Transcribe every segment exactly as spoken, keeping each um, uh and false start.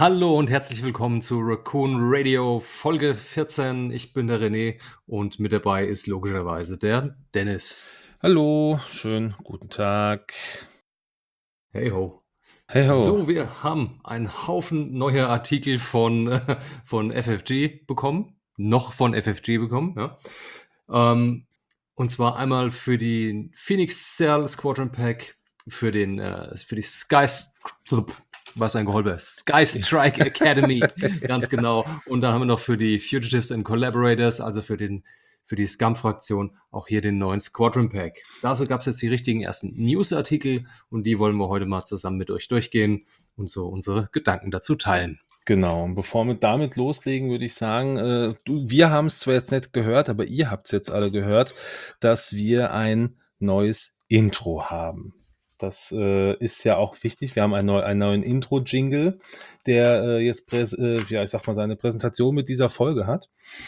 Hallo und herzlich willkommen zu Raccoon Radio Folge vierzehn. Ich bin der René und mit dabei ist logischerweise der Dennis. Hallo, schönen guten Tag. Hey ho. Hey ho. So, wir haben einen Haufen neuer Artikel von, äh, von F F G bekommen, noch von F F G bekommen, ja. Ähm, und zwar einmal für die Phoenix Cell Squadron Pack, für den, äh, für die Sky, was ein Geholbe, Sky Strike Academy, ganz genau. Und dann haben wir noch für die Fugitives and Collaborators, also für den für die Scum-Fraktion, auch hier den neuen Squadron Pack. Dazu gab es jetzt die richtigen ersten News-Artikel und die wollen wir heute mal zusammen mit euch durchgehen und so unsere Gedanken dazu teilen. Genau, und bevor wir damit loslegen, würde ich sagen, äh, du, wir haben es zwar jetzt nicht gehört, aber ihr habt es jetzt alle gehört, dass wir ein neues Intro haben. Das äh, ist ja auch wichtig. Wir haben einen, neu, einen neuen Intro-Jingle, der äh, jetzt präs äh, ja, ich sag mal, seine Präsentation mit dieser Folge hat.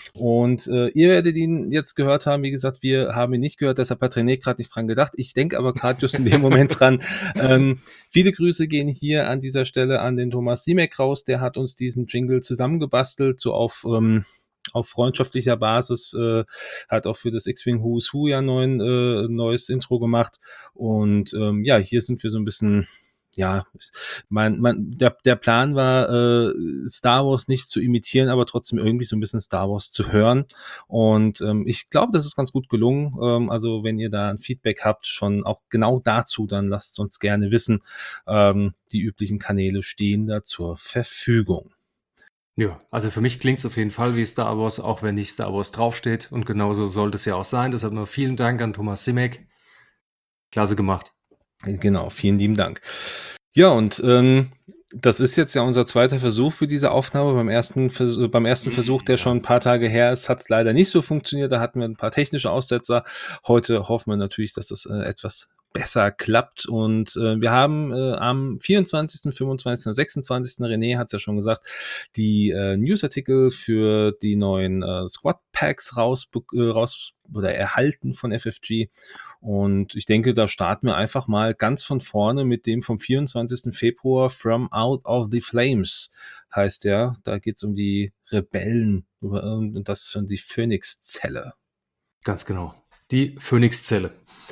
Und äh, ihr werdet ihn jetzt gehört haben. Wie gesagt, wir haben ihn nicht gehört, deshalb hat René gerade nicht dran gedacht. Ich denke aber gerade just in dem Moment dran. Ähm, viele Grüße gehen hier an dieser Stelle an den Thomas Siemek raus. Der hat uns diesen Jingle zusammengebastelt, so auf... Ähm, auf freundschaftlicher Basis, äh, hat auch für das X-Wing Who's Who ja ein äh, neues Intro gemacht. Und ähm, ja, hier sind wir so ein bisschen, ja, man, man, der, der Plan war, äh, Star Wars nicht zu imitieren, aber trotzdem irgendwie so ein bisschen Star Wars zu hören. Und ähm, ich glaube, das ist ganz gut gelungen. Ähm, also wenn ihr da ein Feedback habt, schon auch genau dazu, dann lasst es uns gerne wissen. Ähm, die üblichen Kanäle stehen da zur Verfügung. Ja, also für mich klingt es auf jeden Fall wie Star Wars, auch wenn nicht Star Wars draufsteht. Und genauso sollte es ja auch sein. Deshalb mal vielen Dank an Thomas Siemek. Klasse gemacht. Genau, vielen lieben Dank. Ja, und ähm, das ist jetzt ja unser zweiter Versuch für diese Aufnahme. Beim ersten, Vers beim ersten Versuch, der schon ein paar Tage her ist, hat es leider nicht so funktioniert. Da hatten wir ein paar technische Aussetzer. Heute hoffen wir natürlich, dass das äh, etwas besser klappt. Und äh, wir haben äh, am vierundzwanzigsten, fünfundzwanzigsten und sechsundzwanzigsten René hat es ja schon gesagt, die äh, Newsartikel für die neuen äh, Squad Packs raus, äh, raus oder erhalten von F F G. Und ich denke, da starten wir einfach mal ganz von vorne mit dem vom vierundzwanzigsten Februar, From Out of the Flames heißt der. Da geht es um die Rebellen und das um die Phönix-Zelle. Ganz genau. Die Phönix-Zelle.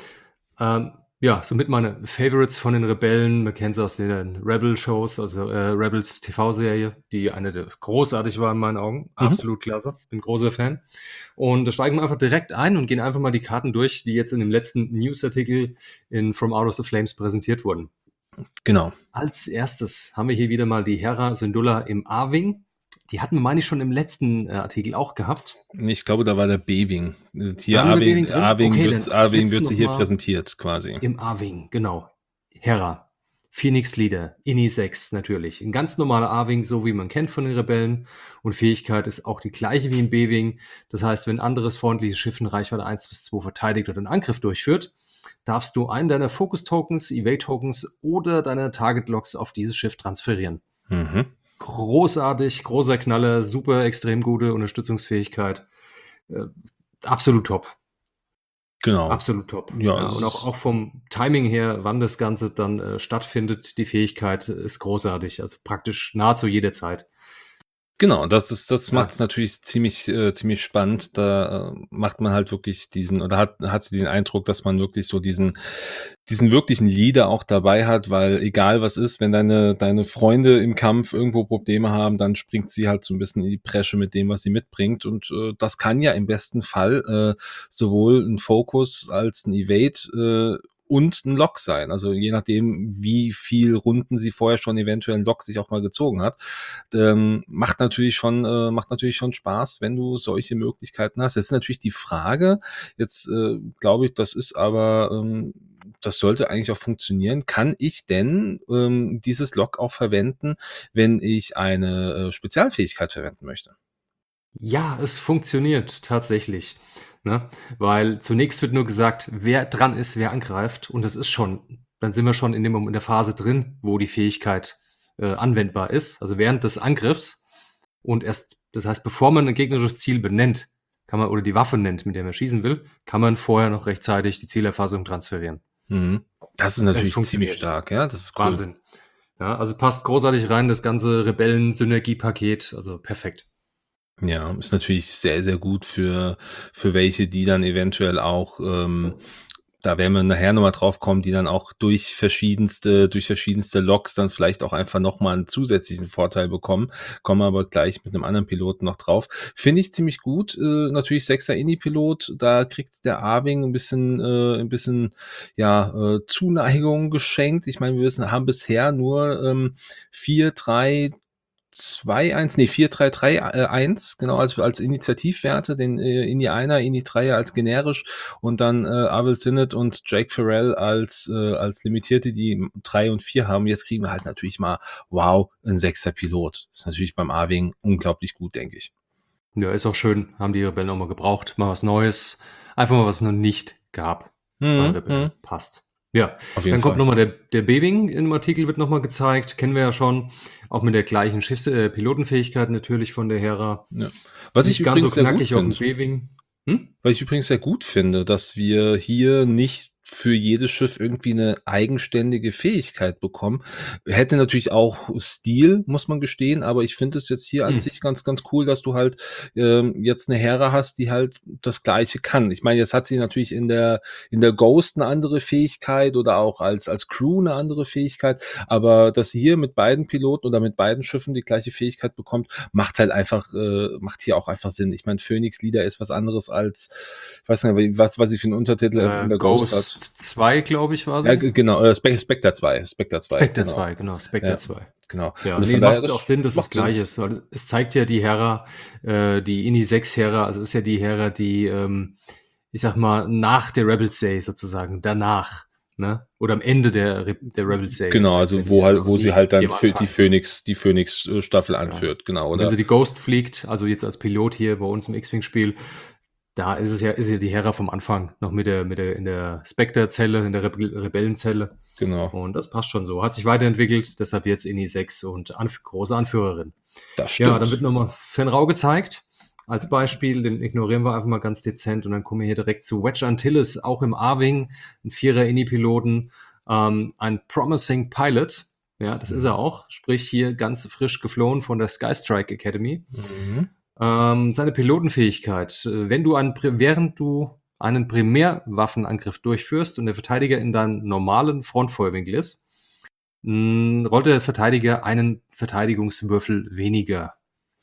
Ähm, ja, somit meine Favorites von den Rebellen. Man kennt sie aus den Rebel-Shows, also äh, Rebels T V-Serie, die eine der großartig war in meinen Augen. Absolut mhm. klasse. Bin großer Fan. Und da steigen wir einfach direkt ein und gehen einfach mal die Karten durch, die jetzt in dem letzten Newsartikel in From Out of the Flames präsentiert wurden. Genau. Als erstes haben wir hier wieder mal die Hera Syndulla im A-Wing. Die hatten wir, meine ich, schon im letzten äh, Artikel auch gehabt. Ich glaube, da war der B-Wing. Hier A-Wing, A-Wing okay, wird, A-Wing wird sie hier präsentiert quasi. Im A-Wing, genau. Hera. Phoenix Leader, I N I sechs natürlich. Ein ganz normaler A-Wing, so wie man kennt von den Rebellen. Und Fähigkeit ist auch die gleiche wie im B-Wing. Das heißt, wenn ein anderes freundliches Schiff in Reichweite eins bis zwei verteidigt oder einen Angriff durchführt, darfst du einen deiner Focus-Tokens, Evade-Tokens oder deine Target-Logs auf dieses Schiff transferieren. Mhm. Großartig, großer Knaller, super extrem gute Unterstützungsfähigkeit. Äh, absolut top. Genau. Absolut top. Ja, ja, und auch, auch vom Timing her, wann das Ganze dann äh, stattfindet, die Fähigkeit ist großartig. Also praktisch nahezu jederzeit. Genau, das ist, das macht es ja. natürlich ziemlich, äh, ziemlich spannend. Da äh, macht man halt wirklich diesen, oder hat, hat sie den Eindruck, dass man wirklich so diesen, diesen wirklichen Leader auch dabei hat, weil egal was ist, wenn deine, deine Freunde im Kampf irgendwo Probleme haben, dann springt sie halt so ein bisschen in die Bresche mit dem, was sie mitbringt. Und äh, das kann ja im besten Fall äh, sowohl ein Focus als ein Evade äh, und ein Lock sein. Also je nachdem, wie viel Runden sie vorher schon eventuell ein Lock sich auch mal gezogen hat. Ähm, macht natürlich schon, äh, macht natürlich schon Spaß, wenn du solche Möglichkeiten hast. Jetzt ist natürlich die Frage, jetzt äh, glaube ich, das ist aber, ähm, das sollte eigentlich auch funktionieren. Kann ich denn ähm, dieses Lock auch verwenden, wenn ich eine äh, Spezialfähigkeit verwenden möchte? Ja, es funktioniert tatsächlich. Ne? Weil zunächst wird nur gesagt, wer dran ist, wer angreift. Und das ist schon, dann sind wir schon in, dem, in der Phase drin, wo die Fähigkeit äh, anwendbar ist. Also während des Angriffs. Und erst, das heißt, bevor man ein gegnerisches Ziel benennt, kann man, oder die Waffe nennt, mit der man schießen will, kann man vorher noch rechtzeitig die Zielerfassung transferieren. Mhm. Das ist natürlich ziemlich stark, ja. Das ist cool. Wahnsinn. Ja, also passt großartig rein, das ganze Rebellen-Synergie-Paket, also perfekt. Ja, ist natürlich sehr, sehr gut für für welche, die dann eventuell auch, ähm da werden wir nachher noch mal drauf kommen, die dann auch durch verschiedenste durch verschiedenste Logs dann vielleicht auch einfach noch mal 'n zusätzlichen Vorteil bekommen. Kommen wir aber gleich mit 'nem anderen Piloten noch drauf. Finde ich ziemlich gut, äh, natürlich sechser Ini-Pilot, da kriegt der Arwing 'n bisschen äh, 'n bisschen, ja, äh, Zuneigung geschenkt. Ich meine, wir wissen haben bisher nur, ähm, vier drei zwei eins, ne, vier drei drei, äh, eins, genau, als als Initiativwerte, den, äh, Ini einer, Ini dreier als generisch und dann, äh, Avel Sinnet und Jake Farrell als äh, als Limitierte, die drei und vier haben. Jetzt kriegen wir halt natürlich mal, wow, 'n sechser Pilot. Ist natürlich beim Arwing unglaublich gut, denke ich. Ja, ist auch schön, haben die Rebellen auch mal gebraucht. Mal was Neues. Einfach mal was noch nicht gab bei Mhm, Rebellen. mhm. Passt. Ja, Auf jeden dann kommt Fall. noch mal der der B-Wing im Artikel wird noch mal gezeigt. Kennen wir ja schon. Auch mit der gleichen Schiffs äh, Pilotenfähigkeit natürlich von der Hera. Ja. Was ich Nicht ganz so übrigens sehr gut knackig auf'm finde B-Wing. Hm? was ich übrigens sehr gut finde, dass wir hier nicht für jedes Schiff irgendwie 'ne eigenständige Fähigkeit bekommen. Hätte natürlich auch Stil, muss man gestehen, aber ich finde es jetzt hier an Hm. sich ganz, ganz cool, dass du halt, ähm, jetzt 'ne Hera hast, die halt das Gleiche kann. Ich meine, jetzt hat sie natürlich in der in der Ghost 'ne andere Fähigkeit oder auch als als Crew 'ne andere Fähigkeit, aber dass sie hier mit beiden Piloten oder mit beiden Schiffen die gleiche Fähigkeit bekommt, macht halt einfach äh, macht hier auch einfach Sinn. Ich meine, Phoenix Leader ist was anderes als ich weiß gar nicht, was was sie für 'n Untertitel Äh, in der Ghost hat. Ghost zwei, glaube ich, war Ja, sie. ge genau, äh, Spe Spectre zwei Spectre zwei, Spectre genau. zwei, genau, Spectre Ja, zwei. genau. Ja, Also, ne, von daher, macht auch das Sinn, dass es macht Sinn. gleich ist, weil es zeigt ja die Hera, äh, die Ini sechs Hera, also ist ja die Hera, die, ähm, ich sage mal, nach der Rebels Day sozusagen, danach, ne? Oder am Ende der Re der Rebels Day Genau, zeigt ja also die wo Hera halt noch wo sie nicht, halt wie dann am für die Anfang. Phoenix die Phoenix, äh, Staffel Ja. anführt, genau, Und wenn oder sie die Ghost fliegt, also jetzt als Pilot hier bei uns im X-Wing-Spiel, da ist es ja ist ja die Hera vom Anfang noch mit der mit der in der Spectre-Zelle, in der Rebel Rebellenzelle. Genau. Und das passt schon so. Hat sich weiterentwickelt, deshalb jetzt Ini sechs und Anf große Anführerin. Das Ja, dann wird stimmt. noch mal Fenn Rau gezeigt als Beispiel, den ignorieren wir einfach mal ganz dezent und dann kommen wir hier direkt zu Wedge Antilles, auch im A-Wing, 'n Vierer Ini-Piloten, ähm, ein promising Pilot. Ja, das ist er Mhm. auch, sprich hier ganz frisch geflohen von der Sky Strike Academy. Mhm. Ähm, seine Pilotenfähigkeit, äh, wenn du einen Pri während du einen Primärwaffenangriff durchführst und der Verteidiger in deinem normalen Frontfeuerwinkel ist, hm, rollt der Verteidiger einen Verteidigungswürfel weniger.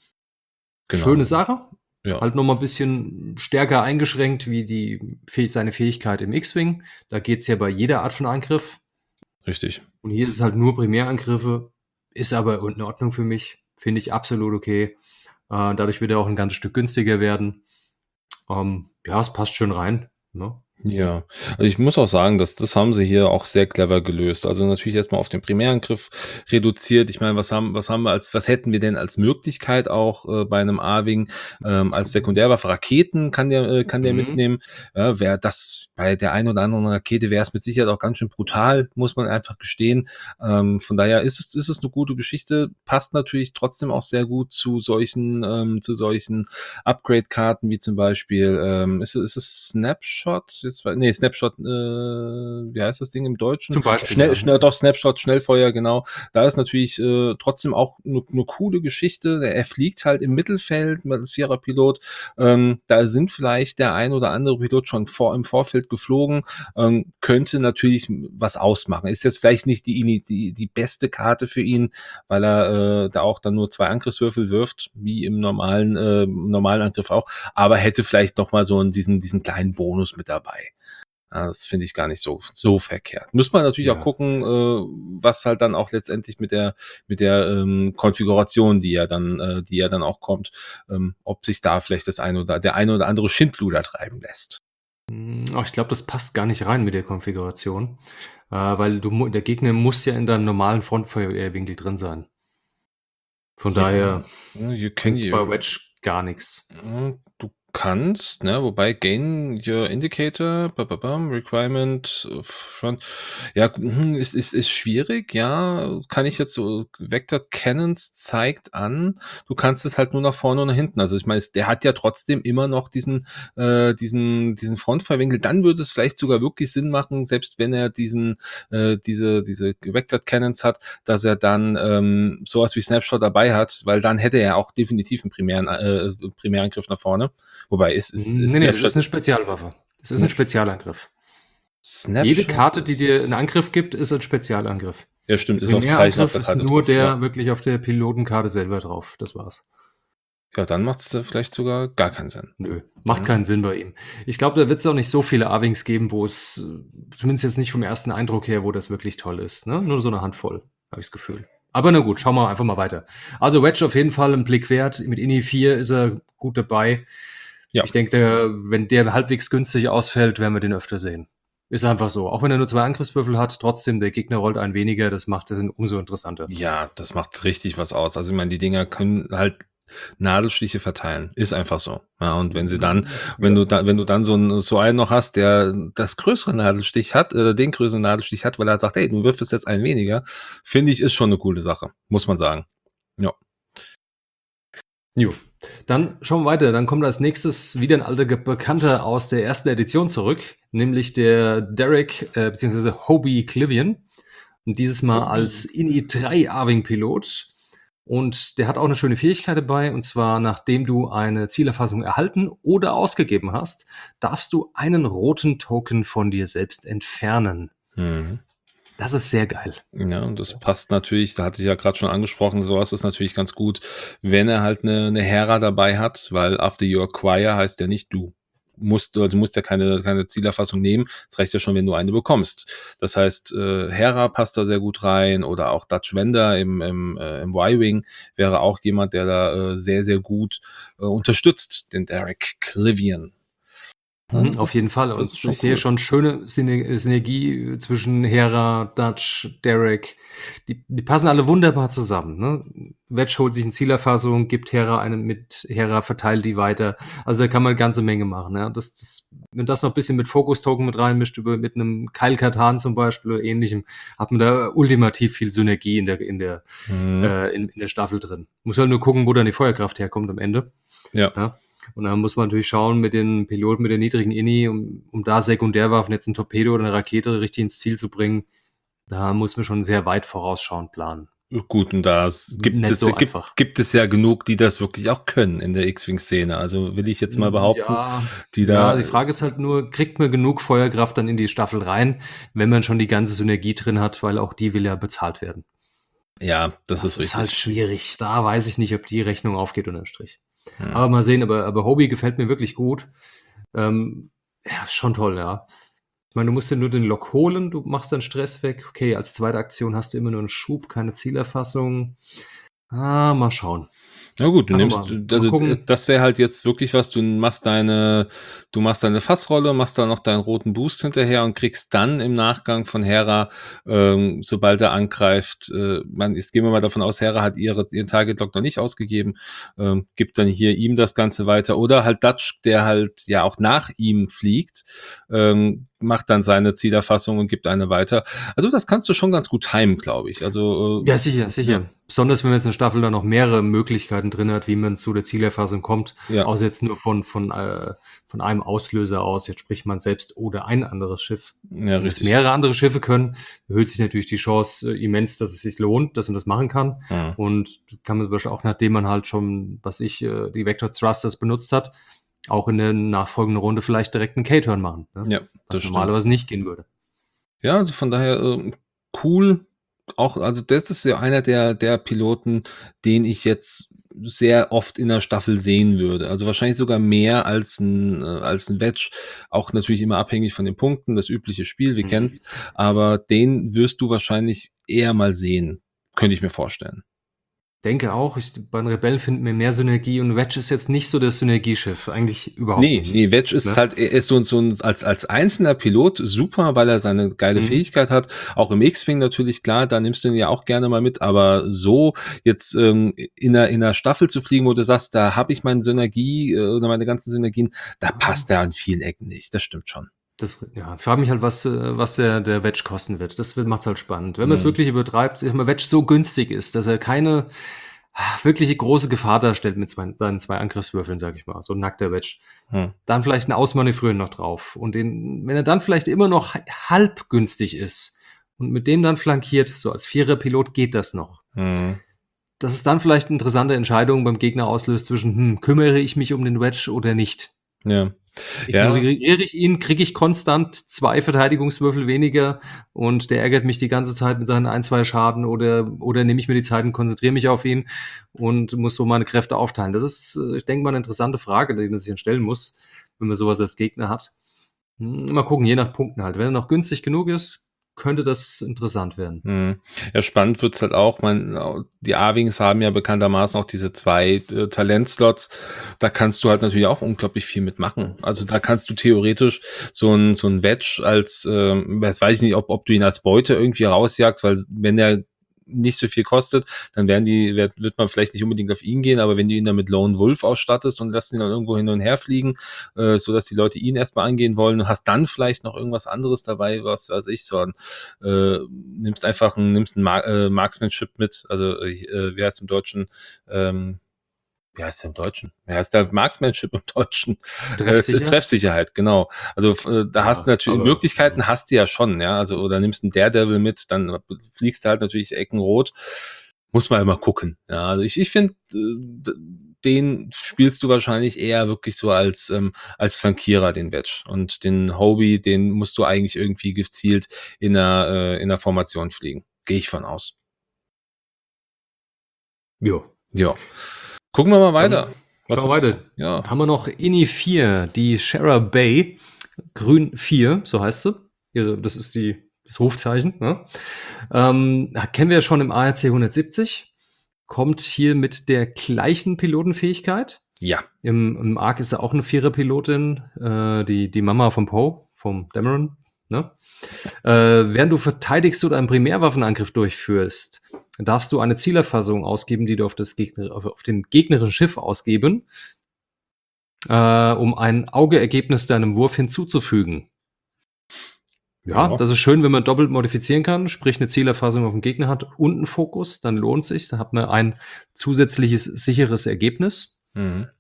Schöne Genau. Sache, Ja. halt noch mal bisschen stärker eingeschränkt wie die Fäh seine Fähigkeit im X-Wing. Da geht's ja bei jeder Art von Angriff. Richtig. Und hier ist es halt nur Primärangriffe, ist aber in Ordnung für mich, finde ich absolut okay. Äh, dadurch wird er auch 'n ganzes Stück günstiger werden. Ähm, ja, es passt schön rein, ne? Ja, also, ich muss auch sagen, dass das haben sie hier auch sehr clever gelöst. Also, natürlich erst mal auf den Primärangriff reduziert. Ich meine, was haben was haben wir als was hätten wir denn als Möglichkeit auch, äh, bei 'nem A-Wing, ähm, als Sekundärwaffe? Raketen kann der äh, kann der Mhm. mitnehmen. Ja, wäre das bei der einen oder anderen Rakete wäre es mit Sicherheit auch ganz schön brutal, muss man einfach gestehen. Ähm, von daher ist es ist es 'ne gute Geschichte, passt natürlich trotzdem auch sehr gut zu solchen ähm, zu solchen Upgrade-Karten wie zum Beispiel, ähm, ist es ist es Snapshot? Jetzt wei ne, Snapshot, äh, wie heißt das Ding im Deutschen? Zum Beispiel, Schnell ja. schnell doch, Snapshot, Schnellfeuer, genau. Da ist natürlich, äh, trotzdem auch 'ne 'ne coole Geschichte. Er fliegt halt im Mittelfeld als Viererpilot. Ähm, da sind vielleicht der ein oder andere Pilot schon vor im Vorfeld geflogen, ähm, könnte natürlich m was ausmachen. Ist jetzt vielleicht nicht die Ini die die beste Karte für ihn, weil er, äh, da auch dann nur zwei Angriffswürfel wirft, wie im normalen äh, im normalen Angriff auch, aber hätte vielleicht noch mal so 'n diesen diesen kleinen Bonus mit dabei. Ja, das finde ich gar nicht so so verkehrt. Muss man natürlich auch Ja. gucken, äh, was halt dann auch letztendlich mit der mit der, ähm, Konfiguration, die ja dann äh, die ja dann auch kommt, ähm, ob sich da vielleicht das eine oder der eine oder andere Schindluder treiben lässt. Hm, oh, ich glaube, das passt gar nicht rein mit der Konfiguration, äh, weil du mu der Gegner muss ja in deinem normalen Frontfeuer äh, Winkel drin sein. Von Ja, daher ne, you can bringt's bei you Wedge gar nix. Hm, du Kannst, ne, wobei Gain your Indicator, ba, ba, bam, Requirement, äh, Front. Ja, hm, ist ist ist schwierig, ja. Kann ich jetzt so Vectored Cannons zeigt an, du kannst es halt nur nach vorne und nach hinten. Also, ich meine, es der hat ja trotzdem immer noch diesen äh, diesen diesen Frontfallwinkel. Dann würde es vielleicht sogar wirklich Sinn machen, selbst wenn er diesen äh, diese diese Vectored Cannons hat, dass er dann ähm, so was wie Snapshot dabei hat, weil dann hätte er auch definitiv einen primären äh, Primärangriff nach vorne. Wobei es ist, ist Nee, nee, das ist Snapshot eine ist Spezialwaffe. Das ist ein Snapshot, Spezialangriff. Jede Snapshot Karte, die dir einen ist. Angriff gibt, ist ein Spezialangriff. Ja, Der stimmt, ist aufs Zeichen auf Primärangriff der ist Karte nur drauf, ja. der wirklich auf der Pilotenkarte selber drauf. Das war's. Ja, dann macht es vielleicht sogar gar keinen Sinn. Nö, macht Dann, keinen Sinn bei ihm. Ich glaube, da wird es auch nicht so viele A-Wings geben, wo es, äh, zumindest jetzt nicht vom ersten Eindruck her, wo das wirklich toll ist. Ne? Nur so eine Handvoll, habe ich das Gefühl. Aber na gut, schauen wir einfach mal weiter. Also Wedge auf jeden Fall einen Blick wert. Mit Ini vier ist er gut dabei. ja, Ich denke, der, wenn der halbwegs günstig ausfällt, werden wir den öfter sehen. Ist einfach so. Auch wenn er nur zwei Angriffswürfel hat, trotzdem, der Gegner rollt einen weniger, das macht es umso interessanter. ja, das macht richtig was aus. Also ich meine, die Dinger können halt Nadelstiche verteilen. Ist einfach so. Ja, und wenn sie dann, wenn du da, wenn du dann so, einen, so einen noch hast, der das größere Nadelstich hat, oder den größeren Nadelstich hat, weil er sagt, hey, du wirfst jetzt einen weniger, finde ich, ist schon eine coole Sache, muss man sagen. Ja. Jo. Dann schauen wir weiter. Dann kommt als nächstes wieder ein alter Bekannter aus der ersten Edition zurück, nämlich der Derek äh, bzw. Hobie Clivian. Und dieses Mal Hobie. als Ini drei A-Wing-Pilot. Und der hat auch eine schöne Fähigkeit dabei. Und zwar, nachdem du eine Zielerfassung erhalten oder ausgegeben hast, darfst du einen roten Token von dir selbst entfernen. Mhm. Das ist sehr geil. Ja, und das passt natürlich, da hatte ich ja gerade schon angesprochen, sowas ist natürlich ganz gut, wenn er halt eine, eine Hera dabei hat, weil after you acquire heißt ja nicht, du musst, also du musst ja keine, keine Zielerfassung nehmen. Es reicht ja schon, wenn du eine bekommst. Das heißt, äh, Hera passt da sehr gut rein oder auch Dutch Wender im, im, äh, im Y-Wing wäre auch jemand, der da äh, sehr, sehr gut äh, unterstützt, den Derek Clivian. Ja, Mhm, auf das- jeden Fall. das Und ist schon ich sehe cool. schon schöne Syne Synergie zwischen Hera, Dutch, Derek. Die, die passen alle wunderbar zusammen. Ne? Wedge holt sich eine Zielerfassung, gibt Hera eine mit, Hera verteilt die weiter. Also da kann man eine ganze Menge machen. Ja? Das, das, wenn das noch ein bisschen mit Fokus-Token mit reinmischt, über, mit einem Kyle Katan zum Beispiel oder ähnlichem, hat man da ultimativ viel Synergie in der, in der, Mhm. äh, in, in der Staffel drin. Muss halt nur gucken, wo dann die Feuerkraft herkommt am Ende. Ja. Ja? Und dann muss man natürlich schauen mit den Piloten mit der niedrigen Inni, um, um da Sekundärwaffen, jetzt ein Torpedo oder eine Rakete richtig ins Ziel zu bringen. Da muss man schon sehr weit vorausschauend planen. Gut, und da gibt Nicht es, so gibt, einfach. gibt es ja genug, die das wirklich auch können in der X-Wing-Szene. Also will ich jetzt mal behaupten, Ja, die ja, da. die Frage ist halt nur, kriegt man genug Feuerkraft dann in die Staffel rein, wenn man schon die ganze Synergie drin hat, weil auch die will ja bezahlt werden. Ja, das, Das ist ist richtig. halt schwierig. Da weiß ich nicht, ob die Rechnung aufgeht unterm Strich. Hm. Aber mal sehen, aber, aber Hobie gefällt mir wirklich gut. Ähm, ja, ist schon toll, ja. Ich meine, du musst ja nur den Lock holen, du machst dann Stress weg. Okay, als zweite Aktion hast du immer nur einen Schub, keine Zielerfassung. Ah, mal schauen. Na gut, du Machen nimmst, wir. Mal also gucken. das wäre halt jetzt wirklich was, du machst deine, du machst deine Fassrolle, machst da noch deinen roten Boost hinterher und kriegst dann im Nachgang von Hera, ähm, sobald er angreift, äh, man, jetzt gehen wir mal davon aus, Hera hat ihre, ihren Target Lock noch nicht ausgegeben, ähm, gibt dann hier ihm das Ganze weiter oder halt Dutch, der halt ja auch nach ihm fliegt, ähm, macht dann seine Zielerfassung und gibt eine weiter. Also das kannst du schon ganz gut timen, glaube ich. Also äh, Ja, sicher, sicher. Ja. Besonders wenn man jetzt eine Staffel da noch mehrere Möglichkeiten drin hat, wie man zu der Zielerfassung kommt, Ja. außer jetzt nur von, von, äh, von einem Auslöser aus, jetzt spricht man selbst oder ein anderes Schiff. Ja, Wenn es richtig. mehrere andere Schiffe können, erhöht sich natürlich die Chance äh, immens, dass es sich lohnt, dass man das machen kann. Mhm. Und kann man zum Beispiel auch, nachdem man halt schon, was ich, äh, die Vector Thrusters benutzt hat, auch in der nachfolgenden Runde vielleicht direkt einen K-Turn machen. Ne? Ja, was das normalerweise stimmt. nicht gehen würde. Ja, also von daher ähm, cool. Auch, also das ist ja einer der, der Piloten, den ich jetzt sehr oft in der Staffel sehen würde. Also wahrscheinlich sogar mehr als ein, äh, als ein Wedge. Auch natürlich immer abhängig von den Punkten, das übliche Spiel, wir Mhm. kennen's. Aber den wirst du wahrscheinlich eher mal sehen. Könnte ich mir vorstellen. Denke auch. Ich bei den Rebellen finden wir mehr Synergie und Wedge ist jetzt nicht so das Synergieschiff, eigentlich überhaupt Nee, nicht, nee, Wedge ist ne? halt, er ist so 'n so 'n als als einzelner Pilot super, weil er seine geile Mhm. Fähigkeit hat. Auch im X-Wing natürlich, klar, da nimmst du ihn ja auch gerne mal mit, aber so jetzt, ähm, in 'ner in 'ner Staffel zu fliegen, wo du sagst: „Da habe ich meine Synergie, äh, oder meine ganzen Synergien“, da passt er an vielen Ecken nicht. Das stimmt schon. Das ja, ich frage mich halt, was, äh was der der Wedge kosten wird. Das wird macht's halt spannend. Wenn man's Mhm. wirklich übertreibt, sage ich mal, Wedge so günstig ist, dass er keine wirkliche große Gefahr darstellt mit zwei seinen zwei Angriffswürfeln, sage ich mal, so 'n nackter Wedge. Hm. Dann vielleicht 'n Ausmanövrieren noch drauf und den wenn er dann vielleicht immer noch ha halb günstig ist und mit dem dann flankiert, so als Vierer-Pilot geht das noch. Mhm. Dass es dann vielleicht interessante Entscheidungen beim Gegner auslöst zwischen: „Hm, kümmere ich mich um den Wedge oder nicht?“ Ja. Ja. Ignoriere ich ihn, kriege ich konstant zwei Verteidigungswürfel weniger und der ärgert mich die ganze Zeit mit seinen ein, zwei Schaden oder oder nehme ich mir die Zeit und konzentriere mich auf ihn und muss so meine Kräfte aufteilen. Das ist, äh, ich denke mal, 'ne interessante Frage, die man sich dann stellen muss, wenn man so was als Gegner hat. Hm, mal gucken, je nach Punkten halt. Wenn er noch günstig genug ist, könnte das interessant werden. Mhm. Ja, spannend wird's halt auch, man au die A-Wings haben ja bekanntermaßen auch diese zwei, äh, Talentslots. Da kannst du halt natürlich auch unglaublich viel mit machen. Also, da kannst du theoretisch so 'n so 'n Wedge als, ähm jetzt weiß ich nicht, ob ob du ihn als Beute irgendwie rausjagst, weil wenn der nicht so viel kostet, dann werden die wird wird man vielleicht nicht unbedingt auf ihn gehen, aber wenn du ihn dann mit Lone Wolf ausstattest und lässt ihn dann irgendwo hin und her fliegen, äh, sodass die Leute ihn erst mal angehen wollen und hast dann vielleicht noch irgendwas anderes dabei, was weiß ich, so 'n äh, nimmst einfach 'n nimmst 'n Ma äh, Marksmanship mit, also, äh, wie heißt's im Deutschen? Ähm, wie heißt's im Deutschen? Wie heißt der Marksmanship im Deutschen? Äh, Treffsicher? Treffsicherheit, genau. Also, f äh, da hast Ja, du natür aber Möglichkeiten hast du ja schon, ja. Also, oder nimmst 'n Daredevil mit, dann fliegst du halt natürlich eckenrot. Muss man immer gucken. Ja, also, ich ich finde, äh, d den spielst du wahrscheinlich eher wirklich so als, ähm als Flankierer, den Wedge. Und den Hobie, den musst du eigentlich irgendwie gezielt in 'ner äh, in 'ner Formation fliegen. Gehe ich von aus. Jo. Ja. Gucken wir mal weiter. Dann Was schauen wir würdest du weiter. ja. Haben wir noch INI vier, die Shara Bey, grün vier, so heißt sie. Ihre das ist die das Rufzeichen, ne? Ähm, kennen wir ja schon im A R C hundertsiebzig, kommt hier mit der gleichen Pilotenfähigkeit. Ja. Im im Arc ist sie auch 'ne Vierer-Pilotin, äh, die die Mama vom Poe, vom Dameron, ne? Äh, während du verteidigst oder einen Primärwaffenangriff durchführst, darfst du eine Zielerfassung ausgeben, die du auf das Gegner auf auf dem gegnerischen Schiff ausgeben äh, um ein Augeergebnis deinem Wurf hinzuzufügen. Ja, Ja. das ist schön, wenn man doppelt modifizieren kann, sprich 'ne Zielerfassung auf 'n Gegner hat und 'n Fokus, dann lohnt sich's. Da hat man ein zusätzliches sicheres Ergebnis. Mhm.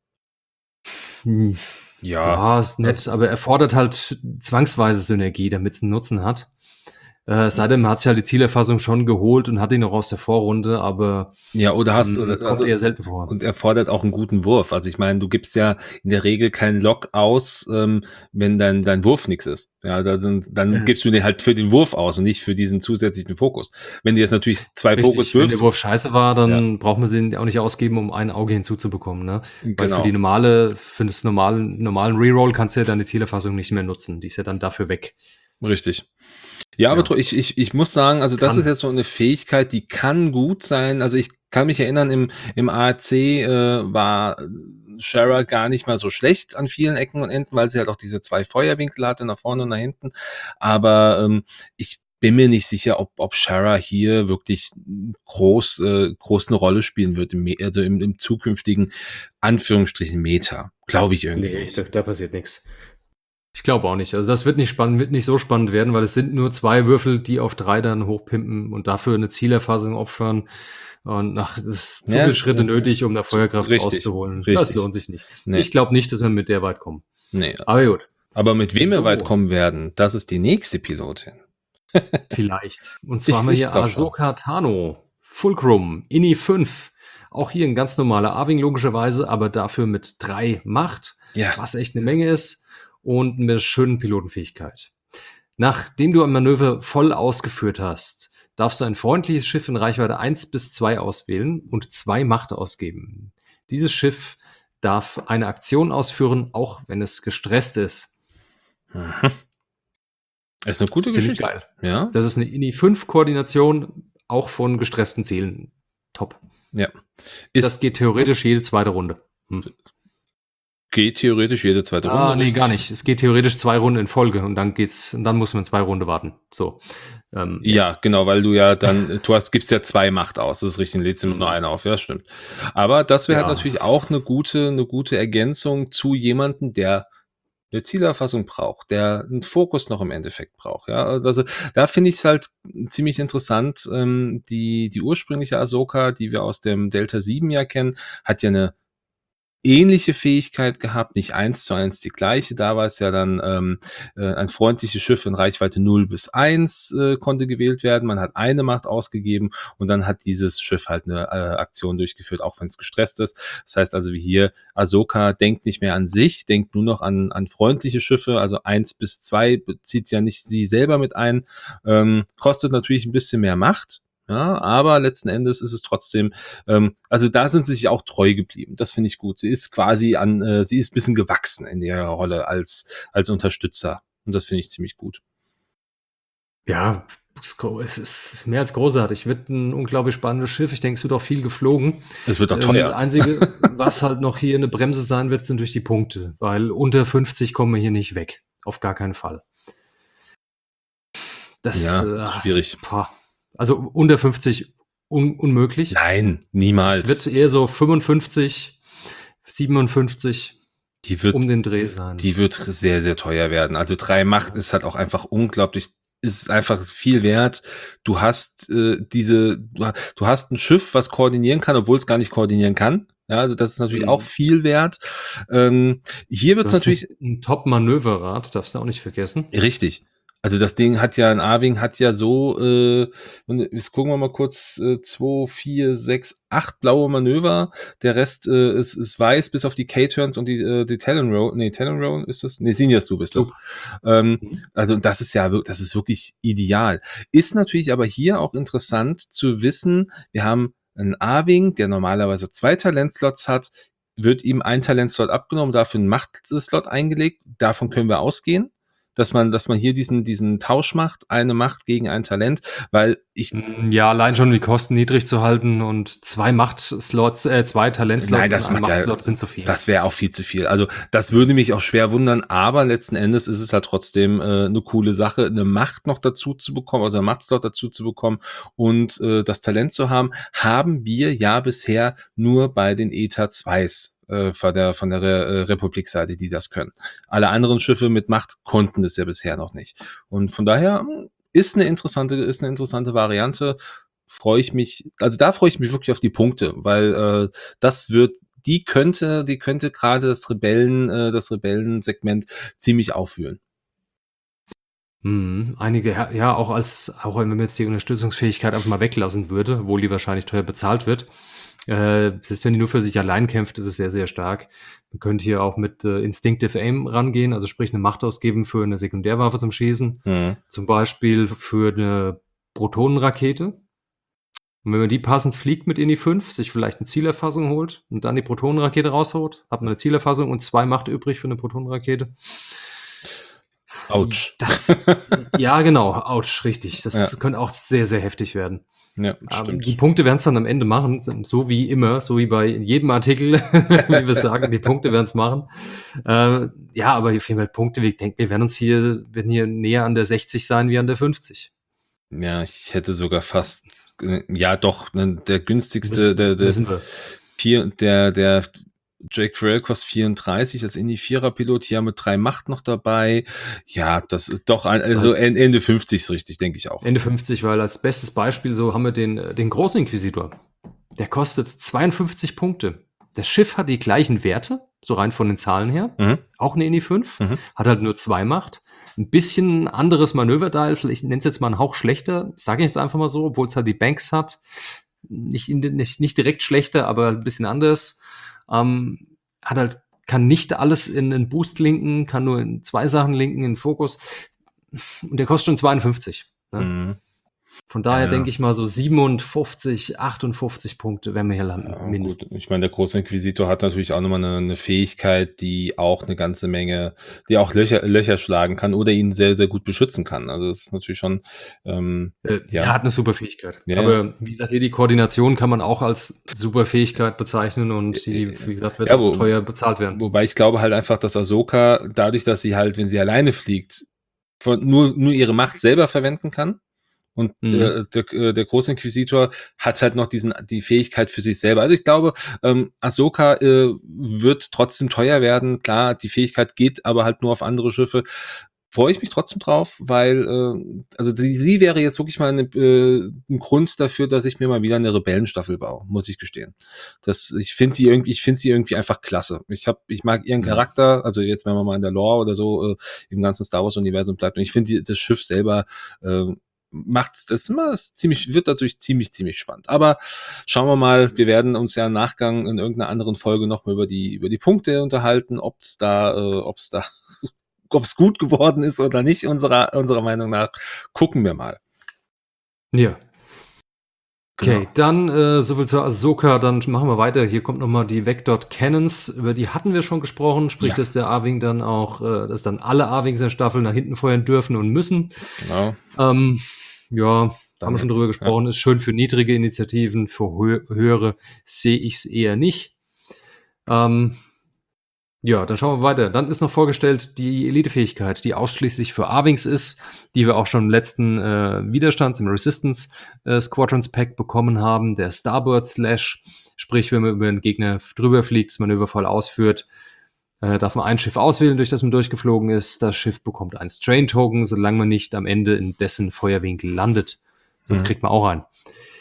Hm, Ja, ja, ist nett, also aber erfordert halt zwangsweise Synergie, damit's 'n Nutzen hat. Äh, es sei denn, man hat sich halt die Zielerfassung schon geholt und hat die noch aus der Vorrunde, aber, Ja, oder hast hm, oder kommt also eher selten vor. und erfordert auch 'n guten Wurf. Also, ich meine, du gibst ja in der Regel keinen Lock aus, ähm, wenn dein dein Wurf nix ist. Ja, da dann dann Mhm. gibst du den halt für den Wurf aus und nicht für diesen zusätzlichen Fokus. Wenn du jetzt natürlich zwei Fokus Richtig, wenn der wirfst Wurf scheiße war, ja. dann braucht man sie auch nicht ausgeben, um ein Auge hinzuzubekommen, ne? Weil für die Genau. normale für das normalen normalen Reroll kannst du ja deine Zielerfassung nicht mehr nutzen. Die ist ja dann dafür weg. Richtig. Ja, aber Ja. tro ich ich ich muss sagen, also, das ist Kann. jetzt so 'ne Fähigkeit, die kann gut sein. Also, ich kann mich erinnern, im im ARC, äh, war Shara gar nicht mal so schlecht an vielen Ecken und Enden, weil sie halt auch diese zwei Feuerwinkel hatte, nach vorne und nach hinten. Aber, ähm, ich bin mir nicht sicher, ob ob Shara hier wirklich groß äh, groß 'ne Rolle spielen wird im Me also, im im zukünftigen Anführungsstrichen Meta. Glaube ich irgendwie Ne, da nicht. da passiert nix. Ich glaube auch nicht. Also, das wird nicht spannend wird nicht so spannend werden, weil es sind nur zwei Würfel, die auf drei dann hochpimpen und dafür 'ne Zielerfassung opfern und nach ist zu Ja, viele Schritte äh, nötig, um da Feuerkraft richtig, rauszuholen. Das richtig. lohnt sich nicht. Ne. Ich glaube nicht, dass wir mit der weit kommen. Ne. Aber gut. Aber mit wem wir weit So. kommen werden, das ist die nächste Pilotin. Vielleicht. Und zwar haben Ich wir ich hier glaube schon. Ahsoka Tano, Fulcrum, INI fünf. Auch hier 'n ganz normaler A-Wing logischerweise, aber dafür mit drei Macht, Ja. was echt 'ne Menge ist und 'ner schönen Pilotenfähigkeit. Nachdem du ein Manöver voll ausgeführt hast, darfst du ein freundliches Schiff in Reichweite eins bis zwei auswählen und zwei Macht ausgeben. Dieses Schiff darf eine Aktion ausführen, auch wenn es gestresst ist. Mhm. Ist 'ne gute Ziemlich Geschichte, geil. ja. Das ist 'ne INI fünf Koordination, auch von gestressten Zielen. Top. Ja. Das Ist geht theoretisch jede zweite Runde. Hm. geht theoretisch jede zweite Runde, Ah, nee, richtig? gar nicht. Es geht theoretisch zwei Runden in Folge und dann geht's, und dann muss man zwei Runden warten. So. Ähm, ja. Ja, genau, weil du ja dann, du hast, gibst ja zwei Macht aus, das ist richtig, dann lädst du nur noch Mhm. eine auf, ja, stimmt. Aber das wäre halt Ja. natürlich auch eine gute, eine gute Ergänzung zu jemandem, der eine Zielerfassung braucht, der einen Fokus noch im Endeffekt braucht, ja. Also da finde ich es halt ziemlich interessant. Ähm, die, die ursprüngliche Ahsoka, die wir aus dem Delta sieben ja kennen, hat ja eine ähnliche Fähigkeit gehabt, nicht eins zu eins die gleiche. Da war es ja dann ähm, äh, ein freundliches Schiff in Reichweite null bis eins äh, konnte gewählt werden. Man hat eine Macht ausgegeben und dann hat dieses Schiff halt eine äh, Aktion durchgeführt, auch wenn es gestresst ist. Das heißt also wie hier, Ahsoka denkt nicht mehr an sich, denkt nur noch an, an freundliche Schiffe, also eins bis zwei bezieht ja nicht sie selber mit ein, ähm, kostet natürlich ein bisschen mehr Macht. Ja, aber letzten Endes ist es trotzdem, ähm, also da sind sie sich auch treu geblieben. Das finde ich gut. Sie ist quasi an, äh, sie ist ein bisschen gewachsen in ihrer Rolle als, als Unterstützer. Und das finde ich ziemlich gut. Ja, es gro- es ist mehr als großartig. Wird ein unglaublich spannendes Schiff. Ich denke, es wird auch viel geflogen. Es wird auch Ähm, das teuer. Einzige, was halt noch hier eine Bremse sein wird, sind durch die Punkte, weil unter fünfzig kommen wir hier nicht weg. Auf gar keinen Fall. Das, Ja, äh, schwierig. boah. Also unter fünfzig un unmöglich. Nein, Es niemals. wird eher so fünfundfünfzig, siebenundfünfzig Die wird, um den Dreh sein. die wird sehr, sehr teuer werden. Also drei Macht ist halt auch einfach unglaublich, ist einfach viel wert. Du hast äh, diese, du, ha- du hast ein Schiff, was koordinieren kann, obwohl es gar nicht koordinieren kann. Ja, also das ist natürlich auch Mhm. viel wert. Ähm, hier wird Du es hast natürlich ein, ein Top-Manöverrad, darfst du auch nicht vergessen. richtig. Also das Ding hat ja, ein A-Wing hat ja so, äh, und jetzt gucken wir mal kurz, äh, zwei, vier, sechs, acht blaue Manöver. Der Rest äh, ist, ist weiß, bis auf die K-Turns und die, äh, die Talon Roll. Nee, Talon Roll ist das? Nee, Seniors, du bist das. Ähm, Mhm. also das ist ja, wir- das ist wirklich ideal. Ist natürlich aber hier auch interessant zu wissen, wir haben einen A-Wing, der normalerweise zwei Talentslots hat, wird ihm ein Talentslot abgenommen, dafür ein Machtslot eingelegt. Davon können wir ausgehen, dass man, dass man hier diesen, diesen Tausch macht, eine Macht gegen ein Talent, weil ich, Mm, Ja, allein schon um die Kosten niedrig zu halten und zwei Machtslots, äh, zwei nein, Talentslots und das ein macht ja, Machtslot sind zu viel. das wäre auch viel zu viel. Also das würde mich auch schwer wundern, aber letzten Endes ist es halt trotzdem äh, eine coole Sache, eine Macht noch dazu zu bekommen, also einen Machtslot dazu zu bekommen und äh, das Talent zu haben, haben wir ja bisher nur bei den E T A zweis äh, von der, von der Re äh, Republik-Seite, die das können. Alle anderen Schiffe mit Macht konnten das ja bisher noch nicht. Und von daher mh, ist eine interessante, ist eine interessante Variante. Freue ich mich, also da freue ich mich wirklich auf die Punkte, weil äh, das wird, die könnte, die könnte gerade das Rebellen, äh, das Rebellensegment ziemlich aufführen. Mhm. Einige, ja, ja, auch als, auch wenn man jetzt die Unterstützungsfähigkeit einfach mal weglassen würde, obwohl die wahrscheinlich teuer bezahlt wird. Äh, selbst wenn die nur für sich allein kämpft, ist es sehr, sehr stark. Man könnte hier auch mit äh, Instinctive Aim rangehen, also sprich eine Macht ausgeben für eine Sekundärwaffe zum Schießen. Mhm. Zum Beispiel für eine Protonenrakete. Und wenn man die passend fliegt mit in die fünf, sich vielleicht eine Zielerfassung holt und dann die Protonenrakete raushaut, hat man eine Zielerfassung und zwei Macht übrig für eine Protonenrakete. Autsch. Das, ja, genau, ouch, richtig. Das Ja. könnte auch sehr, sehr heftig werden. Ja, Ähm, stimmt. die Punkte werden es dann am Ende machen, so wie immer, so wie bei jedem Artikel, wie wir sagen, die Punkte werden es machen. Äh, ja, aber auf jeden Fall Punkte, ich denke, wir werden uns hier, werden hier näher an der sechzig sein wie an der fünfzig. Ja, ich hätte sogar fast, äh, ja doch, ne, der günstigste, Müssen, der, der, müssen wir. vier, der, der Jake Farrell kostet vierunddreißig, das Indie-Vierer-Pilot, hier haben wir drei Macht noch dabei. Ja, das ist doch, ein, also en- Ende fünfzig ist richtig, denke ich auch. Ende fünfzig, weil als bestes Beispiel so haben wir den, den Großinquisitor. Der kostet zweiundfünfzig Punkte. Das Schiff hat die gleichen Werte, so rein von den Zahlen her. Mhm. Auch eine Indie fünf. Mhm. Hat halt nur zwei Macht. Ein bisschen anderes Manöverteil, vielleicht nenne es jetzt mal einen Hauch schlechter, sage ich jetzt einfach mal so, obwohl es halt die Banks hat. Nicht, in, nicht, nicht direkt schlechter, aber ein bisschen anders. Ähm, hat halt, kann nicht alles in einen Boost linken, kann nur in zwei Sachen linken, in Fokus. Und der kostet schon zweiundfünfzig. Ne? Mhm. Von daher Ja. denke ich mal, so siebenundfünfzig, achtundfünfzig Punkte werden wir hier landen, Ja, mindestens. gut. Ich meine, der große Inquisitor hat natürlich auch nochmal eine, eine Fähigkeit, die auch eine ganze Menge, die auch Löcher, Löcher schlagen kann oder ihn sehr, sehr gut beschützen kann. Also das ist natürlich schon, ähm, Äh, ja. Er hat eine super Fähigkeit. Ja, Aber wie gesagt, hier die Koordination kann man auch als super Fähigkeit bezeichnen und die, wie gesagt, wird Ja, auch wo- teuer bezahlt werden. Wobei ich glaube halt einfach, dass Ahsoka, dadurch, dass sie halt, wenn sie alleine fliegt, von, nur, nur ihre Macht selber verwenden kann. Und Mhm. äh, der, äh, der Großinquisitor hat halt noch diesen, die Fähigkeit für sich selber. Also ich glaube, ähm, Ahsoka äh, wird trotzdem teuer werden. Klar, die Fähigkeit geht aber halt nur auf andere Schiffe. Freue ich mich trotzdem drauf, weil, äh, also die, sie wäre jetzt wirklich mal eine, äh, ein Grund dafür, dass ich mir mal wieder eine Rebellenstaffel baue, muss ich gestehen. Das, ich finde sie irgendwie, ich finde sie irgendwie einfach klasse. Ich habe, ich mag ihren Ja. Charakter, also jetzt, wenn man mal in der Lore oder so äh, im ganzen Star Wars Universum bleibt. Und ich finde die- das Schiff selber äh, macht das immer das ziemlich, wird natürlich ziemlich, ziemlich spannend. Aber schauen wir mal, wir werden uns ja im Nachgang in irgendeiner anderen Folge nochmal über die, über die Punkte unterhalten, ob es da, äh, ob es da, ob es gut geworden ist oder nicht, unserer, unserer Meinung nach. Gucken wir mal. Ja. Okay, Genau. dann äh, soviel zur Ahsoka, dann machen wir weiter. Hier kommt nochmal die Vector Cannons, über die hatten wir schon gesprochen, sprich, Ja. dass der A-Wing dann auch, äh, dass dann alle A-Wings der Staffel nach hinten feuern dürfen und müssen. Genau. Ähm, ja, haben wir Damit, schon drüber gesprochen, ist schön für niedrige Initiativen, für hö höhere sehe ich es eher nicht. Ähm, ja, dann schauen wir weiter. Dann ist noch vorgestellt die Elite-Fähigkeit, die ausschließlich für A-Wings ist, die wir auch schon im letzten äh, Widerstands-, im Resistance äh, Squadrons Pack bekommen haben, der Starboard Slash. Sprich, wenn man über einen Gegner drüber fliegt, das Manöver voll ausführt, äh, darf man ein Schiff auswählen, durch das man durchgeflogen ist. Das Schiff bekommt einen Strain-Token, solange man nicht am Ende in dessen Feuerwinkel landet. Sonst Mhm. kriegt man auch einen.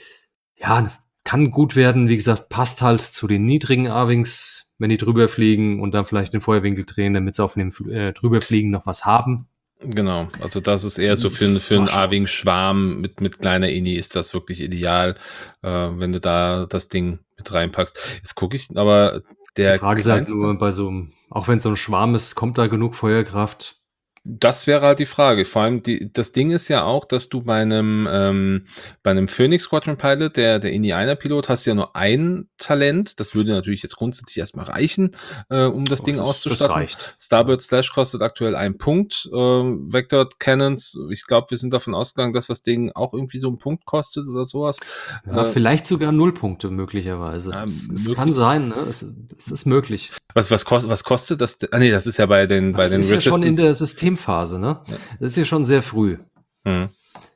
Ja, kann gut werden. Wie gesagt, passt halt zu den niedrigen A-Wings, wenn die drüber fliegen und dann vielleicht den Feuerwinkel drehen, damit sie auf dem äh, drüberfliegen noch was haben. Genau, also das ist eher so für, einen- für einen Mal schauen. A-Wing-Schwarm mit, mit kleiner Ini ist das wirklich ideal, äh, wenn du da das Ding mit reinpackst. Jetzt gucke ich, aber der Die Frage ist halt kleinste, nur bei so einem, auch wenn es so ein Schwarm ist, kommt da genug Feuerkraft? das wäre halt die Frage. Vor allem, die, das Ding ist ja auch, dass du bei einem, ähm, bei einem Phoenix Squadron Pilot, der, der Indianer-Pilot, hast ja nur ein Talent. Das würde natürlich jetzt grundsätzlich erstmal reichen, äh, um das Oh, Ding das, das auszustatten. reicht. Starbird Slash kostet aktuell einen Punkt. Ähm, Vector Cannons, ich glaube, wir sind davon ausgegangen, dass das Ding auch irgendwie so einen Punkt kostet oder sowas. Ja, Äh, vielleicht sogar Nullpunkte möglicherweise. Ja, es, es möglich. kann sein, ne? Es, es ist möglich. was, was, kost, was kostet das? denn? Ah, nee, das ist ja bei den, bei Das den ist ja schon in der Resistance. Systemphase, ne? Ja. Das ist ja schon sehr früh. Hm.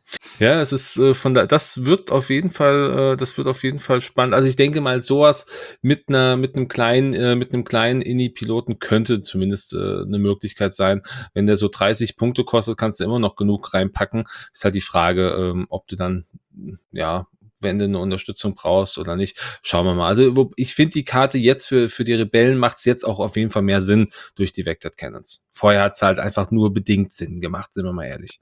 Ja, es ist äh, von da, das wird auf jeden Fall, äh, das wird auf jeden Fall spannend. Also ich denke mal, sowas mit einer, mit einem kleinen, äh, mit einem kleinen Inni-Piloten könnte zumindest äh, eine Möglichkeit sein. Wenn der so dreißig Punkte kostet, kannst du immer noch genug reinpacken. Ist halt die Frage, ähm, ob du dann, ja, wenn du eine Unterstützung brauchst oder nicht. Schauen wir mal. Also wo, ich finde die Karte jetzt für, für die Rebellen macht es jetzt auch auf jeden Fall mehr Sinn durch die Vector Cannons. Vorher hat es halt einfach nur bedingt Sinn gemacht, sind wir mal ehrlich.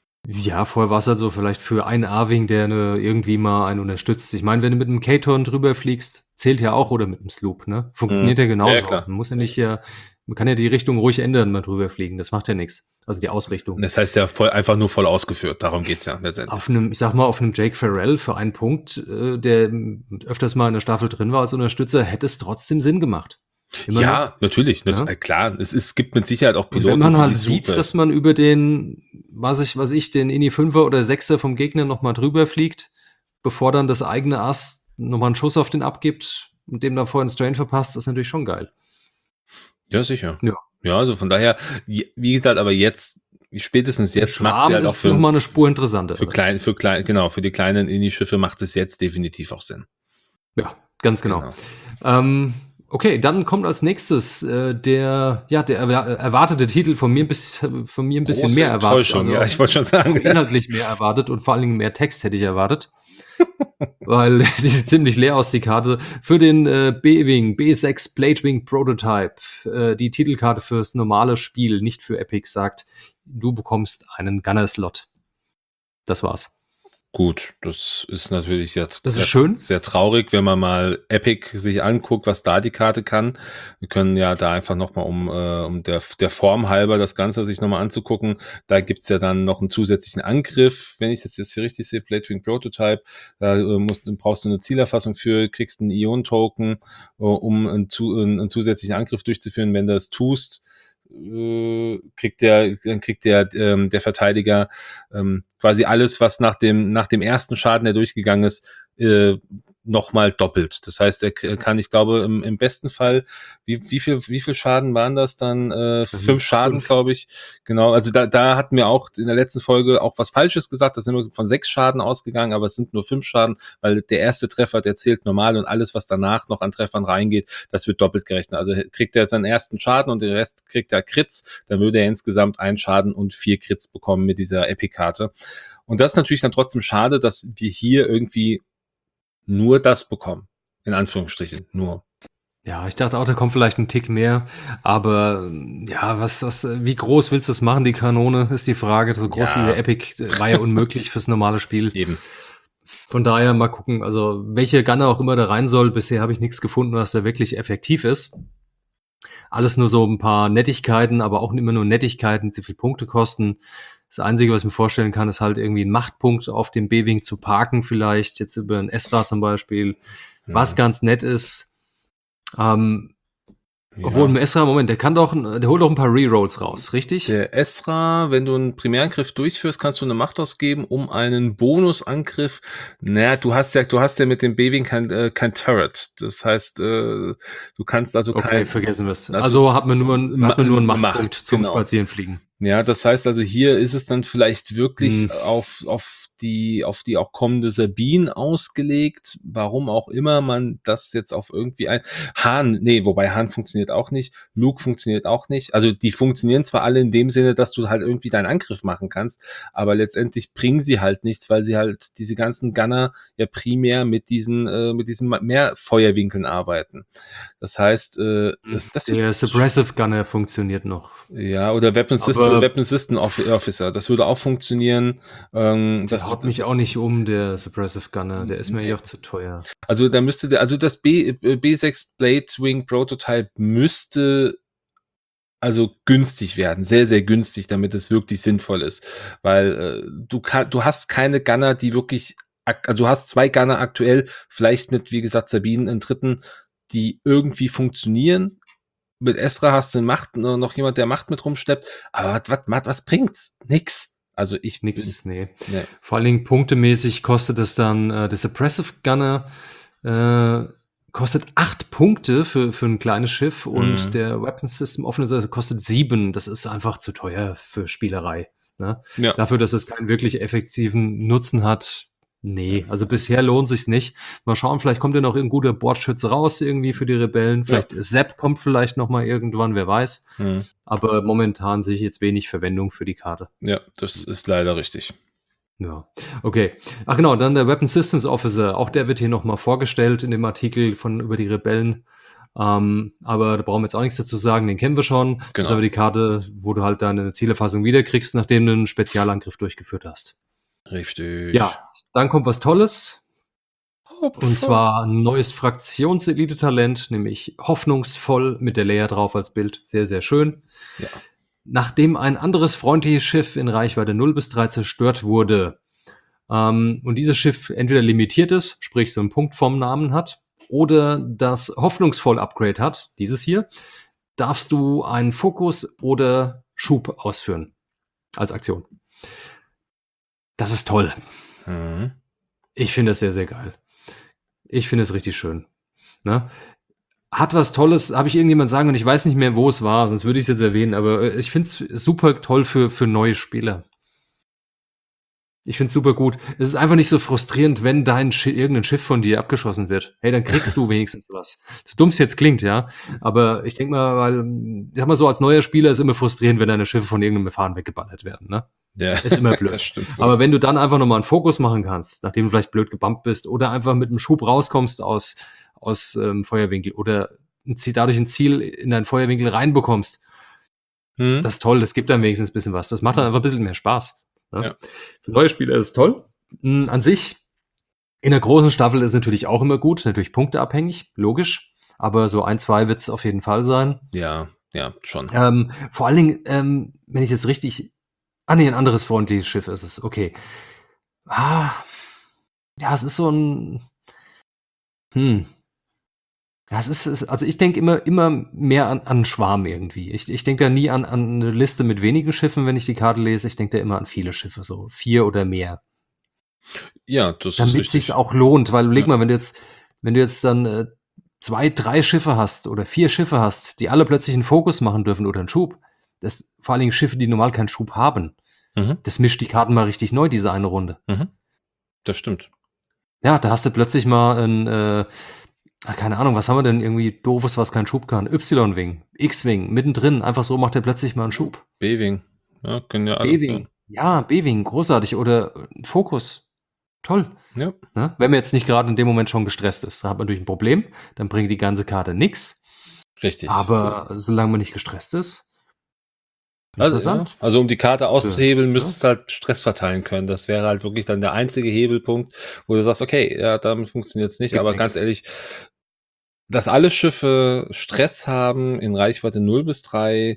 Ja, vorher war es halt so vielleicht für einen A-Wing, der ne, irgendwie mal einen unterstützt. Ich meine, wenn du mit einem K-Ton drüber fliegst, zählt ja auch, oder mit einem Sloop, ne? Funktioniert Mhm. ja genauso. Ja, klar. Man muss ja nicht ja, man kann ja die Richtung ruhig ändern, mal drüber fliegen. Das macht ja nichts. Also die Ausrichtung. Das heißt ja voll, einfach nur voll ausgeführt. Darum geht's ja letztendlich. Auf einem, ich sag mal, auf einem Jake Farrell für einen Punkt, äh, der öfters mal in der Staffel drin war als Unterstützer, hätte es trotzdem Sinn gemacht. Immer ja, noch. natürlich. Ja. Nat- Klar, es, ist, es gibt mit Sicherheit auch Und Piloten, wenn man für halt die sieht, super dass ist. man über den, was ich, was ich, den Ini Fünfer oder Sechser vom Gegner nochmal drüber fliegt, bevor dann das eigene Ass nochmal einen Schuss auf den abgibt und dem dann vorher einen Strain verpasst, ist natürlich schon geil. Ja, sicher. Ja. Ja, also von daher, je- wie gesagt, aber jetzt, spätestens jetzt macht Schwarm sie halt auch ist für, nochmal eine Spur interessanter. für klein, für klein, genau, für die kleinen Indie-Schiffe macht es jetzt definitiv auch Sinn. Ja, ganz genau. Genau. Ähm, okay, dann kommt als nächstes äh, der, ja, der erwa- erwartete Titel von mir, bis, von mir ein bisschen Große mehr erwartet. Enttäuschung, Also ja, ich wollte schon sagen. auch inhaltlich mehr erwartet und vor allen Dingen mehr Text hätte ich erwartet. Weil die sieht ziemlich leer aus, die Karte. Für den äh, B-Wing, B sechs Bladewing Prototype, äh, die Titelkarte fürs normale Spiel, nicht für Epic, sagt, du bekommst einen Gunner-Slot. Das war's. Gut, das ist natürlich jetzt Das ist sehr, schön. sehr traurig, wenn man mal Epic sich anguckt, was da die Karte kann. Wir können ja da einfach noch mal, um, äh, um der, der Form halber das Ganze sich noch mal anzugucken. Da gibt's ja dann noch einen zusätzlichen Angriff, wenn ich das jetzt hier richtig sehe, Bladewing Prototype. Da äh, musst, brauchst du eine Zielerfassung für, kriegst einen Ion-Token, äh, um einen, zu, einen zusätzlichen Angriff durchzuführen. Wenn du das tust, äh, kriegt der, dann kriegt der, ähm, der Verteidiger ähm, quasi alles, was nach dem, nach dem ersten Schaden, der durchgegangen ist, äh, nochmal doppelt. Das heißt, er k- kann, ich glaube, im, im besten Fall, wie, wie viel, wie viel Schaden waren das dann? Äh, Das sind fünf Schaden, fünf. glaube ich. Genau. Also da, da hatten wir auch in der letzten Folge auch was Falsches gesagt. Da sind wir von sechs Schaden ausgegangen, aber es sind nur fünf Schaden, weil der erste Treffer, der zählt normal und alles, was danach noch an Treffern reingeht, das wird doppelt gerechnet. Also kriegt er seinen ersten Schaden und den Rest kriegt er Crits, dann würde er insgesamt einen Schaden und vier Crits bekommen mit dieser Epic-Karte. Und das ist natürlich dann trotzdem schade, dass wir hier irgendwie nur das bekommen. In Anführungsstrichen, nur. Ja, ich dachte auch, da kommt vielleicht ein Tick mehr, aber ähm, ja, was, was, wie groß willst du das machen, die Kanone, ist die Frage. So groß wie Ja. der Epic äh, war ja unmöglich fürs normale Spiel. Eben. Von daher mal gucken, also welche Gunner auch immer da rein soll. Bisher habe ich nichts gefunden, was da wirklich effektiv ist. Alles nur so ein paar Nettigkeiten, aber auch immer nur Nettigkeiten, die zu viel Punkte kosten. Das Einzige, was ich mir vorstellen kann, ist halt irgendwie einen Machtpunkt auf dem B-Wing zu parken, vielleicht jetzt über ein Esra zum Beispiel, was Ja. ganz nett ist. Ähm, Ja. Obwohl im Esra, Moment, der kann doch, der holt doch ein paar Rerolls raus, richtig? Der Esra, wenn du einen Primärangriff durchführst, kannst du eine Macht ausgeben, um einen Bonusangriff. Naja, du hast ja, du hast ja mit dem B-Wing kein, äh, kein Turret. Das heißt, äh, du kannst also Okay, kein. vergessen wir es. Also, Also hat man nur, ein- hat man nur einen Ma- Machtpunkt Macht, zum genau. Spazierenfliegen. Ja, das heißt also, hier ist es dann vielleicht wirklich Hm. auf, auf die, auf die auch kommende Sabine ausgelegt. Warum auch immer man das jetzt auf irgendwie ein, Hahn, nee, wobei Hahn funktioniert auch nicht. Luke funktioniert auch nicht. Also, die funktionieren zwar alle in dem Sinne, dass du halt irgendwie deinen Angriff machen kannst, aber letztendlich bringen sie halt nichts, weil sie halt diese ganzen Gunner ja primär mit diesen, äh, mit diesen Mehrfeuerwinkeln arbeiten. Das heißt, äh, das, das Der Suppressive Gunner funktioniert noch. ja, oder Weapon Aber- System, Weapon System Off- Officer, das würde auch funktionieren. Ähm, Der das, haut mich auch nicht um, der Suppressive Gunner. Der ist mir Nee. ja auch zu teuer. also da müsste der, also das B, äh, B sechs Blade Wing Prototype müsste also günstig werden, sehr, sehr günstig, damit es wirklich sinnvoll ist. Weil äh, du, kann, du hast keine Gunner, die wirklich, ak- also du hast zwei Gunner aktuell, vielleicht mit, wie gesagt, Sabine einen dritten, die irgendwie funktionieren. Mit Esra hast du Macht, noch jemand, der Macht mit rumschleppt, aber was, was, was bringt's? Nix. Also ich Nix, nee. Nee. Vor allen Dingen punktemäßig kostet es dann, äh, der Suppressive Gunner äh, kostet acht Punkte für, für ein kleines Schiff und Mhm. der Weapon System Officer kostet sieben. Das ist einfach zu teuer für Spielerei. Ne? Ja. Dafür, dass es keinen wirklich effektiven Nutzen hat, nee. Also bisher lohnt sich's nicht. Mal schauen, vielleicht kommt ja noch ein guter Bordschütze raus irgendwie für die Rebellen. Vielleicht Sepp kommt vielleicht noch mal irgendwann, wer weiß. Mhm. Aber momentan sehe ich jetzt wenig Verwendung für die Karte. Ja, das ist leider richtig. Ja, okay. Ach genau, dann der Weapon Systems Officer. Auch der wird hier nochmal vorgestellt in dem Artikel von über die Rebellen. Ähm, aber da brauchen wir jetzt auch nichts dazu sagen, den kennen wir schon. Das ist Genau. aber die Karte, wo du halt deine Zielerfassung wiederkriegst, nachdem du einen Spezialangriff durchgeführt hast. Richtig. Ja, dann kommt was Tolles. Und zwar ein neues Fraktions-Elite-Talent, nämlich hoffnungsvoll mit der Leia drauf als Bild. Sehr, sehr schön. Ja. Nachdem ein anderes freundliches Schiff in Reichweite null bis drei zerstört wurde ähm, und dieses Schiff entweder limitiert ist, sprich so einen Punkt vom Namen hat, oder das hoffnungsvoll Upgrade hat, dieses hier, darfst du einen Fokus oder Schub ausführen als Aktion. Das ist toll. Mhm. Ich finde es sehr, sehr geil. Ich finde es richtig schön. Ne? Hat was Tolles, habe ich irgendjemand sagen und ich weiß nicht mehr, wo es war, sonst würde ich es jetzt erwähnen, aber ich finde es super toll für, für neue Spieler. Ich finde es super gut. Es ist einfach nicht so frustrierend, wenn dein Schi- irgendein Schiff von dir abgeschossen wird. Hey, dann kriegst du wenigstens was. So dumm es jetzt klingt, ja. Aber ich denke mal, weil, ich sag mal so, als neuer Spieler ist immer frustrierend, wenn deine Schiffe von irgendeinem Befahren weggeballert werden, ne? Ja, Ist immer blöd. das stimmt wohl. Aber wenn du dann einfach nochmal einen Fokus machen kannst, nachdem du vielleicht blöd gebumpt bist oder einfach mit einem Schub rauskommst aus, aus ähm, Feuerwinkel oder ein Ziel, dadurch ein Ziel in deinen Feuerwinkel reinbekommst, Mhm. das ist toll. Das gibt dann wenigstens ein bisschen was. Das macht dann einfach ein bisschen mehr Spaß. Ne? Ja. Für neue Spieler ist es toll. Hm, an sich, in der großen Staffel ist natürlich auch immer gut, natürlich punkteabhängig, logisch, aber so ein, zwei wird's auf jeden Fall sein. Ja, ja, schon. Ähm, vor allen Dingen, ähm, wenn ich jetzt richtig ah ne, 'n anderes freundliches Schiff ist es, okay. Ah, ja, es ist so 'n hm. Ja, es ist es also, ich denke immer immer mehr an an Schwarm irgendwie. Ich ich denke da nie an an 'ne Liste mit wenigen Schiffen, wenn ich die Karte lese. Ich denke da immer an viele Schiffe, so vier oder mehr. Ja, das ist Damit sich's richtig. auch lohnt, weil überleg Ja. mal, wenn du jetzt wenn du jetzt dann, äh, zwei, drei Schiffe hast oder vier Schiffe hast, die alle plötzlich 'n Fokus machen dürfen oder 'n Schub. Das vor allen Dingen Schiffe, die normal keinen Schub haben. Mhm. Das mischt die Karten mal richtig neu, diese eine Runde. Mhm. Das stimmt. Ja, da hast du plötzlich mal 'n, äh ach, keine Ahnung, was haben wir denn irgendwie Doofes, was keinen Schub kann? Y-Wing, X-Wing, mittendrin, einfach so macht der plötzlich mal 'n Schub. B-Wing, ja, können ja alle, ja. B-Wing, ja, B-Wing, großartig oder, äh, Fokus, toll, Ja. ne? Wenn man jetzt nicht grad in dem Moment schon gestresst ist, da hat man natürlich 'n Problem, dann bringt die ganze Karte nix. Richtig. Aber solange man nicht gestresst ist Also, ja interessant. also, um die Karte Für auszuhebeln, ja. müsstest du halt Stress verteilen können. Das wäre halt wirklich dann der einzige Hebelpunkt, wo du sagst: „Okay, ja, damit funktioniert's nicht.“ Gibt Aber ganz nix. ehrlich, dass alle Schiffe Stress haben in Reichweite null bis drei,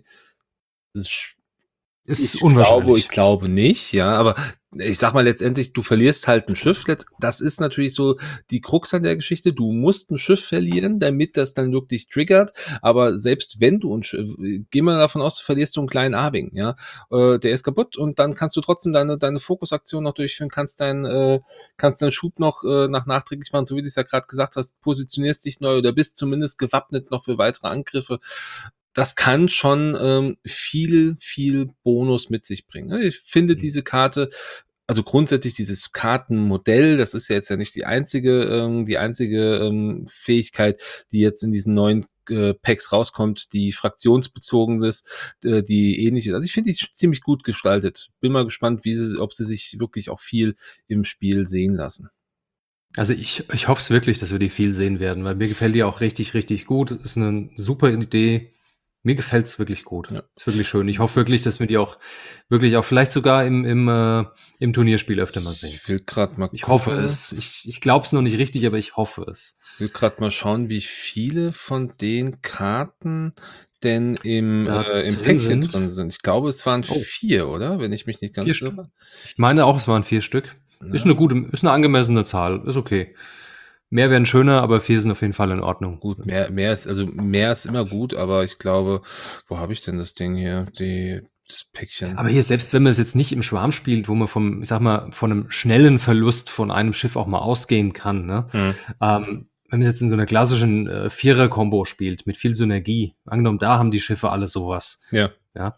ist sch Ist ich glaube ich unwahrscheinlich. glaube nicht, ja, aber ich sage mal letztendlich, du verlierst halt 'n Schiff letzt das ist natürlich so die Krux an der Geschichte. Du musst 'n Schiff verlieren, damit das dann wirklich triggert. Aber selbst wenn du 'n Schiff geh mal davon aus, du verlierst so 'n kleinen A-Wing, ja? Äh, der ist kaputt und dann kannst du trotzdem deine deine Fokusaktion noch durchführen, kannst deinen äh, kannst deinen Schub noch, äh, nach nachträglich machen, so wie du's ja grad gesagt hast, positionierst dich neu oder bist zumindest gewappnet noch für weitere Angriffe. Das kann schon, ähm, viel, viel Bonus mit sich bringen, ne? Ich finde Mhm. diese Karte also, grundsätzlich dieses Kartenmodell, das ist ja jetzt ja nicht die einzige ähm, die einzige, ähm, Fähigkeit, die jetzt in diesen neuen, äh, Packs rauskommt, die fraktionsbezogen ist, äh, die ähnlich ist. Also, ich finde die sch ziemlich gut gestaltet. Bin mal gespannt, wie sie ob sie sich wirklich auch viel im Spiel sehen lassen. Also, ich ich hoffe es wirklich, dass wir die viel sehen werden, weil mir gefällt die auch richtig, richtig gut. Ist 'ne super Idee. Mir gefällt's wirklich gut. Ja. Ist wirklich schön. Ich hoffe wirklich, dass wir die auch wirklich auch vielleicht sogar im im, äh im Turnierspiel öfter mal sehen. Ich will grad mal Ich hoffe gucken. es. Ich ich glaube es noch nicht richtig, aber ich hoffe es. Will grad mal schauen, wie viele von den Karten denn im, Da äh im drin Päckchen sind drin sind. Ich glaube, es waren Oh. vier, oder? Wenn ich mich nicht vier ganz Stück. irre. Ich meine auch, es waren vier Stück. Ist 'ne Ja. gute ist 'ne angemessene Zahl, ist okay. Mehr wären schöner, aber vier sind auf jeden Fall in Ordnung. Gut, mehr mehr ist also, mehr ist immer gut, aber ich glaube wo habe ich denn das Ding hier? Die das Päckchen. Aber hier, selbst wenn man's jetzt nicht im Schwarm spielt, wo man vom ich sage mal, von 'nem schnellen Verlust von einem Schiff auch mal ausgehen kann, ne? Mhm. Ähm, wenn man jetzt in so 'ner klassischen, äh, Vierer-Kombo spielt mit viel Synergie. Angenommen, da haben die Schiffe alle so was, Ja. ja?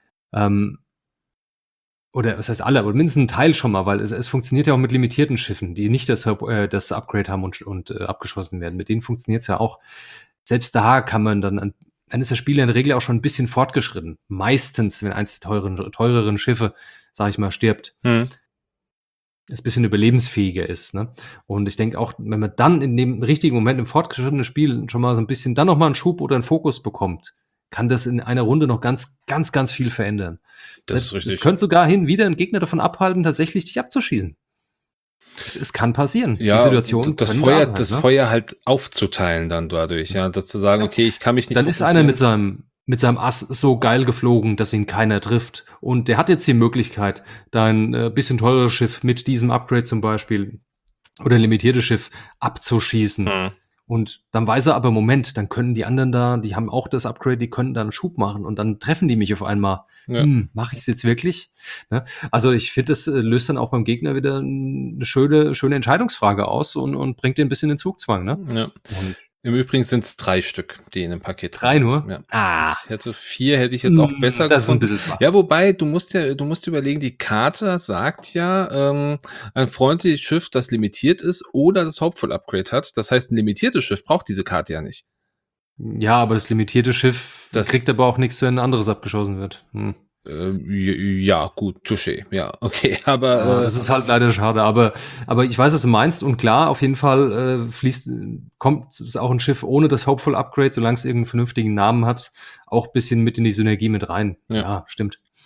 Ähm oder was heißt alle, aber mindestens 'n Teil schon mal, weil es es funktioniert ja auch mit limitierten Schiffen, die nicht das Hub äh, das Upgrade haben und sch und, äh, abgeschossen werden. Mit denen funktioniert's ja auch. Selbst da kann man dann an dann ist das Spiel ja in der Regel auch schon 'n bisschen fortgeschritten. Meistens, wenn eins der teuren teureren Schiffe, sage ich mal, stirbt. Mhm. Es bisschen überlebensfähiger ist, ne? Und ich denke auch, wenn man dann in dem richtigen Moment im fortgeschrittenen Spiel schon mal so 'n bisschen dann noch mal 'n Schub oder 'n Fokus bekommt, kann das in einer Runde noch ganz, ganz, ganz viel verändern. Das ist Es es richtig. könnte sogar hin wieder 'n Gegner davon abhalten, tatsächlich dich abzuschießen. Es es kann passieren. Die Ja, d Situationen das können da Feuer sein, das ne? Feuer halt aufzuteilen dann dadurch, ja, das zu sagen: Ja. „Okay, ich kann mich nicht Dann ist einer mit fokussieren.“ seinem mit seinem Ass so geil geflogen, dass ihn keiner trifft. Und der hat jetzt die Möglichkeit, dein, äh, bisschen teureres Schiff mit diesem Upgrade zum Beispiel oder limitiertes Schiff abzuschießen. Mhm. Und dann weiß er aber: „Moment, dann können die anderen da die haben auch das Upgrade, die können da 'n Schub machen und dann treffen die mich auf einmal. Ja. Hm, mache ich's jetzt wirklich?“ Ne? Also, ich finde, das, äh, löst dann auch beim Gegner wieder 'n 'ne schöne schöne Entscheidungsfrage aus und und bringt den 'n bisschen in Zugzwang, ne? Ja. Und Im Übrigen sind's drei Stück, die in dem Paket drin drei sind. nur? Ja. Ah. Ich hätte vier hätte ich jetzt auch Hm, besser das ist 'n gefunden. bisschen schwach. Ja, wobei, du musst ja du musst überlegen, die Karte sagt ja, ähm: „Ein freundliches Schiff, das limitiert ist oder das Hopeful-Upgrade hat.“ Das heißt, 'n limitiertes Schiff braucht diese Karte ja nicht. Ja, aber das limitierte Schiff Das kriegt aber auch nix, wenn 'n anderes abgeschossen wird. Hm. Äh, j ja, gut, touché. Ja, okay, Ja, aber, äh das ist halt leider schade, aber aber ich weiß, was du meinst und klar, auf jeden Fall, äh, fließt kommt s auch 'n Schiff ohne das Hopeful-Upgrade, solang's irgend 'n vernünftigen Namen hat, auch bisschen mit in die Synergie mit rein. Ja. Ja, stimmt.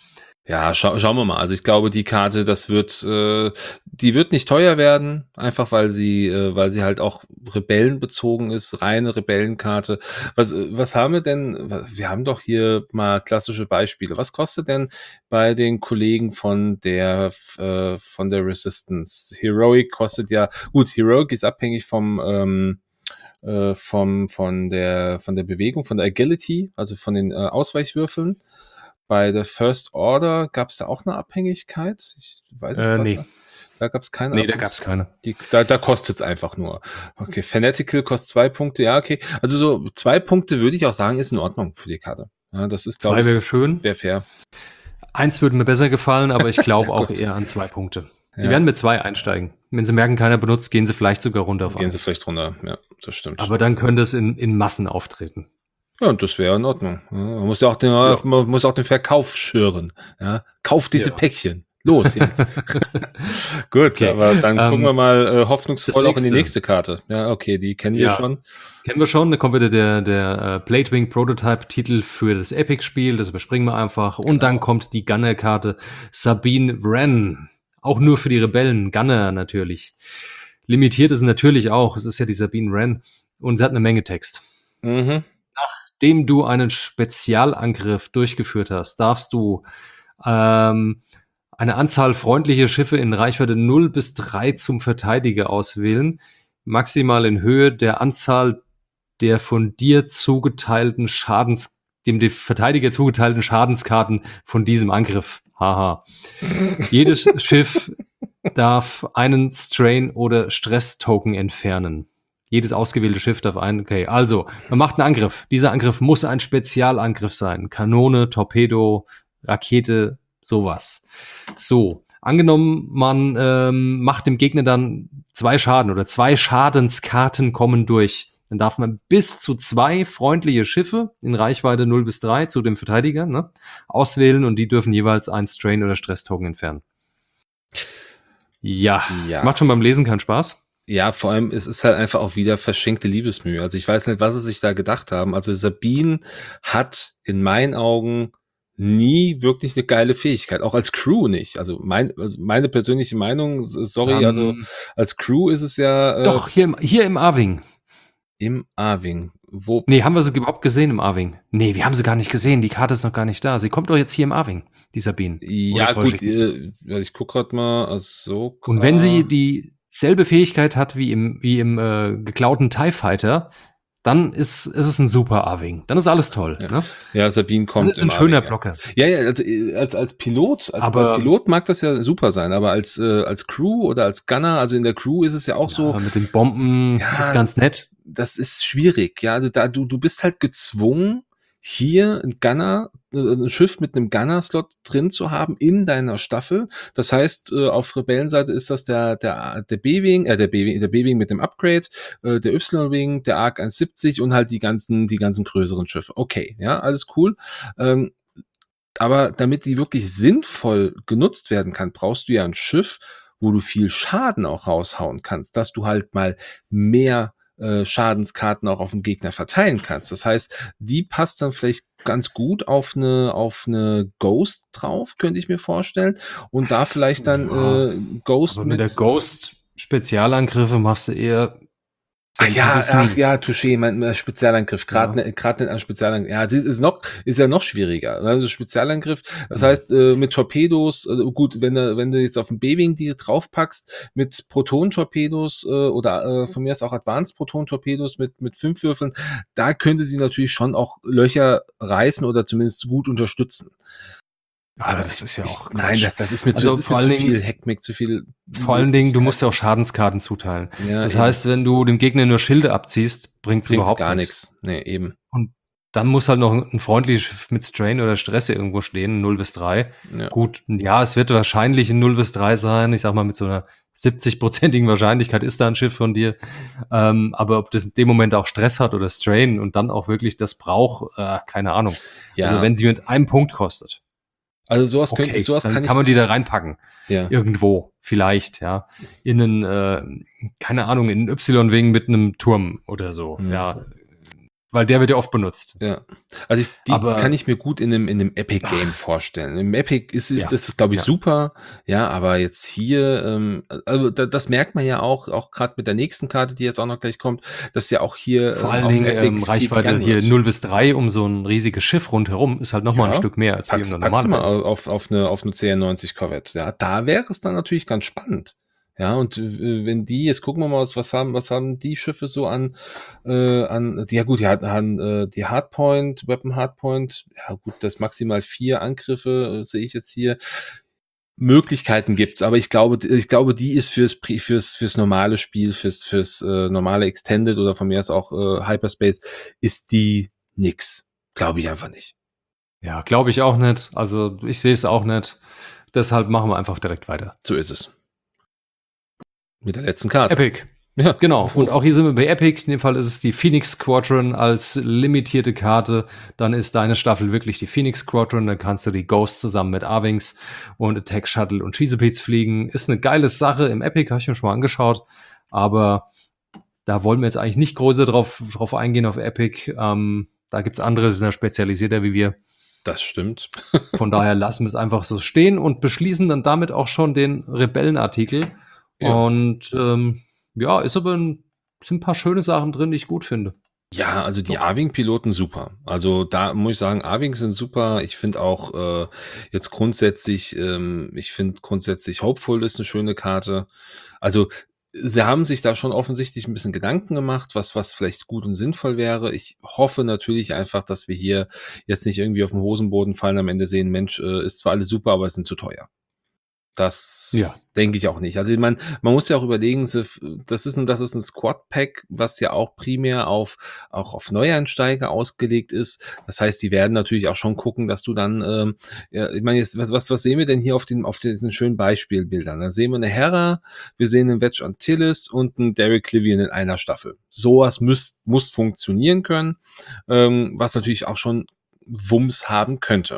Ja, schau schauen wir mal. Also, ich glaube, die Karte, das wird äh, die wird nicht teuer werden, einfach weil sie äh, weil sie halt auch rebellenbezogen ist, reine Rebellenkarte. Was äh, was haben wir denn wa wir haben doch hier mal klassische Beispiele. Was kostet denn bei den Kollegen von der f äh, von der Resistance? Heroic kostet ja gut, Heroic ist abhängig vom, ähm, äh vom von der von der Bewegung, von der Agility, also von den, äh, Ausweichwürfeln. Bei der First Order gab's da auch 'ne Abhängigkeit? Ich weiß es Äh, grad ne. gar da gab's keine Ne, da Abhängig gab's keine. die da da kostet's einfach nur. Okay, Fanatical kostet zwei Punkte, ja, okay. Also, so zwei Punkte würde ich auch sagen, ist in Ordnung für die Karte. Ja, das ist, glaube zwei wäre ich schön. wäre fair. eins würde mir besser gefallen, aber ich Ja, glaube auch gut. eher an zwei Punkte. Die Ja. werden mit zwei einsteigen. Wenn sie merken, keiner benutzt, gehen sie vielleicht sogar runter auf Gehen sie eins. vielleicht runter. Ja, das stimmt. Aber dann könnte es in in Massen auftreten. Ja, und das wäre in Ordnung. Ja, man muss ja auch den Ja. man muss auch den Verkauf schüren, ja? Kauft diese Ja. Päckchen. Los jetzt. Gut, Okay, aber dann gucken wir ähm, mal, äh, das hoffnungsvoll auch in die Nächste. nächste Karte. Ja, okay, die kennen wir Ja, schon. kennen wir schon. Da kommt wieder der der, äh, Bladewing Prototype-Titel für das Epic-Spiel. Das überspringen wir einfach. Und dann Genau. kommt die Gunner-Karte Sabine Wren. Auch nur für die Rebellen, Gunner natürlich. Limitiert ist sie natürlich auch. Es ist ja die Sabine Wren und sie hat 'ne Menge Text. Mhm. Nachdem du einen Spezialangriff durchgeführt hast, darfst du, ähm, eine Anzahl freundlicher Schiffe in Reichweite null bis drei zum Verteidiger auswählen, maximal in Höhe der Anzahl der von dir zugeteilten Schadens dem dem Verteidiger zugeteilten Schadenskarten von diesem Angriff. Haha. Jedes Schiff darf einen Strain oder Stress-Token entfernen. Jedes ausgewählte Schiff darf einen okay, also, man macht 'n Angriff. Dieser Angriff muss ein Spezialangriff sein. Kanone, Torpedo, Rakete, so was. So, angenommen, man, ähm, macht dem Gegner dann zwei Schaden oder zwei Schadenskarten kommen durch. Dann darf man bis zu zwei freundliche Schiffe in Reichweite null bis drei zu dem Verteidiger, ne, auswählen und die dürfen jeweils ein Strain oder Stress-Token entfernen. Ja, es Ja. macht schon beim Lesen keinen Spaß. Ja, vor allem, es ist halt einfach auch wieder verschenkte Liebesmühe. Also, ich weiß nicht, was sie sich da gedacht haben. Also, Sabine hat in meinen Augen nie wirklich 'ne geile Fähigkeit, auch als Crew nicht. Also, mein also, meine persönliche Meinung, s sorry, also, Ähm. als Crew ist es ja, äh Doch, hier im hier im A-Wing. Im A-Wing. Wo Ne, haben wir sie überhaupt gesehen im A-Wing? Ne, wir haben sie gar nicht gesehen. Die Karte ist noch gar nicht da. Sie kommt doch jetzt hier im A-Wing, die Sabine. Oder Ja täusche gut, ich mich? äh, ja, ich gucke grad mal, Und wenn sie Ahsoka dieselbe Fähigkeit hat wie im wie im, äh, geklauten TIE Fighter, dann ist ist es 'n super A-Wing. Dann ist alles toll, Ja. ne? Ja, Sabine Dann kommt ist 'n im A-Wing, schöner ja. Blocker. Ja, ja, also, äh, als als Pilot als als Aber Pilot mag das ja super sein, aber als äh, als Crew oder als Gunner also, in der Crew ist es ja auch so Ja, mit den Bomben ist ja, ganz nett. das ist schwierig. Ja, also, da du du bist halt gezwungen, hier 'n Gunner äh, 'n Schiff mit 'nem Gunner-Slot drin zu haben in deiner Staffel. Das heißt, äh, auf Rebellenseite ist das der der A der B-Wing äh, der B-Wing der B-Wing mit dem Upgrade, äh, der Y-Wing, der A G eins siebzig und halt die ganzen die ganzen größeren Schiffe. Okay, ja, alles cool. Ähm, aber damit die wirklich sinnvoll genutzt werden kann, brauchst du ja 'n Schiff, wo du viel Schaden auch raushauen kannst, dass du halt mal mehr, äh, Schadenskarten auch auf 'n Gegner verteilen kannst. Das heißt, die passt dann vielleicht ganz gut auf 'ne auf 'ne Ghost drauf, könnte ich mir vorstellen. Und da vielleicht dann, Ja, äh, Ghost aber mit der mit Ghost Spezialangriffe machst du eher Ach ja, sämtliches ach nie. ja, touché, mein mein Spezialangriff, grad Ja. ne grad nicht an Spezialang ja, sie ist noch ist ja noch schwieriger. Also, Spezialangriff, das Mhm. heißt, äh, mit Torpedos also, gut, wenn du wenn du jetzt auf 'n B-Wing die draufpackst mit Proton-Torpedos, äh, oder, äh, von mir aus auch Advanced-Proton-Torpedos mit mit fünf Würfeln, da könnte sie natürlich schon auch Löcher reißen oder zumindest gut unterstützen. Aber Aber das ich ist ja ich auch nein, Quatsch. das das ist mir zu Also, das ist mir vor zu allen viel Dingen Heckmeck, zu viel vor allen Dingen, du musst ja auch Möglichkeiten. Schadenskarten zuteilen. Ja, Das eben. heißt, wenn du dem Gegner nur Schilde abziehst, bringt's Bringt's überhaupt gar nix. nix. Ne, eben. Und dann muss halt noch 'n 'n freundliches Schiff mit Strain oder Stress irgendwo stehen, null bis drei. Ja. Gut, ja, es wird wahrscheinlich 'n null bis drei sein. Ich sage mal, mit so 'ner siebzig-prozentigen Wahrscheinlichkeit ist da 'n Schiff von dir. Ähm, aber ob das in dem Moment auch Stress hat oder Strain und dann auch wirklich das braucht, äh, keine Ahnung. Also, Ja. wenn sie mit einem Punkt kostet Also, so was könnt okay, so was dann kann kann ich man die da reinpacken. Ja. Irgendwo, vielleicht, ja. In 'nen, äh, keine Ahnung, in 'n Y-Wing mit 'nem Turm oder so, Mhm. ja. weil der wird ja oft benutzt. Ja. Also, ich die kann Aber ich mir gut in 'nem in 'nem Epic-Game ach, vorstellen. Im Epic ist ist ja, das, glaube ich, ja. super, ja, aber jetzt hier, ähm a also, da das merkt man ja auch auch grad mit der nächsten Karte, die jetzt auch noch gleich kommt, dass ja auch hier, Vor ähm, allen auf Dingen, ähm, Epic viel Reichweite gegangen hier wird. null bis drei um so 'n riesiges Schiff rundherum ist halt noch mal 'n Ja, Stück mehr als wie um pack's 'ne pack's du normale mal Base. au auf auf 'ne auf 'ne C N neunzig Korvette, ja? Da wäre es dann natürlich ganz spannend. Ja, und w wenn die jetzt gucken wir mal, was was haben was haben die Schiffe so an äh, an ja gut, die hat haben, äh, die Hardpoint Weapon Hardpoint, ja gut, das maximal vier Angriffe, äh, sehe ich jetzt hier. Möglichkeiten gibt's, aber ich glaube d ich glaube, die ist fürs Pri fürs fürs normale Spiel, fürs fürs, äh, normale Extended oder von mir aus auch, äh, Hyperspace ist die nix. Glaube ich einfach nicht. Ja, glaube ich auch nicht. Also, ich sehe es auch nicht. Deshalb machen wir einfach direkt weiter. So ist es. Mit der letzten Karte. Epic. Ja, Genau. Und wo auch hier sind wir bei Epic. In dem Fall ist es die Phoenix Squadron als limitierte Karte. Dann ist deine Staffel wirklich die Phoenix Squadron. Dann kannst du die Ghost zusammen mit A-Wings und Attack Shuttle und Chesapeakes fliegen. Ist 'ne geile Sache. Im Epic habe ich mir schon mal angeschaut, aber da wollen wir jetzt eigentlich nicht größer drauf drauf eingehen auf Epic. Ähm, da gibt's andere, die sind da spezialisierter wie wir. Das stimmt. Von daher lassen wir's einfach so stehen und beschließen dann damit auch schon den Rebellenartikel. Ja. Und, ähm, ja, ist aber 'n sind 'n paar schöne Sachen drin, die ich gut finde. Ja, also, die Doch. A-Wing-Piloten super. Also, da muss ich sagen, A-Wings sind super. Ich finde auch, äh, jetzt grundsätzlich ähm, ich finde grundsätzlich Hopeful ist 'ne schöne Karte. Also, sie haben sich da schon offensichtlich 'n bisschen Gedanken gemacht, was was vielleicht gut und sinnvoll wäre. Ich hoffe natürlich einfach, dass wir hier jetzt nicht irgendwie auf 'n Hosenboden fallen, am Ende sehen: „Mensch, äh, ist zwar alles super, aber es sind zu teuer.“ Ja. Das denke ich auch nicht. Also, ich meine, man muss ja auch überlegen, sie f das ist 'n das ist 'n Squad-Pack, was ja auch primär auf auch auf Neueinsteiger ausgelegt ist. Das heißt, die werden natürlich auch schon gucken, dass du dann, ähm ja, ich meine jetzt, was was was sehen wir denn hier auf den auf diesen schönen Beispielbildern? Da sehen wir 'ne Hera, wir sehen 'nen Wedge Antilles und 'n Derek Klivian in einer Staffel. So was müsst muss funktionieren können, ähm, was natürlich auch schon Wumms haben könnte.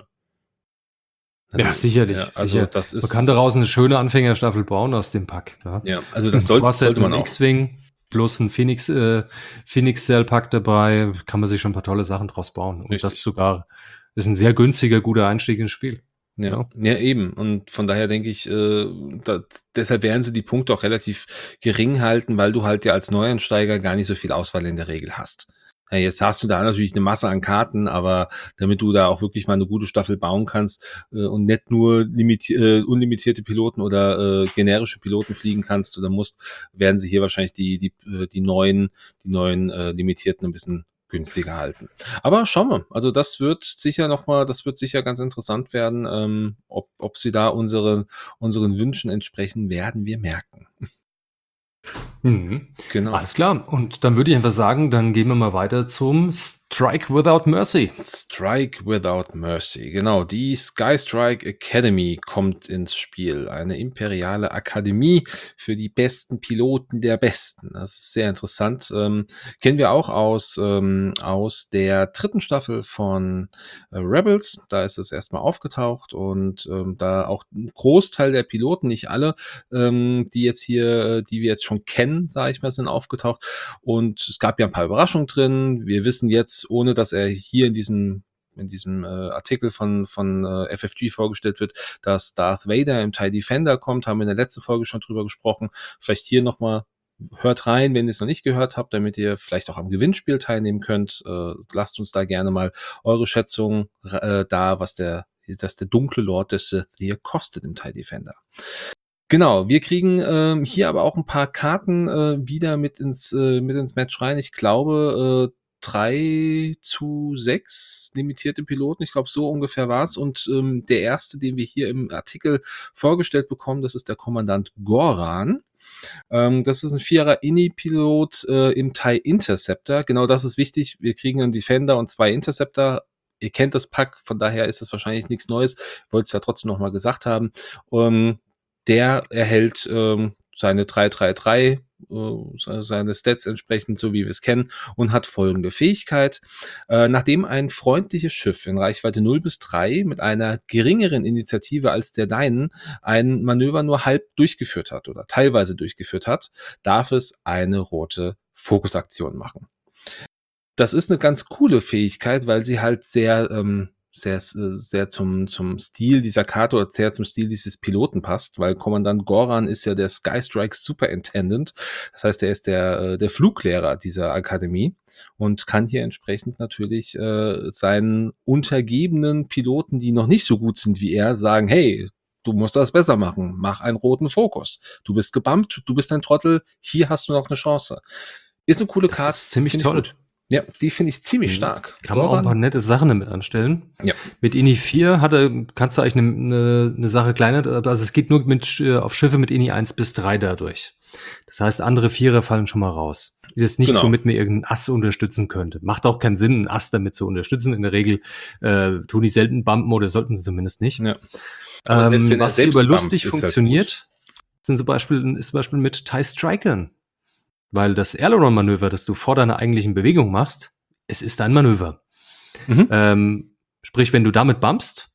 Ja, Also ja, sicherlich, also, sicher. das Man kann ist daraus 'ne schöne Anfängerstaffel bauen aus dem Pack, ja. Ja, also, das Du soll hast halt sollte nur man 'n auch. X-Wing plus 'n Phoenix äh, Phoenix-Cell-Pack dabei, kann man sich schon 'n paar tolle Sachen draus bauen. Und das Richtig. sogar ist 'n sehr günstiger, guter Einstieg ins Spiel, Ja. ja. Ja, eben. Und von daher denke ich, äh, da deshalb werden sie die Punkte auch relativ gering halten, weil du halt ja als Neueinsteiger gar nicht so viel Auswahl in der Regel hast. Ja, jetzt hast du da natürlich 'ne Masse an Karten, aber damit du da auch wirklich mal 'ne gute Staffel bauen kannst, äh, und nicht nur limiti äh, unlimitierte Piloten oder, äh, generische Piloten fliegen kannst oder musst, werden sie hier wahrscheinlich die die äh, die neuen die neuen, äh, limitierten 'n bisschen günstiger halten. Aber schauen wir. Also, das wird sicher noch mal das wird sicher ganz interessant werden, ähm, ob ob sie da unsere unseren Wünschen entsprechen, werden wir merken. Mhm. Genau. Alles klar. Und dann würde ich einfach sagen, dann gehen wir mal weiter zum Strike Without Mercy. Strike Without Mercy, genau. Die Sky Strike Academy kommt ins Spiel. Eine imperiale Akademie für die besten Piloten der Besten. Das ist sehr interessant. Ähm, kennen wir auch aus ähm, aus der dritten Staffel von, äh, Rebels. Da ist es erst mal aufgetaucht und, ähm, da auch 'n Großteil der Piloten, nicht alle, ähm, die jetzt hier die wir jetzt schon kennen, sage ich mal, sind aufgetaucht. Und es gab ja 'n paar Überraschungen drin. Wir wissen jetzt, ohne dass er hier in diesem in diesem, äh, Artikel von von, äh, F F G vorgestellt wird, dass Darth Vader im TIE Defender kommt, haben wir in der letzten Folge schon drüber gesprochen. Vielleicht hier noch mal hört rein, wenn ihr's noch nicht gehört habt, damit ihr vielleicht auch am Gewinnspiel teilnehmen könnt. Äh, lasst uns da gerne mal eure Schätzung r äh, da, was der dass der dunkle Lord des Sith hier kostet im TIE Defender. Genau, wir kriegen, ähm, hier aber auch 'n paar Karten, äh, wieder mit ins äh, mit ins Match rein. Ich glaube, äh, drei zu sechs limitierte Piloten. Ich glaube, so ungefähr war's. Und, ähm, der erste, den wir hier im Artikel vorgestellt bekommen, das ist der Kommandant Goran. Ähm, das ist 'n Vierer Ini-Pilot, äh, im TIE Interceptor. Genau das ist wichtig. Wir kriegen 'nen Defender und zwei Interceptor. Ihr kennt das Pack, von daher ist das wahrscheinlich nix Neues. Wollte es ja trotzdem noch mal gesagt haben. Ähm, der erhält, ähm, seine drei drei drei, äh, sei seine Stats entsprechend, so wie wir's kennen und hat folgende Fähigkeit: Äh, nachdem ein freundliches Schiff in Reichweite null bis drei mit einer geringeren Initiative als der deinen ein Manöver nur halb durchgeführt hat oder teilweise durchgeführt hat, darf es eine rote Fokusaktion machen. das ist 'ne ganz coole Fähigkeit, weil sie halt sehr, ähm sehr s äh, sehr zum zum Stil dieser Karte oder sehr zum Stil dieses Piloten passt, weil Kommandant Goran ist ja der Sky Strike Superintendent. Das heißt, er ist der äh, der Fluglehrer dieser Akademie und kann hier entsprechend natürlich, äh, seinen untergebenen Piloten, die noch nicht so gut sind wie er, sagen: „Hey, du musst das besser machen. Mach einen roten Fokus. Du bist gebampt, du bist ein Trottel, hier hast du noch 'ne Chance.“ Ist 'ne coole Das Card, ist ziemlich finde ich toll. gut. Ja, die finde ich ziemlich Mhm. stark. Kann man auch 'n paar Goran nette Sachen damit anstellen. Ja. Mit Ini vier hat er kannst du eigentlich 'ne 'ne 'ne Sache kleiner d also, es geht nur mit Sch äh, auf Schiffe mit Ini eins bis drei dadurch. Das heißt, andere Vierer fallen schon mal raus. Ist jetzt nichts, Genau. womit man irgend 'n Ass unterstützen könnte. Macht auch keinen Sinn, 'n Ass damit zu unterstützen. In der Regel, äh, tun die selten bumpen oder sollten sie zumindest nicht. Ja. Aber selbst Ähm, wenn er was hier über selbst bumpt, lustig ist halt gut. funktioniert, sind zum Beispiel ist zum Beispiel mit TIE Strikern. Weil das Aileron-Manöver, das du vor deiner eigentlichen Bewegung machst, es ist ein Manöver. Mhm. Ähm, sprich, wenn du damit bumpst,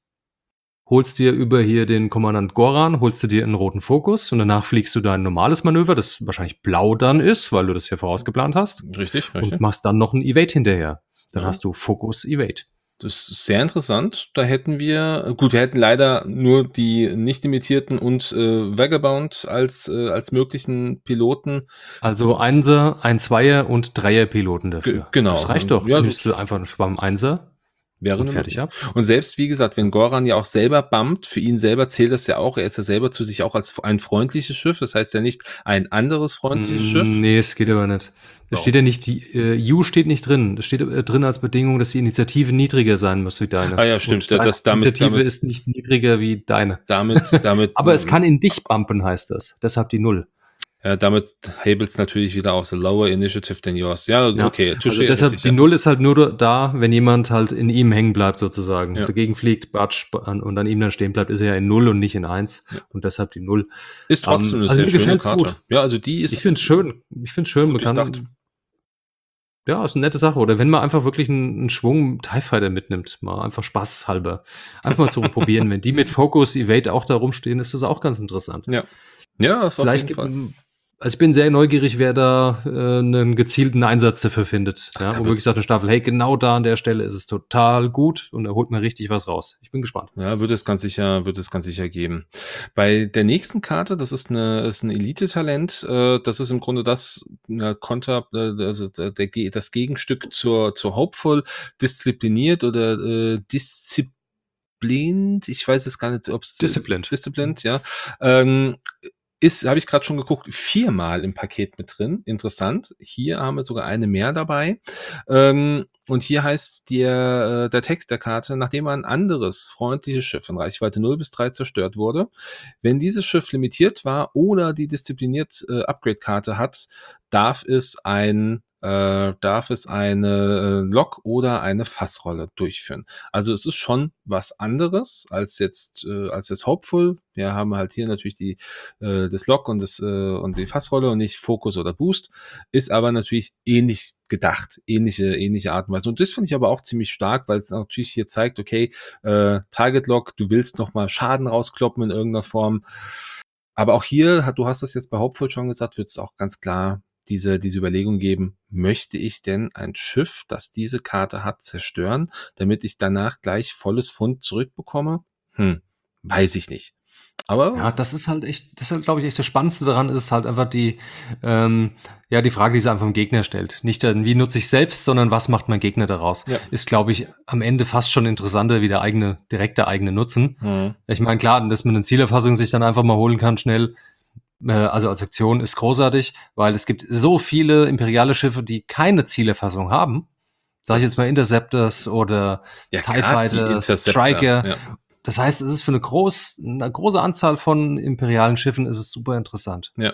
holst dir über hier den Kommandant Goran holst du dir 'n roten Fokus und danach fliegst du dein normales Manöver, das wahrscheinlich blau dann ist, weil du das ja vorausgeplant hast Richtig, und richtig. machst dann noch 'n Evade hinterher. Dann Ja. hast du Fokus, Evade. Das ist sehr interessant. Da hätten wir gut, wir hätten leider nur die nicht limitierten und, äh, Vagabond als äh, als möglichen Piloten. Also Einser, ein Zweier und Dreier-Piloten Ge dafür. Das genau, reicht und doch. ja, Nimmst das du einfach 'n Schwamm Einser wäre und 'ne fertig, Möglichkeit. ja. Und selbst, wie gesagt, wenn Goran ja auch selber bumpt, für ihn selber zählt das ja auch. Er ist ja selber zu sich auch als f ein freundliches Schiff. Das heißt ja nicht ein anderes freundliches Hm, Schiff. ne, es geht aber nicht. Da So. steht ja nicht die äh, U steht nicht drin. Da steht, äh, drin als Bedingung, dass die Initiative niedriger sein muss wie Ah deine. ja, stimmt, Und da deine das damit Initiative damit ist nicht niedriger wie deine. damit damit, Aber es kann in dich bumpen, heißt das. Deshalb die null. Ja, damit hebelt's natürlich wieder auf the lower initiative than yours. Ja, Ja, okay, also touché, deshalb richtig, die ja. null ist halt nur d da, wenn jemand halt in ihm hängen bleibt sozusagen. Ja. Dagegen fliegt, batsch an und an ihm dann stehen bleibt, ist er ja in null und nicht in eins Ja. und deshalb die null. Ist trotzdem Ähm, 'ne also sehr mir schöne gefällt's Karte. gut. Ja, also die Ich finde ist es schön. Ich finde es schön, gut man durchdacht. kann ja, ist 'ne nette Sache. Oder wenn man einfach wirklich 'n 'n Schwung TIE Fighter mitnimmt, mal einfach spaßhalber. Einfach mal zu probieren. Wenn die mit Fokus, Evade auch da rumstehen, ist das auch ganz interessant. Ja. Ja, das auf Vielleicht jeden gibt Fall. 'n also, ich bin sehr neugierig, wer da, äh, 'nen gezielten Einsatz dafür findet, Ach, ja, da wo wirklich wird sagt 'ne Staffel: „Hey, genau da an der Stelle ist es total gut und da holt man richtig was raus.“ Ich bin gespannt. Ja, wird es ganz sicher wird es ganz sicher geben. Bei der nächsten Karte, das ist 'ne ist 'n Elite-Talent, äh, das ist im Grunde das, ja, Konter äh, also der der Ge das Gegenstück zur zur Hopeful, diszipliniert oder, äh, disziplint. Ich weiß jetzt gar nicht, ob's äh, Disciplined. Mhm. disciplined, ja. Ähm, ist habe ich grad schon geguckt, viermal im Paket mit drin. Interessant. Hier haben wir sogar eine mehr dabei. Ähm, und hier heißt der äh, der Text der Karte: „Nachdem ein anderes freundliches Schiff in Reichweite null bis drei zerstört wurde, wenn dieses Schiff limitiert war oder die diszipliniert äh, Upgrade-Karte hat, darf es ein äh, darf es eine, äh, Lok oder eine Fassrolle durchführen.“ Also, es ist schon was anderes als jetzt äh, als jetzt Hopeful. Wir haben halt hier natürlich die äh, das Lok und das äh, und die Fassrolle und nicht Fokus oder Boost. Ist aber natürlich ähnlich gedacht, ähnliche ähnliche Art und Weise. Und das finde ich aber auch ziemlich stark, weil's natürlich hier zeigt, okay, äh, Target Lock, du willst noch mal Schaden rauskloppen in irgend 'ner Form. Aber auch hier ha du hast das jetzt bei Hopeful schon gesagt, wird's auch ganz klar diese diese Überlegung geben: „Möchte ich denn ein Schiff, das diese Karte hat, zerstören, damit ich danach gleich volles Pfund zurückbekomme?“ Hm, weiß ich nicht. Aber Ja, das ist halt echt das ist halt, glaube ich, echt das Spannendste daran ist halt einfach die ähm, ja, die Frage, die sich einfach 'n Gegner stellt. Nicht dann: „Wie nutze ich's selbst“, sondern: „Was macht mein Gegner daraus?“ Ja. Ist, glaube ich, am Ende fast schon interessanter wie der eigene direkte eigene Nutzen. Mhm. Ich meine, klar, dass man 'ne Zielerfassung sich dann einfach mal holen kann schnell, äh, also als Aktion ist großartig, weil es gibt so viele imperiale Schiffe, die keine Zielerfassung haben. Sage ich jetzt mal Das Interceptors oder Ja, TIE grad die Fighter, Interceptor, Striker. ja. Das heißt, es ist für 'ne groß 'ne große Anzahl von imperialen Schiffen ist es super interessant. Ja.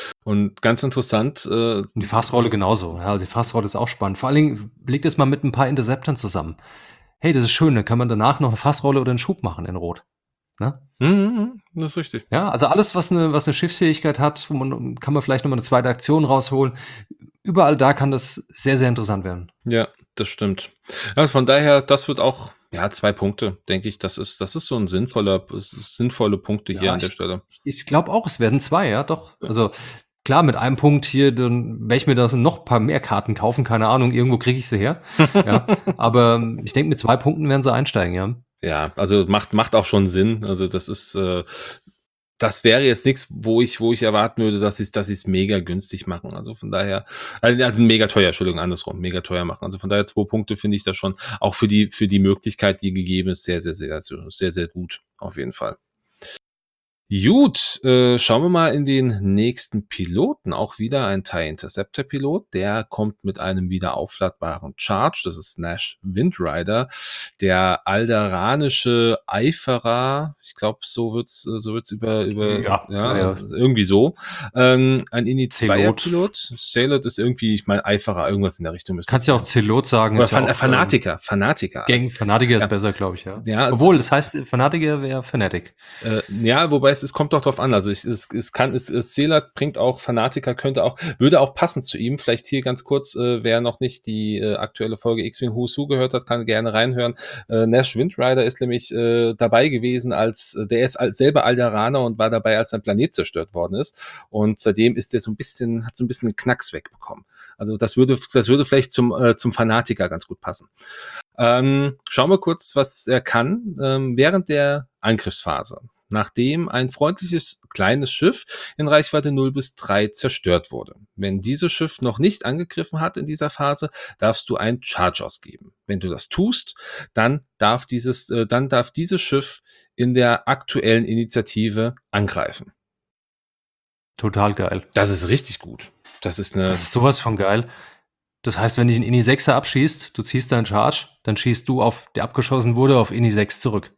Und ganz interessant, äh Und die Fassrolle genauso. Ja, also die Fassrolle ist auch spannend. Vor allen Dingen, leg das mal mit 'n paar Interceptoren zusammen. Hey, das ist schön, dann kann man danach noch 'ne Fassrolle oder 'n Schub machen in Rot, ne? Mhm, mhm, das ist richtig. Ja, also alles, was 'ne was 'ne Schiffsfähigkeit hat, wo man kann man vielleicht noch mal 'ne zweite Aktion rausholen. Überall da kann das sehr, sehr interessant werden. Ja, das stimmt. Also, von daher, das wird auch ja, zwei Punkte, denke ich. Das ist das ist so 'n sinnvoller s sinnvolle Punkte hier Ja, an der ich Stelle. ich glaube auch, es werden zwei, ja doch. Ja. Also klar, mit einem Punkt hier, dann werde ich mir da noch ein paar mehr Karten kaufen, keine Ahnung, irgendwo kriege ich sie her. Ja, aber ähm, ich denke, mit zwei Punkten werden sie einsteigen, ja. Ja, also macht, macht auch schon Sinn. Also das ist, äh, das wäre jetzt nichts, wo ich, wo ich erwarten würde, dass sie es, dass sie es mega günstig machen. Also von daher, also also mega teuer, Entschuldigung, andersrum, mega teuer machen. Also von daher zwei Punkte finde ich das schon auch für die, für die Möglichkeit, die gegeben ist, sehr, sehr, sehr, sehr, sehr, sehr gut. Auf jeden Fall. Gut, äh, schauen wir mal in den nächsten Piloten. Auch wieder ein TIE Interceptor Pilot. Der kommt mit einem wieder aufladbaren Charge. Das ist Nash Windrider. Der alderanische Eiferer. Ich glaube, so wird's, äh, so wird's über, über, Ja, ja, ja, ja. also irgendwie so. Ähm, ein Ini zwei Zelot. Pilot. Zelot ist irgendwie, ich meine, Eiferer, irgendwas in der Richtung müsste Kannst es ja auch sein. Zelot sagen. Oder Ist ja Fan auch, Fanatiker, Fanatiker. Ähm, Gang, Fanatiker ist Ja. besser, glaube ich, ja. Ja, Obwohl, das heißt, Fanatiker wäre Fanatic. Äh, ja, wobei es, es kommt doch drauf an. Also ich, es, es kann, es, es Seelat bringt auch Fanatiker, könnte auch, würde auch passen zu ihm. Vielleicht hier ganz kurz, äh, wer noch nicht die äh, aktuelle Folge X-Wing Who's Who gehört hat, kann gerne reinhören. Äh, Nash Windrider ist nämlich äh, dabei gewesen, als der ist als, selber Alderaner und war dabei, als sein Planet zerstört worden ist. Und seitdem ist der so ein bisschen, hat so ein bisschen einen Knacks wegbekommen. Also das würde, das würde vielleicht zum, äh, zum Fanatiker ganz gut passen. Ähm, schauen wir kurz, was er kann. Ähm, während der Angriffsphase, nachdem ein freundliches kleines Schiff in Reichweite null bis drei zerstört wurde. Wenn dieses Schiff noch nicht angegriffen hat in dieser Phase, darfst du einen Charge ausgeben. Wenn du das tust, dann darf dieses, äh, dann darf dieses Schiff in der aktuellen Initiative angreifen. Total geil. Das ist richtig gut. Das ist eine. Das ist sowas von geil. Das heißt, wenn dich ein Ini sechser abschießt, du ziehst deinen Charge, dann schießt du auf, der abgeschossen wurde, auf Ini sechs zurück.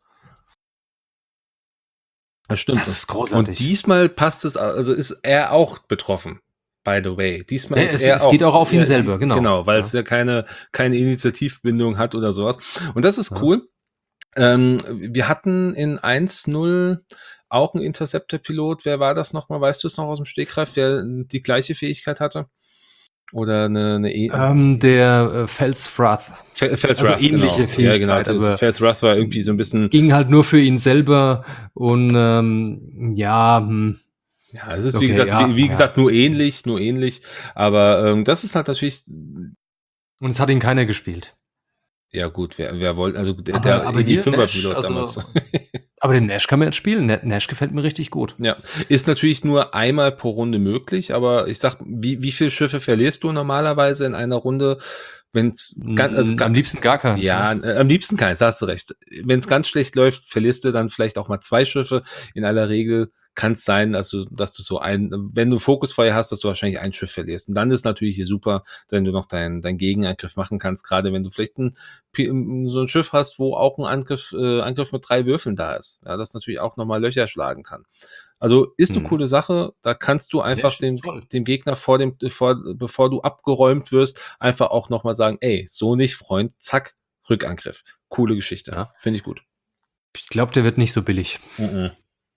Das stimmt. Das ist großartig. Und diesmal passt es, also ist er auch betroffen. By the way. Diesmal Ja, ist es, er es auch. geht auch auf ihn ja, selber, genau. Genau, weil Ja. es ja keine, keine Initiativbindung hat oder sowas. Und das ist Ja. cool. Ähm, wir hatten in eins null auch einen Interceptor-Pilot. Wer war das nochmal? Weißt du es noch aus dem Stegreif, wer die gleiche Fähigkeit hatte? Oder eine, eine e Ähm, der äh, Felswrath. Fel- Felswrath, also ähnliche genau. Fähigkeit, Ja, genau. aber Felswrath war irgendwie so ein bisschen. ging halt nur für ihn selber und ähm, ja, hm, Ja, es ist Okay, wie gesagt, ja, wie, wie ja. gesagt, nur ähnlich, nur ähnlich. Aber ähm, das ist halt natürlich, und es hat ihn keiner gespielt. ja gut, wer, wer wollte, also der, Aber- der aber die hier Fünfer-Pilot Nash, also- damals. Aber den Nash kann man jetzt spielen. Na- Nash gefällt mir richtig gut. Ja, ist natürlich nur einmal pro Runde möglich, aber ich sag, wie, wie viele Schiffe verlierst du normalerweise in einer Runde, wenn's ganz, also Mm, am liebsten gar keins. ja, ne? äh, am liebsten keins, da hast du recht. Wenn es ganz schlecht läuft, verlierst du dann vielleicht auch mal zwei Schiffe. In aller Regel kann es sein, dass du, dass du so ein, wenn du Fokusfeuer hast, dass du wahrscheinlich ein Schiff verlierst. Und dann ist natürlich hier super, wenn du noch deinen dein Gegenangriff machen kannst, gerade wenn du vielleicht ein, so ein Schiff hast, wo auch ein Angriff, äh, Angriff mit drei Würfeln da ist. Ja, das natürlich auch nochmal Löcher schlagen kann. Also ist eine Hm. coole Sache. Da kannst du einfach Nash ist dem, toll. dem Gegner vor dem, vor, bevor du abgeräumt wirst, einfach auch nochmal sagen, ey, so nicht, Freund, zack, Rückangriff. Coole Geschichte. Ja. Finde ich gut. Ich glaube, der wird nicht so billig. Mhm.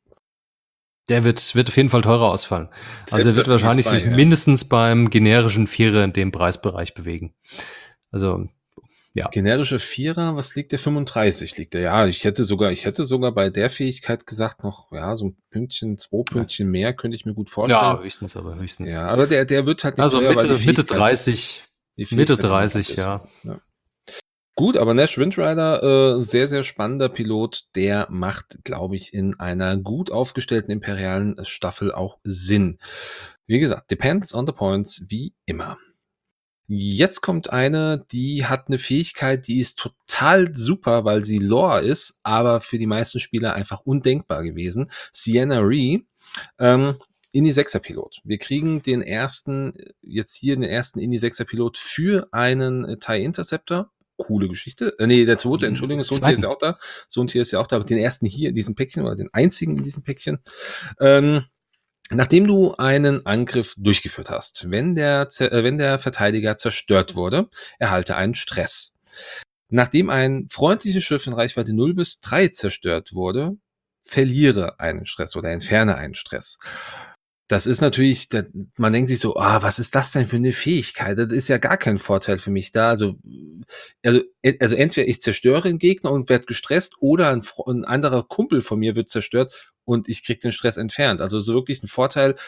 Der wird, wird auf jeden Fall teurer ausfallen. Also er Selbst wird das wahrscheinlich G zwei, sich ja. mindestens beim generischen Vierer in dem Preisbereich bewegen. Also, ja. Generische Vierer, was liegt der? fünfunddreißig liegt der. Ja, ich hätte sogar, ich hätte sogar bei der Fähigkeit gesagt, noch, ja, so ein Pünktchen, zwei Pünktchen mehr könnte ich mir gut vorstellen. Ja, höchstens, aber höchstens. Ja, aber der, der wird halt nicht Also teuer, weil Mitte, die Mitte Fähigkeit- dreißig. die Fähigkeit Mitte einfach dreißig, ist. ja. ja. Gut, aber Nash Windrider, äh, sehr, sehr spannender Pilot, der macht, glaube ich, in einer gut aufgestellten imperialen Staffel auch Sinn. Wie gesagt, depends on the points, wie immer. Jetzt kommt eine, die hat eine Fähigkeit, die ist total super, weil sie Lore ist, aber für die meisten Spieler einfach undenkbar gewesen. Sienna Ree, ähm, Ini sechser Pilot. Wir kriegen den ersten, jetzt hier den ersten Ini sechser Pilot für einen äh, TIE Interceptor. Coole Geschichte. Äh, nee, der zweite, Entschuldigung, das Sohntier ist ja auch da. Sohntier ist ja auch da, aber den ersten hier in diesem Päckchen oder den einzigen in diesem Päckchen. Ähm, Nachdem du einen Angriff durchgeführt hast, wenn der, zer- äh, wenn der Verteidiger zerstört wurde, erhalte einen Stress. Nachdem ein freundliches Schiff in Reichweite null bis drei zerstört wurde, verliere einen Stress oder entferne einen Stress. Das ist natürlich, da- man denkt sich so, ah, was ist das denn für eine Fähigkeit? Das ist ja gar kein Vorteil für mich da. Also, also, e- also entweder ich zerstöre einen Gegner und werde gestresst oder ein, Fro- ein anderer Kumpel von mir wird zerstört und ich kriege den Stress entfernt. Also so wirklich ein Vorteil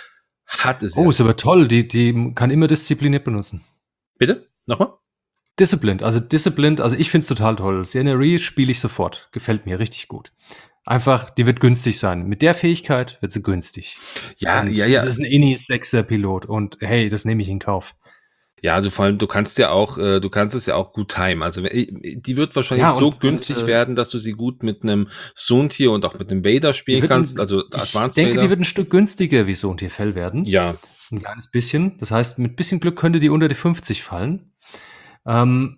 Hat es Oh, ja. ist aber toll. Die, die kann immer diszipliniert benutzen. Bitte? Nochmal? Disciplined, also Disciplined, also ich finde es total toll. Sienna Ree spiele ich sofort. Gefällt mir richtig gut. Einfach, die wird günstig sein. Mit der Fähigkeit wird sie günstig. Ja, Und ja, es ja. ist ein Inni sechser Pilot und hey, das nehme ich in Kauf. Ja, also vor allem, du kannst ja auch, äh, du kannst es ja auch gut timen. Also äh, die wird wahrscheinlich Ja, so und, und günstig äh, werden, dass du sie gut mit einem Soontir und auch mit einem Vader die spielen wird kannst, ein, also ich Advanced denke, die Vader. wird ein Stück günstiger wie so ein Fell werden. Ja, Ein kleines bisschen. Das heißt, mit bisschen Glück könnte die unter die fünfzig fallen. Ähm,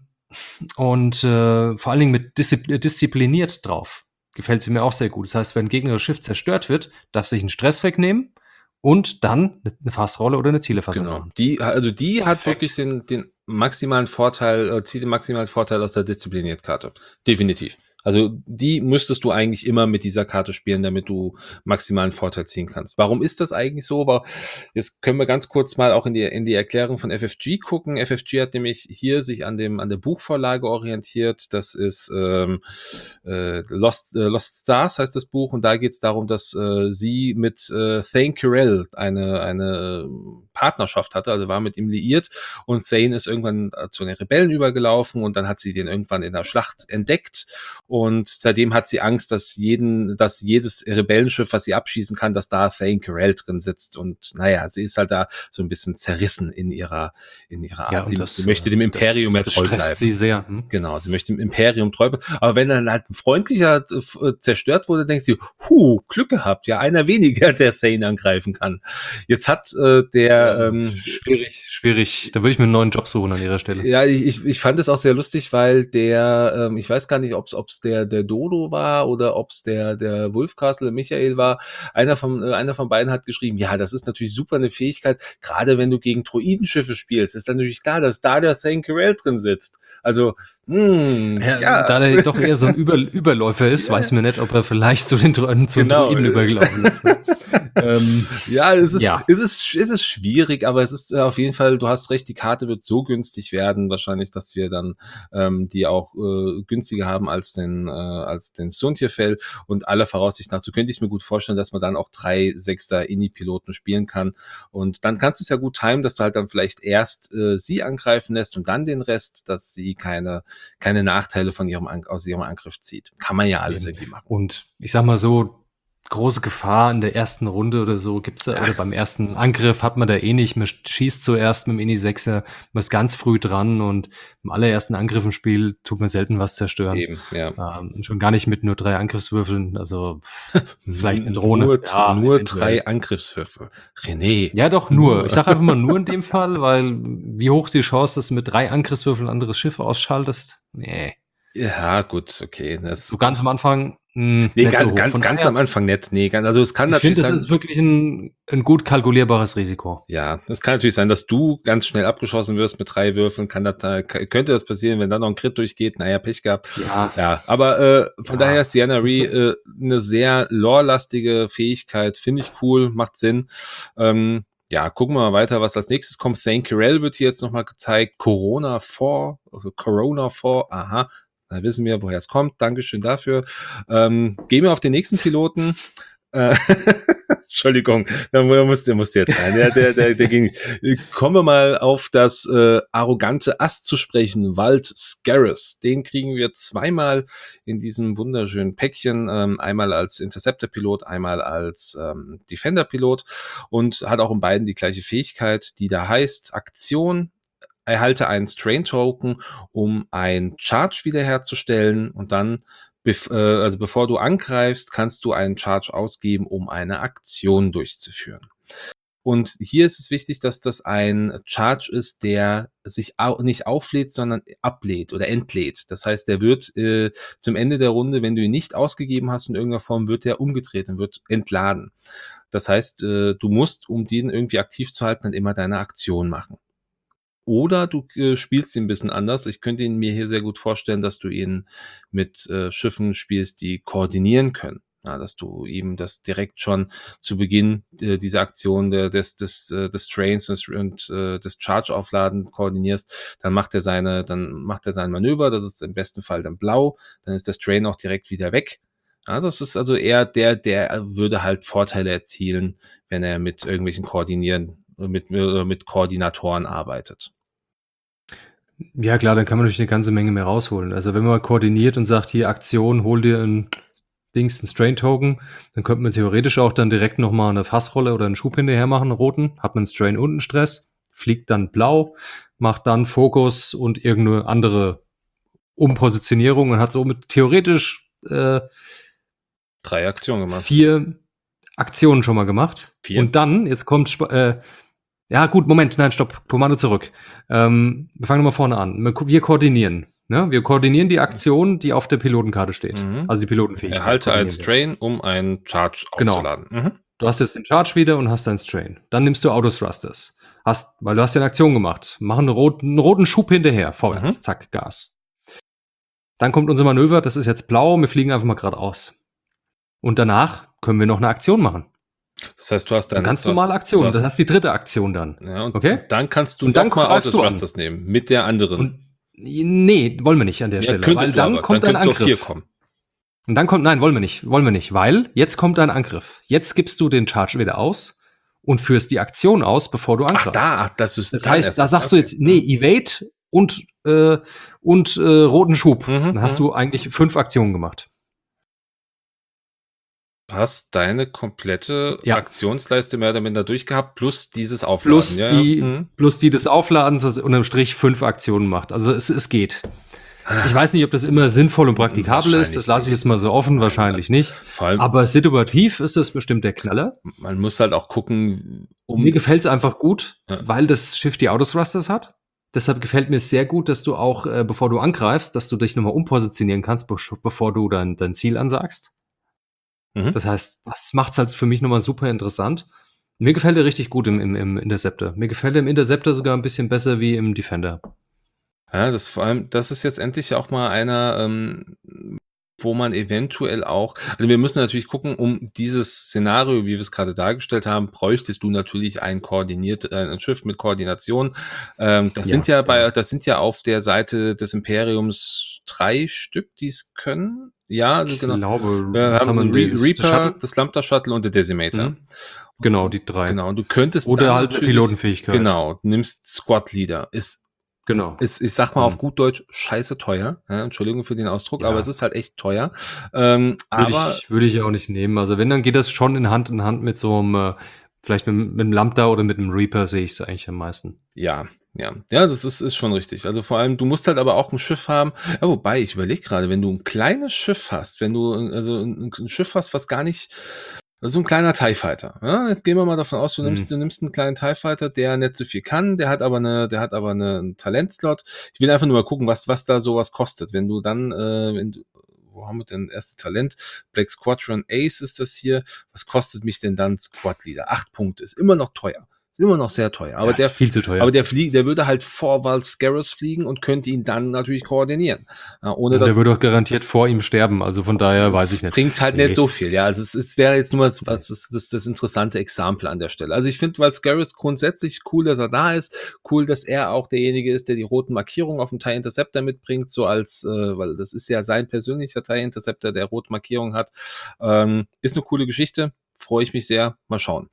und äh, vor allen Dingen mit Diszi- diszipliniert drauf. Gefällt sie mir auch sehr gut. Das heißt, wenn ein gegnerisches Schiff zerstört wird, darf sich einen Stress wegnehmen und dann eine Fassrolle oder eine Zielefassung genau. machen. Die, also die hat wirklich Perfekt. den, den maximalen Vorteil, äh, zieht den maximalen Vorteil aus der Diszipliniert-Karte. Definitiv. Also die müsstest du eigentlich immer mit dieser Karte spielen, damit du maximalen Vorteil ziehen kannst. Warum ist das eigentlich so? Aber jetzt können wir ganz kurz mal auch in die, in die Erklärung von F F G gucken. F F G hat nämlich hier sich an dem an der Buchvorlage orientiert. Das ist ähm, äh, Lost, äh, Lost Stars heißt das Buch, und da geht es darum, dass äh, sie mit äh, Thane Kyrell eine, eine Partnerschaft hatte, also war mit ihm liiert, und Thane ist irgendwann zu den Rebellen übergelaufen und dann hat sie den irgendwann in der Schlacht entdeckt, und seitdem hat sie Angst, dass jeden, dass jedes Rebellenschiff, was sie abschießen kann, dass da Thane Kyrell drin sitzt, und naja, sie ist halt da so ein bisschen zerrissen in ihrer, in ihrer Ja, Art. und Sie, sie das, möchte äh, dem Imperium das, mehr das treu stresst bleiben. sie sehr. Hm? Genau, sie möchte dem Imperium treu bleiben. Aber wenn dann halt ein freundlicher äh, zerstört wurde, denkt sie, huh, Glück gehabt, ja, einer weniger, der Thane angreifen kann. Jetzt hat äh, der, Ja, ähm, schwierig, schwierig. Da würde ich mir einen neuen Job suchen an ihrer Stelle. ja, ich, ich fand es auch sehr lustig, weil der, ähm, ich weiß gar nicht, ob es der, der Dodo war oder ob es der, der Wulfcastle Michael war. Einer von, äh, einer von beiden hat geschrieben, ja, das ist natürlich super eine Fähigkeit, gerade wenn du gegen Droidenschiffe spielst, ist dann natürlich klar, dass da der Thane Kyrell drin sitzt. Also, hm, Ja, ja. da er doch eher so ein Über Überläufer ist, Ja, weiß man nicht, ob er vielleicht zu den Dro zu den genau. Droiden übergelaufen ist. Ne? ähm, Ja, es ist, ja, es ist, es ist schwierig, aber es ist äh, auf jeden Fall, du hast recht, die Karte wird so günstig werden, wahrscheinlich, dass wir dann ähm, die auch äh, günstiger haben als den, äh, als den Soontir-Fell, und aller Voraussicht nach, so könnte ich es mir gut vorstellen, dass man dann auch drei Sechser Inni-Piloten spielen kann, und dann kannst du es ja gut timen, dass du halt dann vielleicht erst äh, sie angreifen lässt und dann den Rest, dass sie keine, keine Nachteile von ihrem, An aus ihrem Angriff zieht. Kann man ja alles eben. irgendwie machen. Und ich sag mal so, große Gefahr in der ersten Runde oder so gibt's da, oder Ach, beim ersten Angriff hat man da eh nicht. Man schießt zuerst mit dem Inni sechser, man ist ganz früh dran und im allerersten Angriff im Spiel tut man selten was zerstören. eben, ja. Ähm, schon gar nicht mit nur drei Angriffswürfeln, also pff, vielleicht eine Drohne. Nur, Ja, nur eventuell. drei Angriffswürfe. René. Ja, doch, nur. Nur. Ich sage einfach mal nur in dem Fall, weil wie hoch ist die Chance, dass du mit drei Angriffswürfeln ein anderes Schiff ausschaltest? Nee. Ja, gut, okay. So Das, ganz am Anfang mh, nee, nicht so ganz, hoch. ganz, Von ganz daher, am Anfang nicht. Nee, ganz, also es kann ich natürlich finde, das sein, ist wirklich ein, ein gut kalkulierbares Risiko. ja, es kann natürlich sein, dass du ganz schnell abgeschossen wirst mit drei Würfeln. Kann das, da- könnte das passieren, wenn dann noch ein Crit durchgeht? Naja, Pech gehabt. Ja, Ja, aber äh, von ja. daher ist Sienna Ree äh, eine sehr lore-lastige Fähigkeit. Finde ich cool, macht Sinn. Ähm, ja, gucken wir mal weiter, was als nächstes kommt. Thane Kyrell wird hier jetzt nochmal gezeigt. Corona vier, also Corona vier, aha. Da wissen wir, woher es kommt. Dankeschön dafür. Ähm, gehen wir auf den nächsten Piloten. Äh, Entschuldigung, da muss, der musste jetzt sein. Der, der, der, der ging. Kommen wir mal auf das äh, arrogante Ast zu sprechen. Wald Scarus. Den kriegen wir zweimal in diesem wunderschönen Päckchen. Ähm, einmal als Interceptor-Pilot, einmal als ähm, Defender-Pilot, und hat auch in beiden die gleiche Fähigkeit, die da heißt Aktion. Erhalte einen Strain-Token, um ein Charge wiederherzustellen, und dann, bef äh, also bevor du angreifst, kannst du einen Charge ausgeben, um eine Aktion durchzuführen. Und hier ist es wichtig, dass das ein Charge ist, der sich au nicht auflädt, sondern ablädt oder entlädt. Das heißt, der wird äh, zum Ende der Runde, wenn du ihn nicht ausgegeben hast in irgendeiner Form, wird der umgedreht und wird entladen. Das heißt, äh, du musst, um den irgendwie aktiv zu halten, dann immer deine Aktion machen. Oder du äh, spielst ihn ein bisschen anders. Ich könnte ihn mir hier sehr gut vorstellen, dass du ihn mit äh, Schiffen spielst, die koordinieren können. Ja, dass du ihm das direkt schon zu Beginn äh, dieser Aktion der, des, des, äh, des Trains und, und äh, des Charge-Aufladen koordinierst. Dann macht er seine, dann macht er sein Manöver. Das ist im besten Fall dann blau. Dann ist das Train auch direkt wieder weg. Ja, das ist also eher der der würde halt Vorteile erzielen, wenn er mit irgendwelchen Koordinieren mit äh, mit Koordinatoren arbeitet. Ja klar, dann kann man natürlich 'ne ganze Menge mehr rausholen. Also, wenn man koordiniert und sagt: „Hier Aktion, hol dir 'n Dings 'n Strain-Token“, dann könnte man theoretisch auch dann direkt noch mal 'ne Fassrolle oder 'n Schub hinterher machen, 'n roten. Hat man Strain und 'n Stress, fliegt dann blau, macht dann Fokus und irgend 'ne andere Umpositionierung und hat somit theoretisch, äh drei Aktionen gemacht. vier Aktionen schon mal gemacht. vier? Und dann, jetzt kommt sp äh, ja gut, Moment, nein, stopp, Kommando zurück. Ähm, wir fangen noch mal vorne an. Wir ko wir koordinieren, ne? Wir koordinieren die Aktion, die auf der Pilotenkarte steht. Mhm. Also, die Pilotenfähigkeit Erhalte einen koordinieren wir. Strain, um einen Charge Genau. aufzuladen. Mhm. Du hast jetzt den Charge wieder und hast deinen Strain. Dann nimmst du Autothrusters. Hast weil du hast ja 'ne Aktion gemacht. Mach 'n roten 'n roten Schub hinterher, vorwärts, Mhm. zack, Gas. Dann kommt unser Manöver, das ist jetzt blau, wir fliegen einfach mal geradeaus. Und danach können wir noch 'ne Aktion machen. Das heißt, du hast 'Ne dann ganz du hast normale du Aktion. hast Das heißt die dritte Aktion dann. Ja, und Okay? dann kannst du Und dann noch mal greifst du an. Autothrusters nehmen mit der anderen. Und ne, wollen wir nicht an der Ja, Stelle, weil könntest du dann aber. kommt Dann ein könntest du auf vier Angriff. kommen. Und dann kommt nein, wollen wir nicht, wollen wir nicht, weil jetzt kommt ein Angriff. Jetzt gibst du den Charge wieder aus und führst die Aktion aus, bevor du Ach angreifst. da, ach, das ist Das dann heißt, erst da mal. sagst du Okay. jetzt: „Ne, Mhm. Evade und äh, und, äh, roten Schub.“ Mhm, Dann hast mhm. du eigentlich fünf Aktionen gemacht. Du hast deine komplette Ja. Aktionsleiste mehr oder minder durchgehabt, plus dieses Aufladen. Plus Ja, ja. die Mhm. plus die des Aufladens, was unterm Strich fünf Aktionen macht. Also, es es geht. Ich weiß nicht, ob das immer sinnvoll und praktikabel ist. Das Wahrscheinlich lasse ich nicht. jetzt mal so offen, Nein, wahrscheinlich also, nicht. vor allem Aber situativ ist das bestimmt der Knaller. m man muss halt auch gucken, um Mir gefällt's einfach gut, Ja. weil das Schiff die Autothrusters hat. Deshalb gefällt mir es sehr gut, dass du auch, äh, bevor du angreifst, dass du dich noch mal umpositionieren kannst, besch bevor du dein dein Ziel ansagst. Mhm. Das heißt, das macht's halt für mich noch mal super interessant. Mir gefällt er richtig gut im im im Interceptor. Mir gefällt er im Interceptor sogar 'n bisschen besser wie im Defender. Ja, das vor allem das ist jetzt endlich auch mal einer, ähm, wo man eventuell auch also, wir müssen natürlich gucken, um dieses Szenario, wie wir's grade dargestellt haben, bräuchtest du natürlich ein koordiniert äh, 'n Schiff mit Koordination. Ähm, das Ja, sind ja genau. bei das sind ja auf der Seite des Imperiums drei Stück, die's können. Ja, also, Ich genau. glaube, Wir was haben haben wir 'n denn? Re Das das Reaper, Shuttle? das Lambda Shuttle und den Decimator. Mhm. Genau, die drei. Genau, und du könntest Oder dann halt 'ne natürlich Pilotenfähigkeit. genau, nimmst Squad Leader. Ist Genau. ist, ich sage mal auf Mhm. gut Deutsch, scheiße teuer, ja? Entschuldigung für den Ausdruck, aber es Ja. ist halt echt teuer. Ähm, Würde aber ich würde ich auch nicht nehmen. Also, wenn, dann geht das schon in Hand in Hand mit so 'm äh, vielleicht mit'm mit'm Lambda oder mit 'nem Reaper sehe ich's eigentlich am meisten. Ja, ja. Ja, das ist ist schon richtig. Also, vor allem, du musst halt aber auch 'n Schiff haben ja, wobei, ich überlege grade, wenn du 'n kleines Schiff hast, wenn du, äh, also 'n 'n Schiff hast, was gar nicht so 'n kleiner TIE Fighter, ja? Jetzt gehen wir mal davon aus, du nimmst Mhm. du nimmst 'n kleinen TIE Fighter, der nicht so viel kann, der hat aber 'ne der hat aber 'ne 'n Talentslot. Ich will einfach nur mal gucken, was was da so was kostet. Wenn du dann, äh, wenn du wo haben wir denn? Erste Talent, Black Squadron Ace ist das hier. Was kostet mich denn dann Squad Leader? acht Punkte, ist immer noch teuer. Ist immer noch sehr teuer. Aber Ja, ist der viel zu teuer. aber der flie der würde halt vor Vals Scarus fliegen und könnte ihn dann natürlich koordinieren. Ja, ohne Und der dass würde auch garantiert vor ihm sterben. Also, von daher weiß ich nicht. bringt halt nicht Ne. so viel, ja. Also, es es wäre jetzt nur was Ne. was das das das interessante Exempel an der Stelle. Also, ich finde Vals Scarus grundsätzlich cool, dass er da ist. Cool, dass er auch derjenige ist, der die roten Markierungen auf'm TIE Interceptor mitbringt, so als äh, weil das ist ja sein persönlicher TIE Interceptor, der rote Markierungen hat. Ähm, ist 'ne coole Geschichte, freue ich mich sehr. Mal schauen.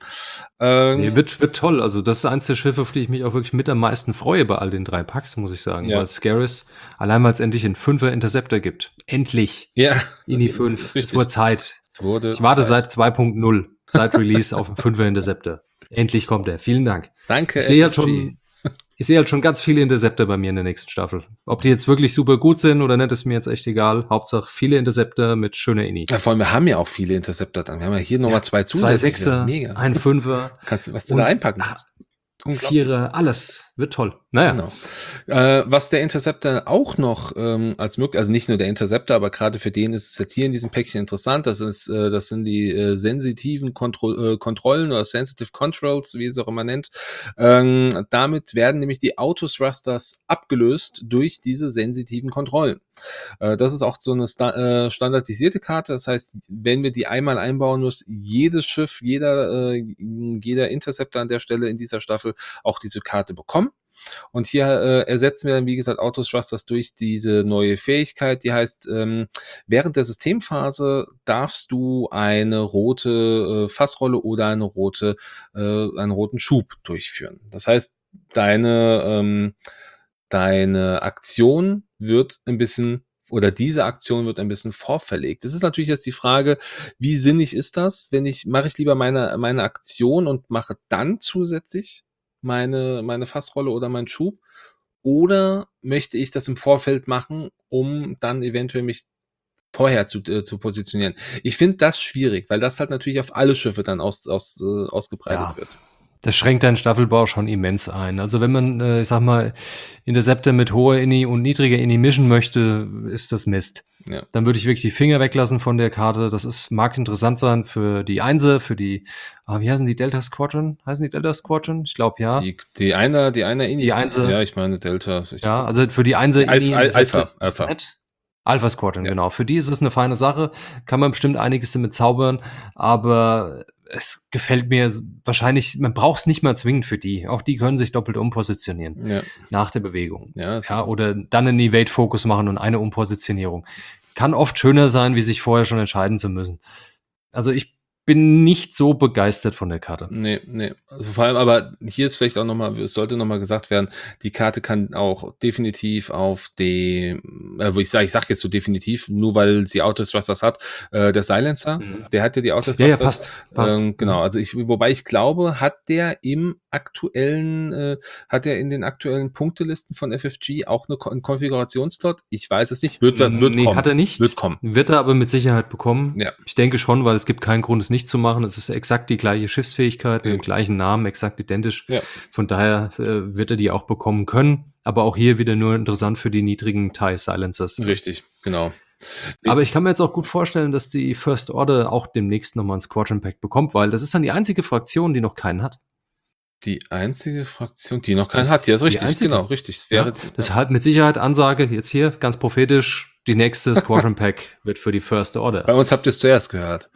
Ne, Ähm wird wird toll. Also, das ist eins der Schiffe, auf die ich mich auch wirklich mit am meisten freue bei all den drei Packs, muss ich sagen, Ja. weil Scarus allein weil's endlich 'n Fünfer Interceptor gibt. Endlich. Ja, Ini das ist das fünf. ist Es wurde richtig. Zeit. Es wurde Ich warte Zeit. seit zwei Punkt null, seit Release auf 'n Fünfer Interceptor. Endlich kommt er. Vielen Dank. Danke, Ich sehe halt FFG. schon ich sehe halt schon ganz viele Interceptor bei mir in der nächsten Staffel. Ob die jetzt wirklich super gut sind oder nicht, ist mir jetzt echt egal. Hauptsache viele Interceptor mit schöner Ini. Ja, vor allem, wir haben ja auch viele Interceptor dann. Wir haben ja hier noch mal zwei zwei zusätzliche. Sechser, Mega. ein Fünfer Kannst du was du und da einpacken ach, kannst. Unglaublich. Vierer, alles. Wird toll. Na ja. Genau. Äh, was der Interceptor auch noch, ähm, als mög also, nicht nur der Interceptor, aber grade für den ist es jetzt hier in diesem Päckchen interessant. Das ist äh, das sind die, äh, sensitiven Kontro äh, Kontrollen oder Sensitive Controls, wie ihr's auch immer nennt. Ähm, damit werden nämlich die Autothrusters abgelöst durch diese sensitiven Kontrollen. Äh, das ist auch so 'ne sta äh, standardisierte Karte. Das heißt, wenn wir die einmal einbauen, muss jedes Schiff, jeder äh, jeder Interceptor an der Stelle in dieser Staffel auch diese Karte bekommen. bekommen. Und hier äh, ersetzen wir dann, wie gesagt, Autothrusters durch diese neue Fähigkeit, die heißt, ähm, während der Systemphase darfst du eine rote äh, Fassrolle oder eine rote, äh, einen roten Schub durchführen. Das heißt, deine, ähm, deine Aktion wird ein bisschen oder diese Aktion wird ein bisschen vorverlegt. Das ist natürlich jetzt die Frage, wie sinnig ist das, wenn ich, mache ich lieber meine, meine Aktion und mache dann zusätzlich meine, meine Fassrolle oder meinen Schub? Oder möchte ich das im Vorfeld machen, um dann eventuell mich vorher zu, äh, zu positionieren? Ich finde das schwierig, weil das halt natürlich auf alle Schiffe dann aus, aus, äh, ausgebreitet Ja. wird. Das schränkt deinen Staffelbau schon immens ein. Also wenn man, äh, ich sag mal, Interceptor mit hoher Ini und niedriger Ini mischen möchte, ist das Mist. Ja. Dann würde ich wirklich die Finger weglassen von der Karte. Das ist, mag interessant sein für die Einser, für die, ah, wie heißen die, Delta Squadron? Heißen die Delta Squadron? Ich glaube, ja. Die, die einer, die einer Inis, Die Einser. ja, ich meine Delta. Ich, Ja, also für die Einser Alpha, Ini Al- Interceptor Alpha, ist das Alpha. nett. Alpha Squadron, Ja. genau. Für die ist es eine feine Sache. Kann man bestimmt einiges damit zaubern, aber es gefällt mir s- wahrscheinlich, man braucht es nicht mal zwingend für die. Auch die können sich doppelt umpositionieren Ja. nach der Bewegung. Ja, es Ja, ist, oder dann einen Evade-Fokus machen und eine Umpositionierung. Kann oft schöner sein, wie sich vorher schon entscheiden zu müssen. Also ich bin nicht so begeistert von der Karte. nee, nee. Also vor allem, aber hier ist vielleicht auch nochmal, es sollte nochmal gesagt werden, die Karte kann auch definitiv auf dem, äh, wo ich sage, ich sage jetzt so definitiv, nur weil sie Autothrusters hat, äh, der Silencer, Mhm. der hat ja die Ja, ja, Autothrusters. passt. passt. Ähm, genau, Mhm. also ich, wobei ich glaube, hat der im aktuellen, äh, hat er in den aktuellen Punktelisten von F F G auch eine, Ko- einen Konfigurationsslot? Ich weiß es nicht, wird was, wird Nee, kommen. hat er nicht. Wird kommen. Wird er aber mit Sicherheit bekommen. Ja. Ich denke schon, weil es gibt keinen Grund, es nicht zu machen. Es ist exakt die gleiche Schiffsfähigkeit, mit dem Eben. gleichen Namen, exakt identisch. Ja. Von daher äh, wird er die auch bekommen können. Aber auch hier wieder nur interessant für die niedrigen TIE Silencers. Richtig, genau. Aber ich kann mir jetzt auch gut vorstellen, dass die First Order auch demnächst nochmal ein Squadron Pack bekommt, weil das ist dann die einzige Fraktion, die noch keinen hat. Die einzige Fraktion, die noch keinen Das hat, ja, ist die richtig, einzige. genau, richtig. Es Ja, wäre, deshalb mit Sicherheit Ansage jetzt hier, ganz prophetisch, die nächste Squadron Pack wird für die First Order. bei uns habt ihr es zuerst gehört.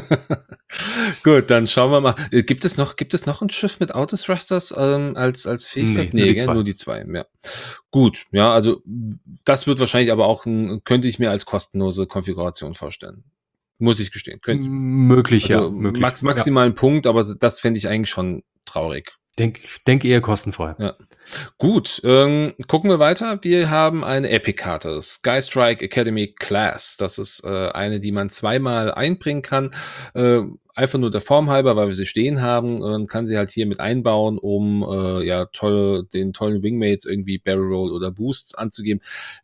Gut, dann schauen wir mal. Äh, Gibt es noch, gibt es noch ein Schiff mit Autothrusters ähm, als, als Fähigkeit? Nee, nur die gell, zwei. nur die zwei. Ja. Gut, ja, also das wird wahrscheinlich aber auch, ein, könnte ich mir als kostenlose Konfiguration vorstellen. Muss ich gestehen. Könnt, Möglich, also ja. Möglich. max, maximal ein Punkt, aber das fände ich eigentlich schon traurig. Denk, denk eher kostenfrei. Ja. Gut, ähm, gucken wir weiter. Wir haben eine Epic-Karte, Sky Strike Academy Class. Das ist äh, eine, die man zweimal einbringen kann. Äh, einfach nur der Form halber, weil wir sie stehen haben. Man kann sie halt hier mit einbauen, um äh, ja tolle, den tollen Wingmates irgendwie Barrel Roll oder Boosts anzugeben.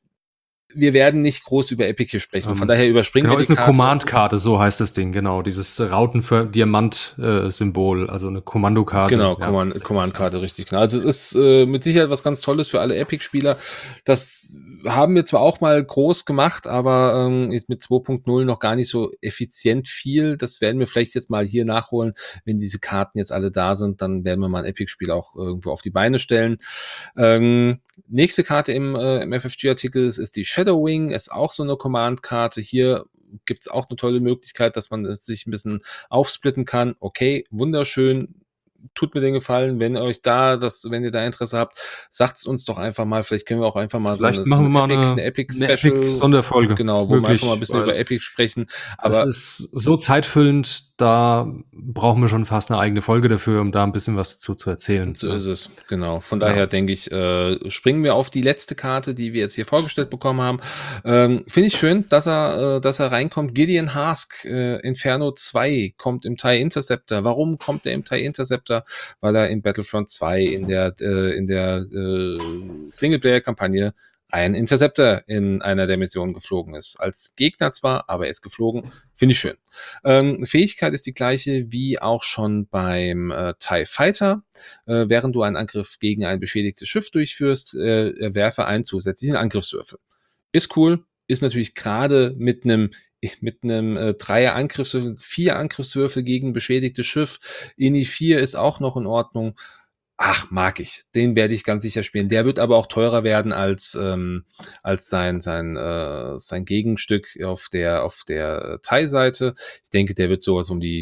Wir werden nicht groß über Epic hier sprechen. Von Ähm, daher überspringen Genau, wir ist die eine Karte. Command-Karte, so heißt das Ding, genau. Dieses Rauten für Diamant-Symbol, also eine Kommandokarte. Genau, ja. Command- Command-Karte, richtig genau. Also es ist äh, mit Sicherheit was ganz Tolles für alle Epic-Spieler. Das haben wir zwar auch mal groß gemacht, aber ähm, jetzt mit zwei Punkt null noch gar nicht so effizient viel. Das werden wir vielleicht jetzt mal hier nachholen. Wenn diese Karten jetzt alle da sind, dann werden wir mal ein Epic-Spiel auch irgendwo auf die Beine stellen. Ähm, nächste Karte im, äh, im F F G-Artikel ist, ist die Shadowwing, ist auch so eine Command-Karte. Hier gibt es auch eine tolle Möglichkeit, dass man es sich ein bisschen aufsplitten kann. Okay, wunderschön. Tut mir den Gefallen, wenn euch da, das, wenn ihr da Interesse habt, sagt's uns doch einfach mal. Vielleicht können wir auch einfach mal Vielleicht so eine, machen so wir eine mal Epic, eine, eine Epic eine Special. Epic-Sonderfolge. Genau, wo wir Möglich, einfach mal ein bisschen weil über Epic sprechen. das Aber ist so zeitfüllend, da brauchen wir schon fast eine eigene Folge dafür, um da ein bisschen was zu, zu erzählen. so ne? ist es, genau. Von Ja. daher denke ich, äh, springen wir auf die letzte Karte, die wir jetzt hier vorgestellt bekommen haben. Ähm, Finde ich schön, dass er, äh, dass er reinkommt. Gideon Hask, äh, Inferno zwei, kommt im TIE Interceptor. Warum kommt er im TIE Interceptor? Weil er in Battlefront zwei in der, äh, in der äh, Singleplayer-Kampagne ein Interceptor in einer der Missionen geflogen ist. Als Gegner zwar, aber er ist geflogen. Finde ich schön. Ähm, Fähigkeit ist die gleiche wie auch schon beim äh, TIE Fighter. Äh, während du einen Angriff gegen ein beschädigtes Schiff durchführst, äh, werfe einen zusätzlichen Angriffswürfel. Ist cool, ist natürlich gerade mit einem mit einem äh, Dreier Angriffswürfel, vier Angriffswürfel gegen ein beschädigtes Schiff. Ini vier ist auch noch in Ordnung. Ach, mag ich. Den werde ich ganz sicher spielen. Der wird aber auch teurer werden als, ähm, als sein, sein, äh, sein Gegenstück auf der, auf der TIE-Seite. Ich denke, der wird sowas um die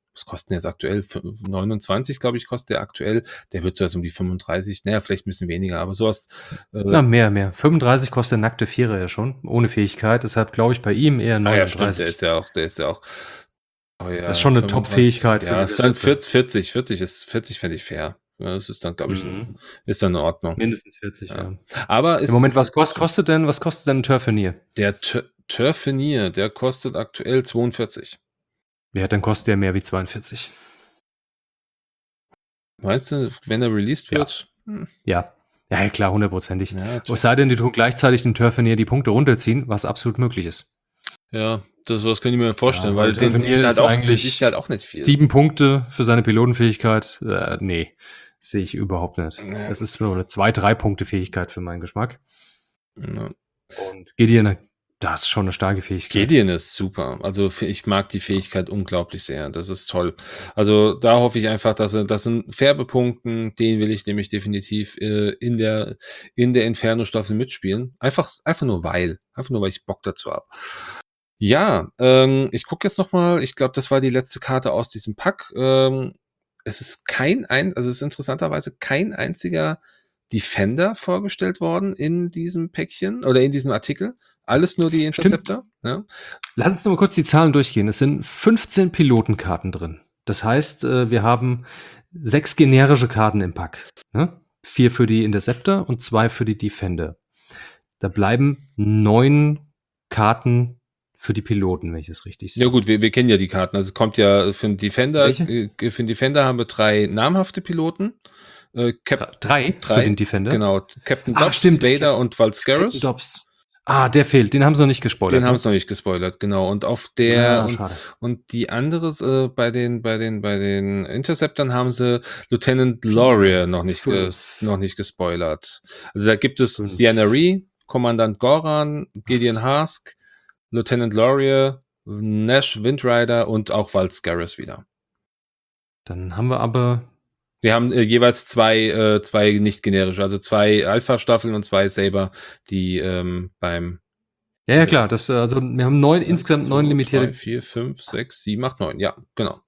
was kostet denn jetzt aktuell? Fün- neunundzwanzig, glaube ich, kostet der aktuell. Der wird so jetzt um die fünfunddreißig, naja, vielleicht ein bisschen weniger, aber sowas. Äh, Na, mehr, mehr. fünfunddreißig kostet der nackte Vierer ja schon, ohne Fähigkeit. Deshalb glaube ich bei ihm eher ah ja, stimmt, der neununddreißig. ist ja auch, der ist ja auch, oh Das ist ja, schon eine fünfunddreißig. Top-Fähigkeit für Ja, die ist dann Interceptor. vierzig, vierzig ist, vierzig fände ich fair. Ja, das ist dann, glaube ich, Mhm. ist dann in Ordnung. Mindestens vierzig, Ja. ja. Aber Im ist, Moment, was ist kost, kostet denn, was kostet denn ein Turfinier? der Tur- Turfinier, der kostet aktuell zweiundvierzig. Ja, dann kostet der mehr wie zweiundvierzig. Meinst du, wenn er released Ja. wird? Hm. Ja. Ja, ja, klar, hundertprozentig. Ja, Es sei denn, die tun gleichzeitig den Turfinier die Punkte runterziehen, was absolut möglich ist. ja, das, das könnte ich mir vorstellen, Ja, weil weil den Turfinier siehst du halt ist auch, den eigentlich siehst du halt auch nicht viel. Sieben Punkte für seine Pilotenfähigkeit. Äh, nee, sehe ich überhaupt nicht. Ja. Das ist nur eine zwei, drei Punkte Fähigkeit für meinen Geschmack. Ja. Und Gideon, das ist schon eine starke Fähigkeit. Gideon ist super. Also f- ich mag die Fähigkeit unglaublich sehr. Das ist toll. Also da hoffe ich einfach, dass er, das sind Färbepunkten, den will ich nämlich definitiv äh, in der in der Inferno-Staffel mitspielen. Einfach, einfach nur weil. Einfach nur, weil ich Bock dazu habe. Ja, ähm, ich gucke jetzt noch mal. Ich glaube, das war die letzte Karte aus diesem Pack. Ähm, es ist kein ein, also es ist interessanterweise kein einziger Defender vorgestellt worden in diesem Päckchen oder in diesem Artikel. Alles nur die Interceptor. Ja. Lass uns noch mal kurz die Zahlen durchgehen. Es sind fünfzehn Pilotenkarten drin. Das heißt, äh, wir haben sechs generische Karten im Pack. Ne? Vier für die Interceptor und zwei für die Defender. Da bleiben neun Karten für die Piloten, wenn ich das richtig sehe. Ja gut, wir, wir kennen ja die Karten. Also es kommt ja für den Defender, Welche? äh, für den Defender haben wir drei namhafte Piloten. Äh, Cap, Drei, drei für den Defender? Genau, Captain Ah, Dobbs, stimmt, Vader Cap- und Valscaris. Captain Dobbs. Ah, der fehlt. Den haben sie noch nicht gespoilert. Den haben ne? sie noch nicht gespoilert, genau. Und auf der Ah, und, schade. und die andere äh, bei den bei den bei den Interceptern haben sie Lieutenant Laurier noch nicht Fünf. ges, noch nicht gespoilert. Also da gibt es Fünf. Sienna Ree, Kommandant Goran, Gideon Hask, Lieutenant Laurier, Nash Windrider und auch Valscaris wieder. Dann haben wir aber. Wir haben äh, jeweils zwei, äh, zwei nicht generische, also zwei Alpha-Staffeln und zwei Saber, die ähm, beim Ja, ja, klar. Das, äh, also, wir haben neun, eins, insgesamt neun zwei, limitierte. drei, vier, fünf, sechs, sieben, acht, neun. Ja, genau.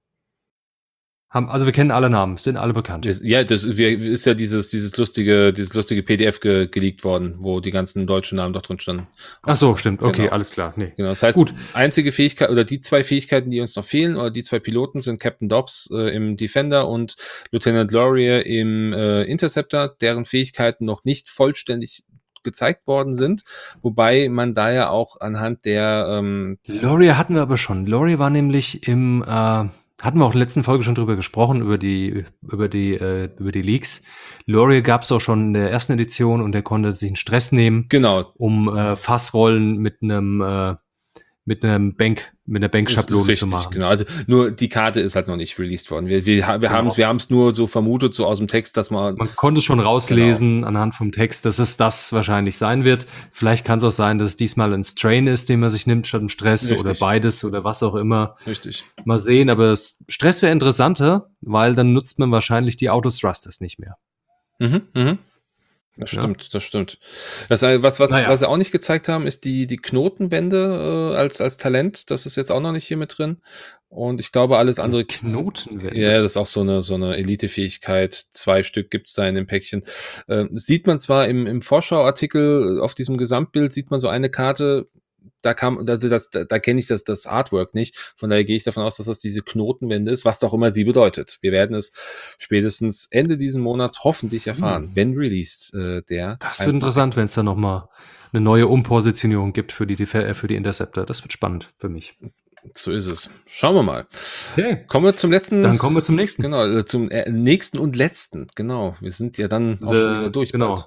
Haben, also, wir kennen alle Namen, sind alle bekannt. Ist- Ja, das ist wir- ist ja dieses, dieses lustige, dieses lustige P D F ge geleakt worden, wo die ganzen deutschen Namen doch drin standen. Ach so, stimmt. Okay, Genau. alles klar. Nee. Genau, das heißt, Gut. einzige Fähigkeit oder die zwei Fähigkeiten, die uns noch fehlen, oder die zwei Piloten sind Captain Dobbs äh, im Defender und Lieutenant Laurier im äh, Interceptor, deren Fähigkeiten noch nicht vollständig gezeigt worden sind, wobei man da ja auch anhand der ähm, Laurier hatten wir aber schon. Laurier war nämlich im, äh, hatten wir auch in der letzten Folge schon drüber gesprochen, über die, über die, äh, über die Leaks. Laurier gab es auch schon in der ersten Edition und der konnte sich einen Stress nehmen, genau um äh, Fassrollen mit einem, äh, mit einem Bank, mit einer Bankschablone richtig, zu machen. genau. Also nur die Karte ist halt noch nicht released worden. Wir, wir, wir Genau. haben wir haben es nur so vermutet, so aus dem Text, dass man Man konnte es schon rauslesen Genau. anhand vom Text, dass es das wahrscheinlich sein wird. Vielleicht kann es auch sein, dass es diesmal ein Strain ist, den man sich nimmt statt ein Stress Richtig. oder beides oder was auch immer. richtig. Mal sehen, aber s- Stress wäre interessanter, weil dann nutzt man wahrscheinlich die Autothrusters nicht mehr. Mhm, mhm. Das Ja. stimmt, das stimmt. Das, äh, was, was, Naja. was sie auch nicht gezeigt haben, ist die, die Knotenwände äh, als, als Talent. Das ist jetzt auch noch nicht hier mit drin. Und ich glaube, alles andere. Knotenwände. Ja, das ist auch so eine, so eine Elite-Fähigkeit. Zwei Stück gibt's da in dem Päckchen. Ähm, sieht man zwar im, im Vorschauartikel auf diesem Gesamtbild, sieht man so eine Karte. Da kam, also das, da, da kenne ich das, das Artwork nicht. Von daher gehe ich davon aus, dass das diese Knotenwände ist, was auch immer sie bedeutet. Wir werden es spätestens Ende diesen Monats hoffentlich erfahren, Hm. wenn released äh, der. Das wird interessant, wenn es da nochmal eine neue Umpositionierung gibt für die, Def- äh, für die Interceptor. Das wird spannend für mich. So ist es. Schauen wir mal. Okay, Kommen wir zum letzten. dann kommen wir zum nächsten. Genau, äh, zum äh, nächsten und letzten. Genau. Wir sind ja dann auch The- schon wieder durch. Genau.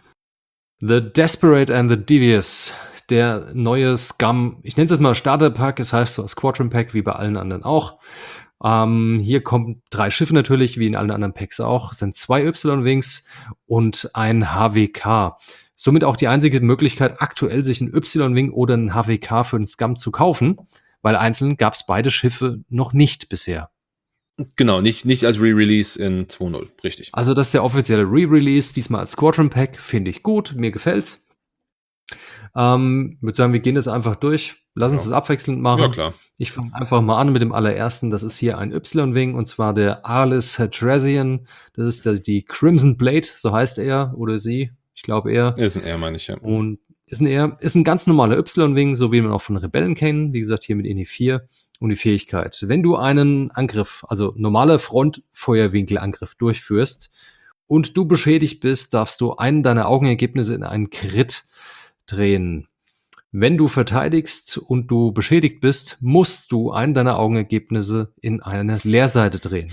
The Desperate and the Devious. Der neue Scum, ich nenne es jetzt mal Starter-Pack, es heißt so Squadron-Pack, wie bei allen anderen auch. Ähm, hier kommen drei Schiffe natürlich, wie in allen anderen Packs auch. Es sind zwei Y-Wings und ein H W K. Somit auch die einzige Möglichkeit, aktuell sich einen Y-Wing oder einen H W K für den Scum zu kaufen, weil einzeln gab es beide Schiffe noch nicht bisher. Genau, nicht, nicht als Re-Release in zwei Punkt null. Richtig. Also das ist der offizielle Re-Release, diesmal als Squadron Pack, finde ich gut, mir gefällt's. Ähm, ich würde sagen, wir gehen das einfach durch. Lass uns Ja. das abwechselnd Ja, machen. klar. Ich fange einfach mal an mit dem allerersten. Das ist hier ein Y-Wing, und zwar der Arlis Hadrasian. Das ist der, die Crimson Blade, so heißt er oder sie. Ich glaube er. Ist ein R, meine ich, ja. Und ist ein, eher, ist ein ganz normaler Y-Wing, so wie man auch von Rebellen kennen. Wie gesagt, hier mit I N I vier. Und die Fähigkeit: Wenn du einen Angriff, also normaler Frontfeuerwinkelangriff durchführst und du beschädigt bist, darfst du einen deiner Augenergebnisse in einen Crit drehen. Wenn du verteidigst und du beschädigt bist, musst du einen deiner Augenergebnisse in eine Leerseite drehen.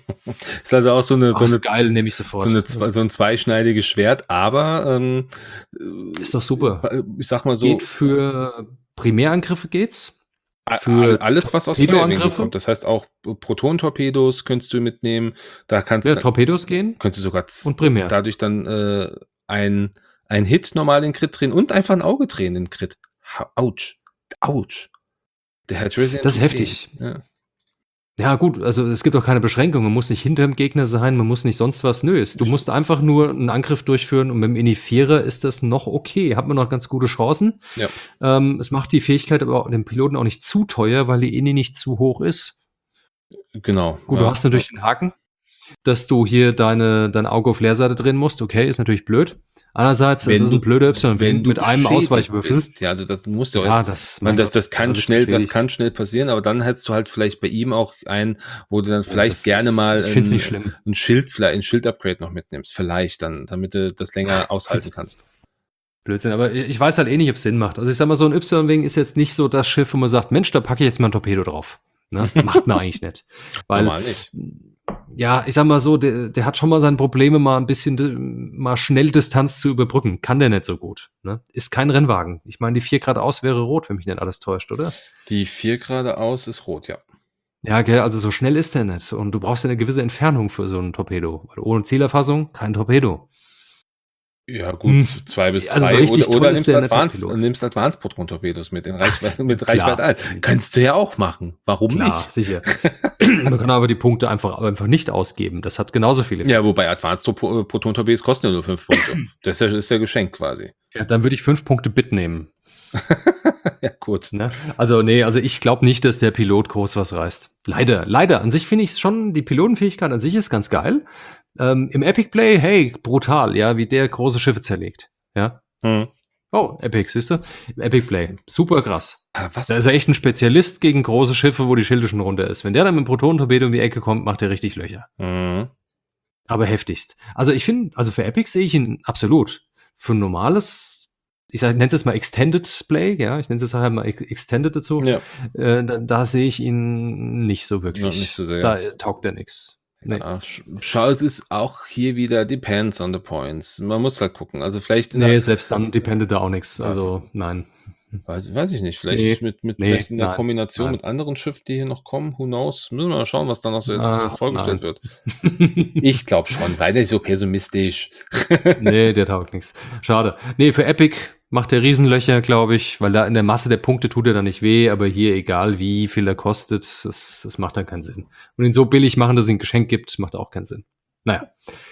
Ist also auch so eine, Ach, so eine ist geil, nehme ich sofort. so, eine, zwei- so ein zweischneidiges Schwert, aber ähm, Ist doch super. ich sag mal so, Geht für Primärangriffe geht's. a- Für alles, was aus Torpedoangriffe? Feuerwinkel kommt. Das heißt auch Proton-Torpedos könntest du mitnehmen. Da kannst Ja, du Torpedos gehen könntest du sogar z- und primär. dadurch dann äh, ein, ein Hit normal in Crit drehen und einfach ein Auge drehen in Crit. Ha- Autsch. Autsch. Der Hadrasian Das ist tut heftig. weh. Ja. Ja, gut, also es gibt auch keine Beschränkung. Man muss nicht hinter dem Gegner sein, man muss nicht sonst was. Nö, es- du musst einfach nur einen Angriff durchführen, und mit dem I N I vierer ist das noch okay. Hat man noch ganz gute Chancen. Ja. Ähm, es macht die Fähigkeit aber auch dem Piloten auch nicht zu teuer, weil die I N I nicht zu hoch ist. Genau. Gut, ja. du hast natürlich den Haken, dass du hier deine, dein Auge auf Leerseite drehen musst. Okay, ist natürlich blöd. Andererseits, es Wenn ist du- ein blöder wenn Y-Wing du mit einem beschädigt Ausweichwürfel. bist. Ja, also das musst du auch Ja, erst- das, Man, mein das, Gott, das kann also schnell, das beschädigt. kann schnell passieren, aber dann hättest du halt vielleicht bei ihm auch einen, wo du dann Ja, vielleicht das gerne ist- mal Ich finde es ein, nicht schlimm. ein Schild, vielleicht ein Schild-Upgrade noch mitnimmst. Vielleicht dann, damit du das länger aushalten kannst. Blödsinn, aber ich weiß halt eh nicht, ob es Sinn macht. Also ich sag mal, so ein Y-Wing ist jetzt nicht so das Schiff, wo man sagt, Mensch, da packe ich jetzt mal ein Torpedo drauf. Ne? Macht man eigentlich nicht. Weil, Normal nicht. ja, ich sag mal so, der, der hat schon mal seine Probleme, mal ein bisschen di- mal schnell Distanz zu überbrücken. Kann der nicht so gut. Ne? Ist kein Rennwagen. Ich meine, die vier geradeaus wäre rot, wenn mich nicht alles täuscht, oder? Die vier geradeaus ist rot, ja. Ja, gell, also so schnell ist der nicht. Und du brauchst ja eine gewisse Entfernung für so ein Torpedo. Weil ohne Zielerfassung kein Torpedo. Ja, gut, Hm. zwei bis Also so drei. richtig oder toll oder ist nimmst der nicht, der Advanced, Pilot. nimmst Advanced Proton-Torpedos mit, in Reichweite, mit Klar. Reichweite ein. Kannst du ja auch machen. Warum Klar, nicht? sicher. Man kann aber die Punkte einfach, einfach nicht ausgeben. Das hat genauso viele. Ja, wobei Advanced Pro- Proton-Torpedos kosten ja nur fünf Punkte. Das ist ja, ist ja Geschenk quasi. Ja, dann würde ich fünf Punkte Bit nehmen. Ja, gut. Ne? Also, nee, also ich glaube nicht, dass der Pilot groß was reißt. Leider, leider. An sich finde ich es schon, die Pilotenfähigkeit an sich ist ganz geil. Ähm, Im Epic Play, hey, brutal, ja, wie der große Schiffe zerlegt. Ja. Hm. Oh, Epic, siehst du? Im Epic Play. Super krass. Ah, was? Da ist er echt ein Spezialist gegen große Schiffe, wo die Schilde schon runter ist. Wenn der dann mit dem Protonentorpedo um die Ecke kommt, macht er richtig Löcher. Mhm. Aber heftigst. Also ich finde, also für Epic sehe ich ihn absolut. Für ein normales, ich sag, nenne es mal Extended Play, ja, ich nenne es halt mal Ex- Extended dazu, Ja. äh, da, da sehe ich ihn nicht so wirklich. Ja, nicht so sehr. Da äh, taugt er nix. Nee. Ja, sch- schau, es ist auch hier wieder depends on the points. Man muss halt gucken. Also vielleicht in Nee, der, selbst dann dependet da auch nichts. Also, nein. weiß, weiß ich nicht, vielleicht Nee. mit, mit Nee, vielleicht in der nein, Kombination nein. mit anderen Schiffen, die hier noch kommen, who knows? Müssen wir mal schauen, was da noch so jetzt Ah, vorgestellt nein. wird. Ich glaube schon, sei nicht so pessimistisch. Nee, der taugt nichts. Schade. Nee, für Epic macht er Riesenlöcher, glaube ich, weil da in der Masse der Punkte tut er dann nicht weh, aber hier, egal wie viel er kostet, das, das macht dann keinen Sinn. Und ihn so billig machen, dass es ein Geschenk gibt, macht auch keinen Sinn. Naja,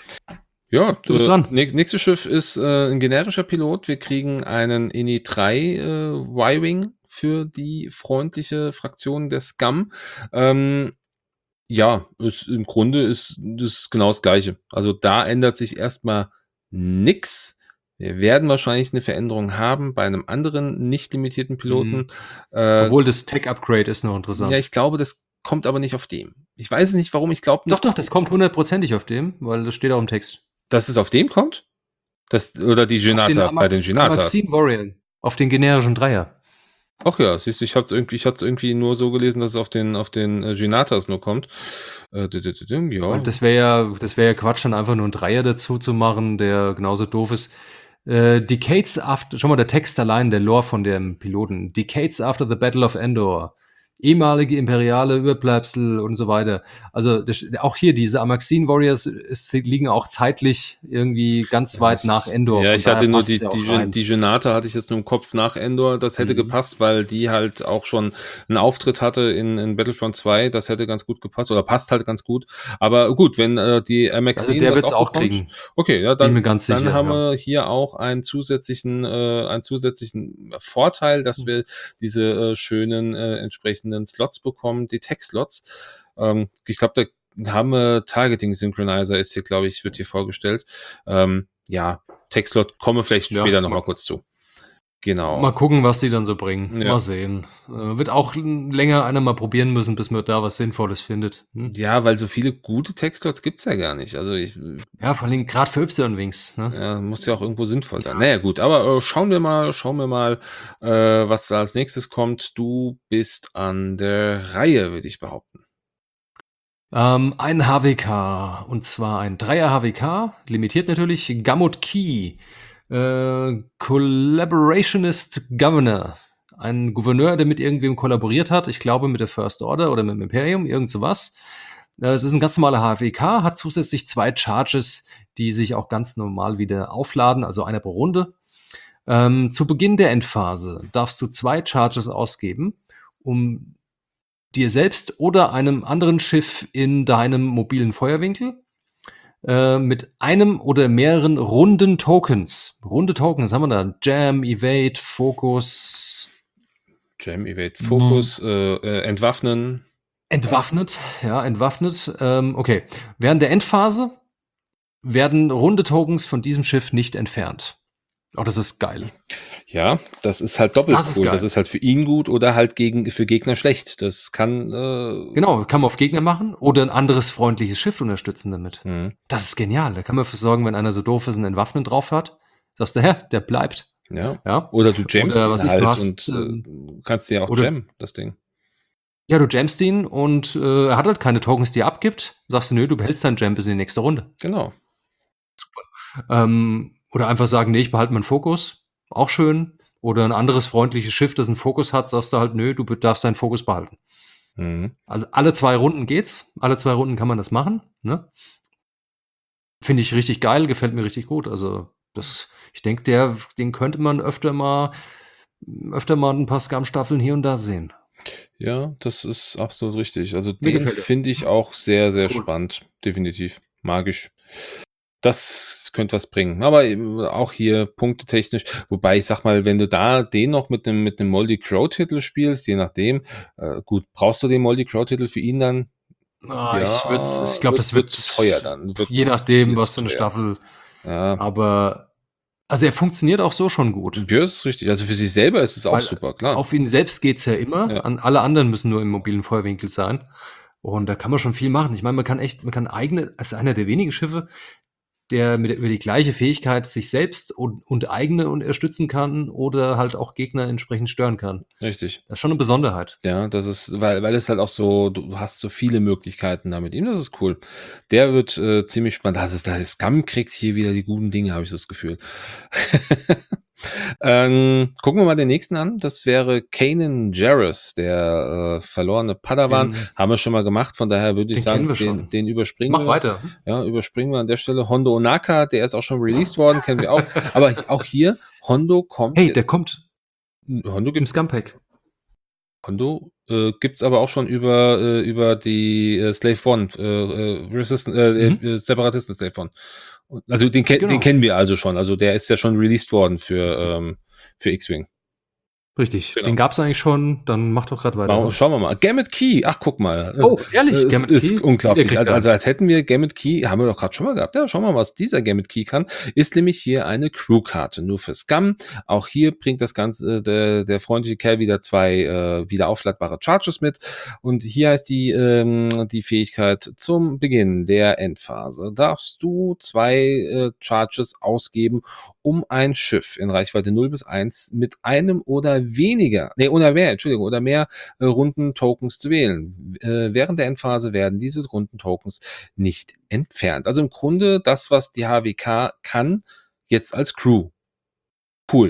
Ja, Du bist äh, dran. nächst- Nächstes Schiff ist äh, ein generischer Pilot. Wir kriegen einen I N I drei äh, Y-Wing für die freundliche Fraktion der Scum. Ähm, ja, ist, im Grunde ist das genau das Gleiche. Also da ändert sich erstmal nix. Wir werden wahrscheinlich eine Veränderung haben bei einem anderen nicht limitierten Piloten. Äh, obwohl das Tech-Upgrade ist noch interessant. ja, ich glaube, das kommt aber nicht auf dem. Ich weiß nicht, warum. Ich glaube doch, nicht, doch, das kommt hundertprozentig auf dem, weil das steht auch im Text. dass es auf dem kommt. Das, oder die Genata, bei den Genata. Maxine Warrior. Auf den generischen Dreier. Ach ja, siehst du, ich hatte es irgendwie, ich hat's irgendwie nur so gelesen, dass es auf den, auf den äh, Genatas nur kommt. Äh, dü- dü- dü- dü, ja. Und das wäre ja, das wäre ja Quatsch, dann einfach nur einen Dreier dazu zu machen, der genauso doof ist. Äh, Decades after, schon mal der Text allein, der Lore von dem Piloten. Decades after the Battle of Endor. ehemalige imperiale Überbleibsel und so weiter. Also das, auch hier, diese Amaxine Warriors es, liegen auch zeitlich irgendwie ganz Ja, weit nach ich, Endor. ja, Von ich daher hatte nur passt es die, ja die, auch Gen- rein. die Genate hatte ich jetzt nur im Kopf nach Endor. Das hätte Mhm. gepasst, weil die halt auch schon einen Auftritt hatte in, in Battlefront zwei. Das hätte ganz gut gepasst oder passt halt ganz gut. Aber gut, wenn äh, die Also Amaxine der das wird es auch auch bekommt, kriegen. okay, ja, Bin ich mir dann, ganz dann sicher, haben ja. wir hier auch einen zusätzlichen, äh, einen zusätzlichen Vorteil, dass wir diese äh, schönen äh, entsprechenden Slots bekommen, die Tech-Slots. Ähm, ich glaube, da haben wir Targeting Synchronizer ist hier, glaube ich, wird hier vorgestellt. Ähm, ja, Textlot komme vielleicht Ja, später noch mal, mal kurz zu. Genau. mal gucken, was die dann so bringen. Ja. Mal sehen. Äh, wird auch länger einer mal probieren müssen, bis man da was Sinnvolles findet. Hm? Ja, weil so viele gute Textlots gibt's ja gar nicht. Also ich, Ja, vor allem gerade für Y-Wings. Ne? ja, muss ja auch irgendwo sinnvoll sein. Ja. Naja, gut, aber äh, schauen wir mal, schauen wir mal, äh, was da als nächstes kommt. Du bist an der Reihe, würde ich behaupten. Ähm, ein H W K, und zwar ein Dreier H W K, limitiert natürlich, Gamut Key, äh, Collaborationist Governor, ein Gouverneur, der mit irgendwem kollaboriert hat, ich glaube mit der First Order oder mit dem Imperium, irgend sowas. Äh, es ist ein ganz normaler H W K, hat zusätzlich zwei Charges, die sich auch ganz normal wieder aufladen, also einer pro Runde. Ähm, zu Beginn der Endphase darfst du zwei Charges ausgeben, um dir selbst oder einem anderen Schiff in deinem mobilen Feuerwinkel äh, mit einem oder mehreren runden Tokens. Runde Tokens haben wir da. Jam, Evade, Focus. Jam, Evade, Focus, äh, äh, Entwaffnen. Entwaffnet, ja, entwaffnet. Ähm, okay. Während der Endphase werden runde Tokens von diesem Schiff nicht entfernt. Oh, das ist geil. Ja, das ist halt doppelt Das ist cool. Das geil. ist halt für ihn gut oder halt gegen, für Gegner schlecht. Das kann. Äh, Genau, kann man auf Gegner machen oder ein anderes freundliches Schiff unterstützen damit. hm. Das ist genial. Da kann man für sorgen, wenn einer so doof ist und Entwaffnen drauf hat, sagst du, hä, der bleibt. Ja. Ja. Oder du jammst Oder ihn was ich, du halt hast, und äh, ähm, kannst dir auch oder jammen, das Ding. ja, du jammst ihn und äh, er hat halt keine Tokens, die er abgibt. Sagst du, nö, du behältst deinen Jam bis in die nächste Runde. Genau. Ähm, oder einfach sagen, nee, ich behalte meinen Fokus. Auch schön. Oder ein anderes freundliches Schiff, das einen Fokus hat, sagst du halt, nö, du darfst deinen Fokus behalten. Mhm. Also alle zwei Runden geht's. Alle zwei Runden kann man das machen. Ne? Finde ich richtig geil, gefällt mir richtig gut. Also, das, ich denke, der, den könnte man öfter mal, öfter mal ein paar Scum-Staffeln hier und da sehen. Ja, das ist absolut richtig. Also Mir den gefällt er. finde ich auch sehr, sehr Ist cool. spannend. Definitiv. Magisch. Das könnte was bringen. Aber eben auch hier punktetechnisch. Wobei ich sag mal, wenn du da den noch mit einem mit einem Moldy Crow-Titel spielst, je nachdem, äh, gut, brauchst du den Moldy Crow-Titel für ihn dann? Ah, Ja, ich würde ich glaube, wird, das wird zu teuer wird, dann. Wird je nachdem, viel was zu für eine teuer. Staffel. Ja. Aber, also er funktioniert auch so schon gut. Ja, ist richtig. Also für sich selber ist es auch Weil super, klar. auf ihn selbst geht's ja immer. Ja. An alle anderen müssen nur im mobilen Feuerwinkel sein. Und da kann man schon viel machen. Ich meine, man kann echt, man kann eigene, als einer der wenigen Schiffe, der mit, über die gleiche Fähigkeit sich selbst und, und eigene unterstützen kann oder halt auch Gegner entsprechend stören kann. Richtig. Das ist schon eine Besonderheit. Ja, das ist, weil, weil es halt auch so, du hast so viele Möglichkeiten da mit ihm, das ist cool. Der wird äh, ziemlich spannend. Das ist, das Scum kriegt hier wieder die guten Dinge, habe ich so das Gefühl. ähm, gucken wir mal den nächsten an. Das wäre Kanan Jarrus, der äh, verlorene Padawan. Den, Haben wir schon mal gemacht, von daher würde ich den kennen sagen, wir den, schon. den überspringen Mach wir. weiter. Ja, überspringen wir an der Stelle. Hondo Onaka, der ist auch schon released worden, kennen wir auch. Aber auch hier, Hondo kommt. Hey, der kommt Hondo im gibt Scum-Pack. Hondo äh, gibt's aber auch schon über, äh, über die äh, Slave One, äh, äh, Resistant, äh, Mhm. äh, Separatisten Slave One. Und, also den, ken den Genau. kennen wir also schon. Also der ist ja schon released worden für, ähm, für X-Wing. Richtig. Genau. Den gab's eigentlich schon. Dann mach doch gerade weiter. Machen, Ne? schauen wir mal. Gamut Key. Ach, guck mal. Oh, ehrlich? Es Gamut ist Key? unglaublich. Der kriegt Also, er. also als hätten wir Gamut Key, haben wir doch gerade schon mal gehabt. Ja, schauen wir mal, was dieser Gamut Key kann. Ist nämlich hier eine Crew-Karte, nur für Scum. Auch hier bringt das Ganze, der, der freundliche Kerl wieder zwei äh, wieder aufladbare Charges mit. Und hier heißt die, ähm, die Fähigkeit: Zum Beginn der Endphase darfst du zwei äh, Charges ausgeben, um ein Schiff in Reichweite null bis eins mit einem oder weniger, nee, oder mehr, Entschuldigung, oder mehr äh, runden Tokens zu wählen. Äh, während der Endphase werden diese runden Tokens nicht entfernt. Also im Grunde das, was die H W K kann, jetzt als Crew. Cool.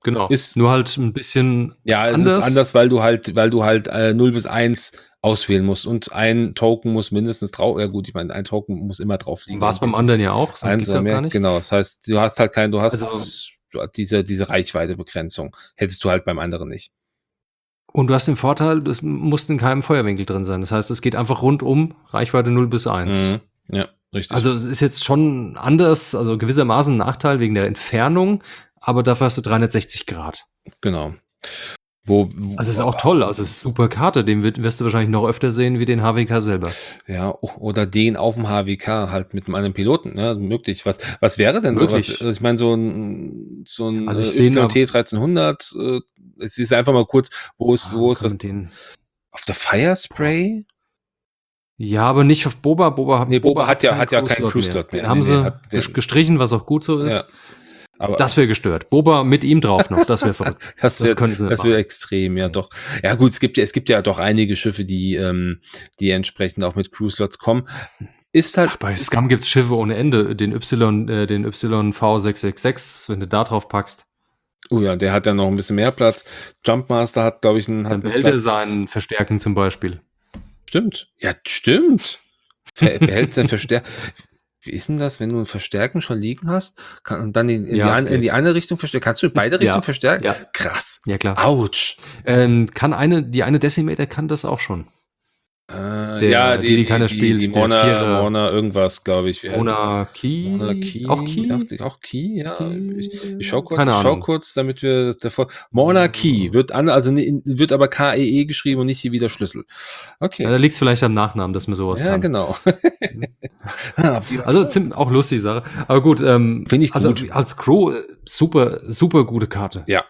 Genau. Ist Nur halt ein bisschen ja, es anders. ist anders, weil du halt weil du halt, äh, null bis eins auswählen musst und ein Token muss mindestens drauf ja gut, ich meine, ein Token muss immer drauf liegen. War es beim anderen ja auch, sonst Eins geht's oder ja auch mehr, gar nicht. genau. Das heißt, du hast halt kein du hast Also du hast diese diese Reichweitebegrenzung. Hättest du halt beim anderen nicht. und du hast den Vorteil, es muss in keinem Feuerwinkel drin sein. Das heißt, es geht einfach rundum, Reichweite null bis eins. Mhm. Ja, richtig. Also, es ist jetzt schon anders, also gewissermaßen 'n Nachteil wegen der Entfernung, aber dafür hast du dreihundertsechzig Grad. Genau. Wo w Also, ist auch toll, also, super Karte, den wird wirst du wahrscheinlich noch öfter sehen wie den H W K selber. Ja, o oder den auf'm H W K halt mit 'nem anderen Piloten, ne, möglich. Was was wäre denn so was? Möglich. Also, ich meine, so 'n so 'n, Also, äh, ich sehe ihn Y ab T dreizehn-hundert, äh, es ist einfach mal kurz, wo ist Ah, wo wo ist kann man was den auf der boah. Firespray? Ja, aber nicht auf Boba. Boba Ne, hat Boba Boba hat hat ja keinen hat ja keinen Crew-Slot mehr. Crew-Slot Den mehr. Ne, haben ne, sie hat ges den gestrichen, was auch gut so Ja. ist. Aber Das wäre gestört. Boba mit ihm drauf noch, das wäre verrückt. Das Das wäre könnten sie nicht das wäre machen. extrem, ja Ne. doch. Ja gut, es gibt ja es gibt ja doch einige Schiffe, die ähm, die entsprechend auch mit Crew-Slots kommen. Ist halt Ach, bei ist Scum gibt's Schiffe ohne Ende. Den Y äh, den Y V sechs sechs sechs, wenn du da drauf packst. Oh ja, der hat ja noch 'n bisschen mehr Platz. Jumpmaster hat, glaube ich 'n Dann hat 'n behält er Platz sein Verstärken zum Beispiel. Stimmt. Ja, stimmt. Ver behält sein Verstär wie ist 'n das, wenn du 'n Verstärken schon liegen hast, kann und dann in in die Ja, es an in die geht. andere Richtung verstärken? Kannst du in beide Richtungen Ja, verstärken? ja. Krass. Ja, klar. Autsch. Ähm, kann eine die eine Decimator kann das auch schon. Äh, ja, Der die, die die die keiner die die spielt, der Morna Vierer Morna irgendwas, glaube ich. Wie hei Monarchie? Auch Monarchie? Auch Key? die auch Key? Ja, ich ich schaue Key? kurz Keine ich schaue Ahnung. kurz, damit wir davor Monarchie wird an also, ne wird aber K E E geschrieben und nicht wie der Schlüssel. Ja, Okay. da liegt's vielleicht am Nachnamen, dass man so was Ja, kann. genau. Mhm. Ah, ob die was Also, ziem auch lustige Sache. Aber gut, ähm, Finde ich also, gut. als Crew, äh, super super gute Karte. Ja.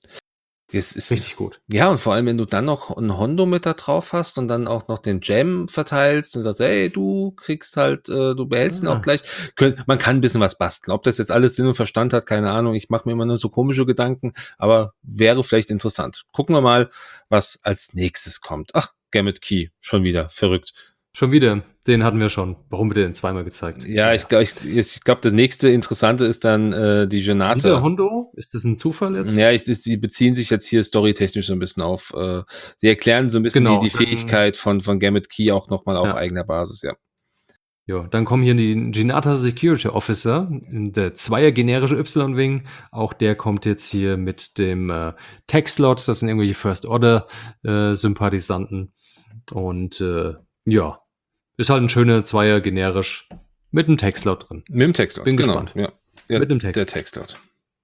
Es ist Richtig gut. ja, und vor allem, wenn du dann noch 'n Hondo mit da drauf hast und dann auch noch den Gem verteilst und sagst: „Hey, du kriegst halt äh, du behältst ihn auch Ah. gleich.“ Könn man kann 'n bisschen was basteln. Ob das jetzt alles Sinn und Verstand hat, keine Ahnung. Ich mache mir immer nur so komische Gedanken, aber wäre vielleicht interessant. Gucken wir mal, was als Nächstes kommt. Ach, Gamut Key, schon wieder, verrückt. Schon wieder? Den hatten wir schon. Warum wird der denn zweimal gezeigt? Ja, Na ich ja. glaube ich ich glaube, der nächste Interessante ist dann, äh, die Wieder Genata. Hondo? Ist das 'n Zufall Ja, jetzt? ich das die beziehen sich jetzt hier storytechnisch so 'n bisschen auf äh, sie erklären so 'n bisschen die Genau, die dann Fähigkeit von von Gamut Key auch noch mal auf Ja. eigener Basis, ja. Ja, dann kommen hier die Genata Security Officer, der Zweier generische Y-Wing. Auch der kommt jetzt hier mit dem, äh, Tech-Slot. Das sind irgendwelche First Order, äh, Sympathisanten. Und, äh, ja, ist halt 'n schöner Zweier generisch mit 'nem Tech-Slot drin. Mit 'm Tech-Slot, Bin genau, gespannt. ja. Ja, Mit 'nem der Tech-Slot. Tech-Slot.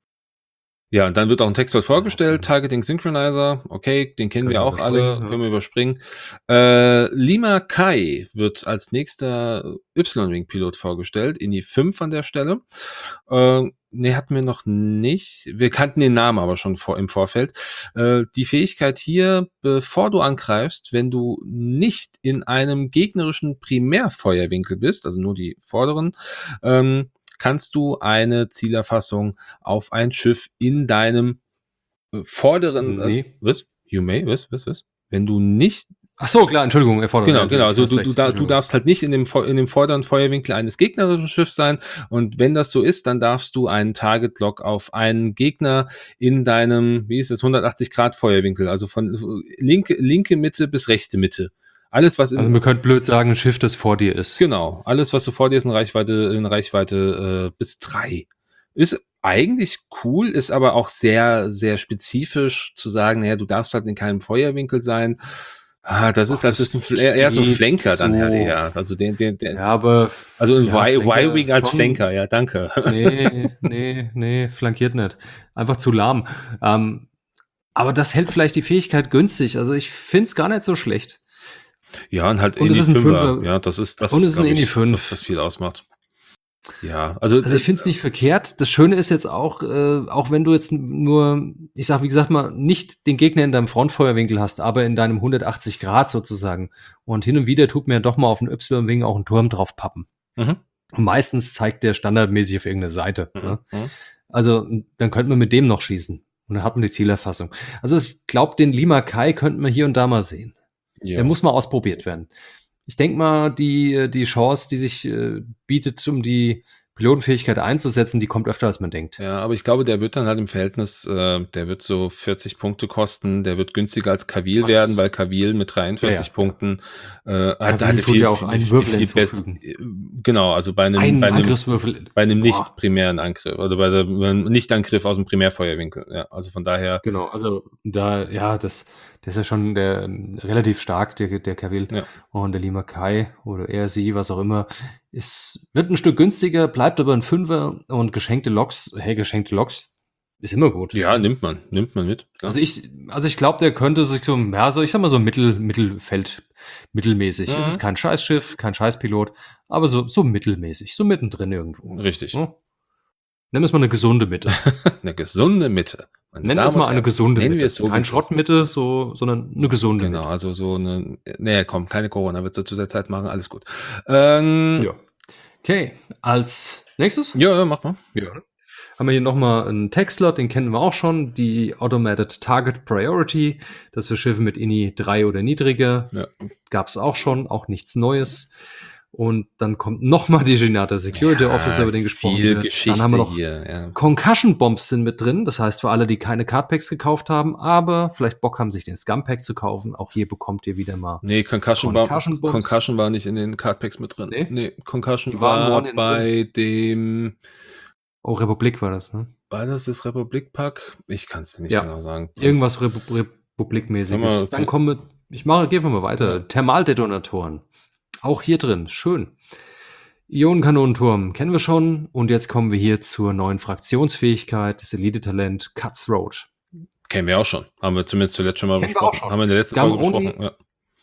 Ja, und dann wird auch 'n Tech-Slot Ja, vorgestellt, dann Targeting Synchronizer, okay, den kennen Können wir wir auch überspringen, alle, ja. können wir überspringen. Äh, Lima Kai wird als nächster Y-Wing-Pilot vorgestellt, Ini fünf an der Stelle. Äh, ne, hatten wir noch nicht. Wir kannten den Namen aber schon vor im Vorfeld. Äh, die Fähigkeit hier, bevor du angreifst, wenn du nicht in einem gegnerischen Primärfeuerwinkel bist, also nur die vorderen, ähm, kannst du eine Zielerfassung auf ein Schiff in deinem, äh, vorderen also Ne. was? You may was, was, was? Wenn du nicht Ach so, klar, Entschuldigung, erfordert ja, Genau, genau. natürlich, Also, hast du du recht. da du Entschuldigung. darfst halt nicht in dem Feu in dem vorderen Feuerwinkel eines gegnerischen Schiffs sein. Und wenn das so ist, dann darfst du einen Target Lock auf einen Gegner in deinem, wie ist das, hundertachtzig Grad Feuerwinkel, also von linke linke Mitte bis rechte Mitte. Alles, was Also, in man könnte blöd sagen, 'n Schiff, das vor dir ist. Genau, alles, was so vor dir ist in Reichweite in Reichweite, äh, bis drei. Ist eigentlich cool, ist aber auch sehr, sehr spezifisch zu sagen: „Na ja, du darfst halt in keinem Feuerwinkel sein.“ Ah, das ist Ach, das ist das 'n Fl eher so 'n geht Flanker dann halt so. eher. Also, den den der Ja, aber also, 'n ja, Y Flanker Y-Wing als schon Flanker, ja, danke. ne, ne, ne, flankiert nicht. Einfach zu lahm. Ähm, aber das hält vielleicht die Fähigkeit günstig. Also, ich finde es gar nicht so schlecht. Ja, und halt Und es Ini ist 'n Fünfer. Fünfer Ja, das ist und das, es ist 'n glaube Ini ich, das, was fünf. viel ausmacht. Ja, also, Also, d ich finde es nicht verkehrt. Das Schöne ist jetzt auch, äh, auch wenn du jetzt n nur, ich sage wie gesagt mal, nicht den Gegner in deinem Frontfeuerwinkel hast, aber in deinem hundertachtzig Grad sozusagen. Und hin und wieder tut man ja doch mal auf 'n Y-Wing auch 'n Turm drauf pappen. Mhm. Und meistens zeigt der standardmäßig auf irgend 'ne Seite, Mhm, ne? mhm. Also, dann könnte man mit dem noch schießen und dann hat man die Zielerfassung. Also, ich glaube, den Lima Kai könnten wir hier und da mal sehen. Der Ja. muss mal ausprobiert werden. Ich denke mal, die äh, die Chance, die sich, äh, bietet, um die Pilotenfähigkeit einzusetzen, die kommt öfter, als man denkt. Ja, aber ich glaube, der wird dann halt im Verhältnis, äh, der wird so vierzig Punkte kosten. Der wird günstiger als Cavill Was? werden, weil Cavill mit Ja, dreiundvierzig ja, ja. Punkten äh, hat, Cavill hatte tut viel, ja auch viel, einen viel, Würfel viel best, hinzufügen. äh, genau, also bei einem, bei Einen einem, Angriffswürfel. bei einem Boah. nicht primären Angriff oder bei der- bei einem Nicht-Angriff aus dem Primärfeuerwinkel. Ja, also von daher, Genau, also da, ja, das, das ist ja schon der, ähm, relativ stark, der, der Cavill. ja, Und der Lima Kai oder er, sie, was auch immer, ist, wird ein Stück günstiger, bleibt aber ein Fünfer und geschenkte Loks, hey, geschenkte Loks ist immer gut. ja, nimmt man, nimmt man mit, klar. Also ich, also ich glaube, der könnte sich so, ja, so, ich sag mal so Mittel, Mittelfeld, mittelmäßig. Es ist Mhm. kein Scheißschiff, kein Scheißpilot, aber so, so mittelmäßig, so mittendrin irgendwo. Richtig. Ja? Nennen wir es mal eine gesunde Mitte. Eine gesunde Mitte. Meine Nennen wir es Damen mal und eine Herren, gesunde nennen wir Mitte. es so, wie Kein es ist. Schrottmitte, so, sondern eine gesunde Genau, Mitte. also so eine, nee, komm, keine Corona-Witze zu der Zeit machen, alles gut. Ähm, Ja. Okay, als nächstes ja, ja, mach mal. ja. haben wir hier nochmal einen Textslot, den kennen wir auch schon, die Automated Target Priority, das für Schiffe mit I N I drei oder niedriger, Ja. gab es auch schon, auch nichts Neues. Und dann kommt nochmal die Genata Security Ja, Officer, über den gesprochen viel wird. Geschichte Dann haben wir noch hier, ja. Concussion Bombs sind mit drin, das heißt für alle, die keine Cardpacks gekauft haben, aber vielleicht Bock haben, sich den Scum Pack zu kaufen, auch hier bekommt ihr wieder mal Nee, Concussion, war, Concussion Bombs. Concussion war nicht in den Cardpacks mit drin. Nee? Nee, Concussion Die waren war One-in bei dem, Oh, Republik war das, ne? war das das Republik-Pack? Ich kann es dir nicht Ja. genau sagen. Irgendwas Repu Republikmäßiges. Können wir- Dann kommen wir, ich mache, gehen wir mal weiter. Ja. Thermaldetonatoren. Auch hier drin, schön. Ionenkanonenturm kennen wir schon. Und jetzt kommen wir hier zur neuen Fraktionsfähigkeit, das Elite-Talent Cutthroat. Kennen wir auch schon. Haben wir zumindest zuletzt schon mal Kennen wir besprochen. auch schon. Haben wir in der letzten Gum Folge only. besprochen. Ja.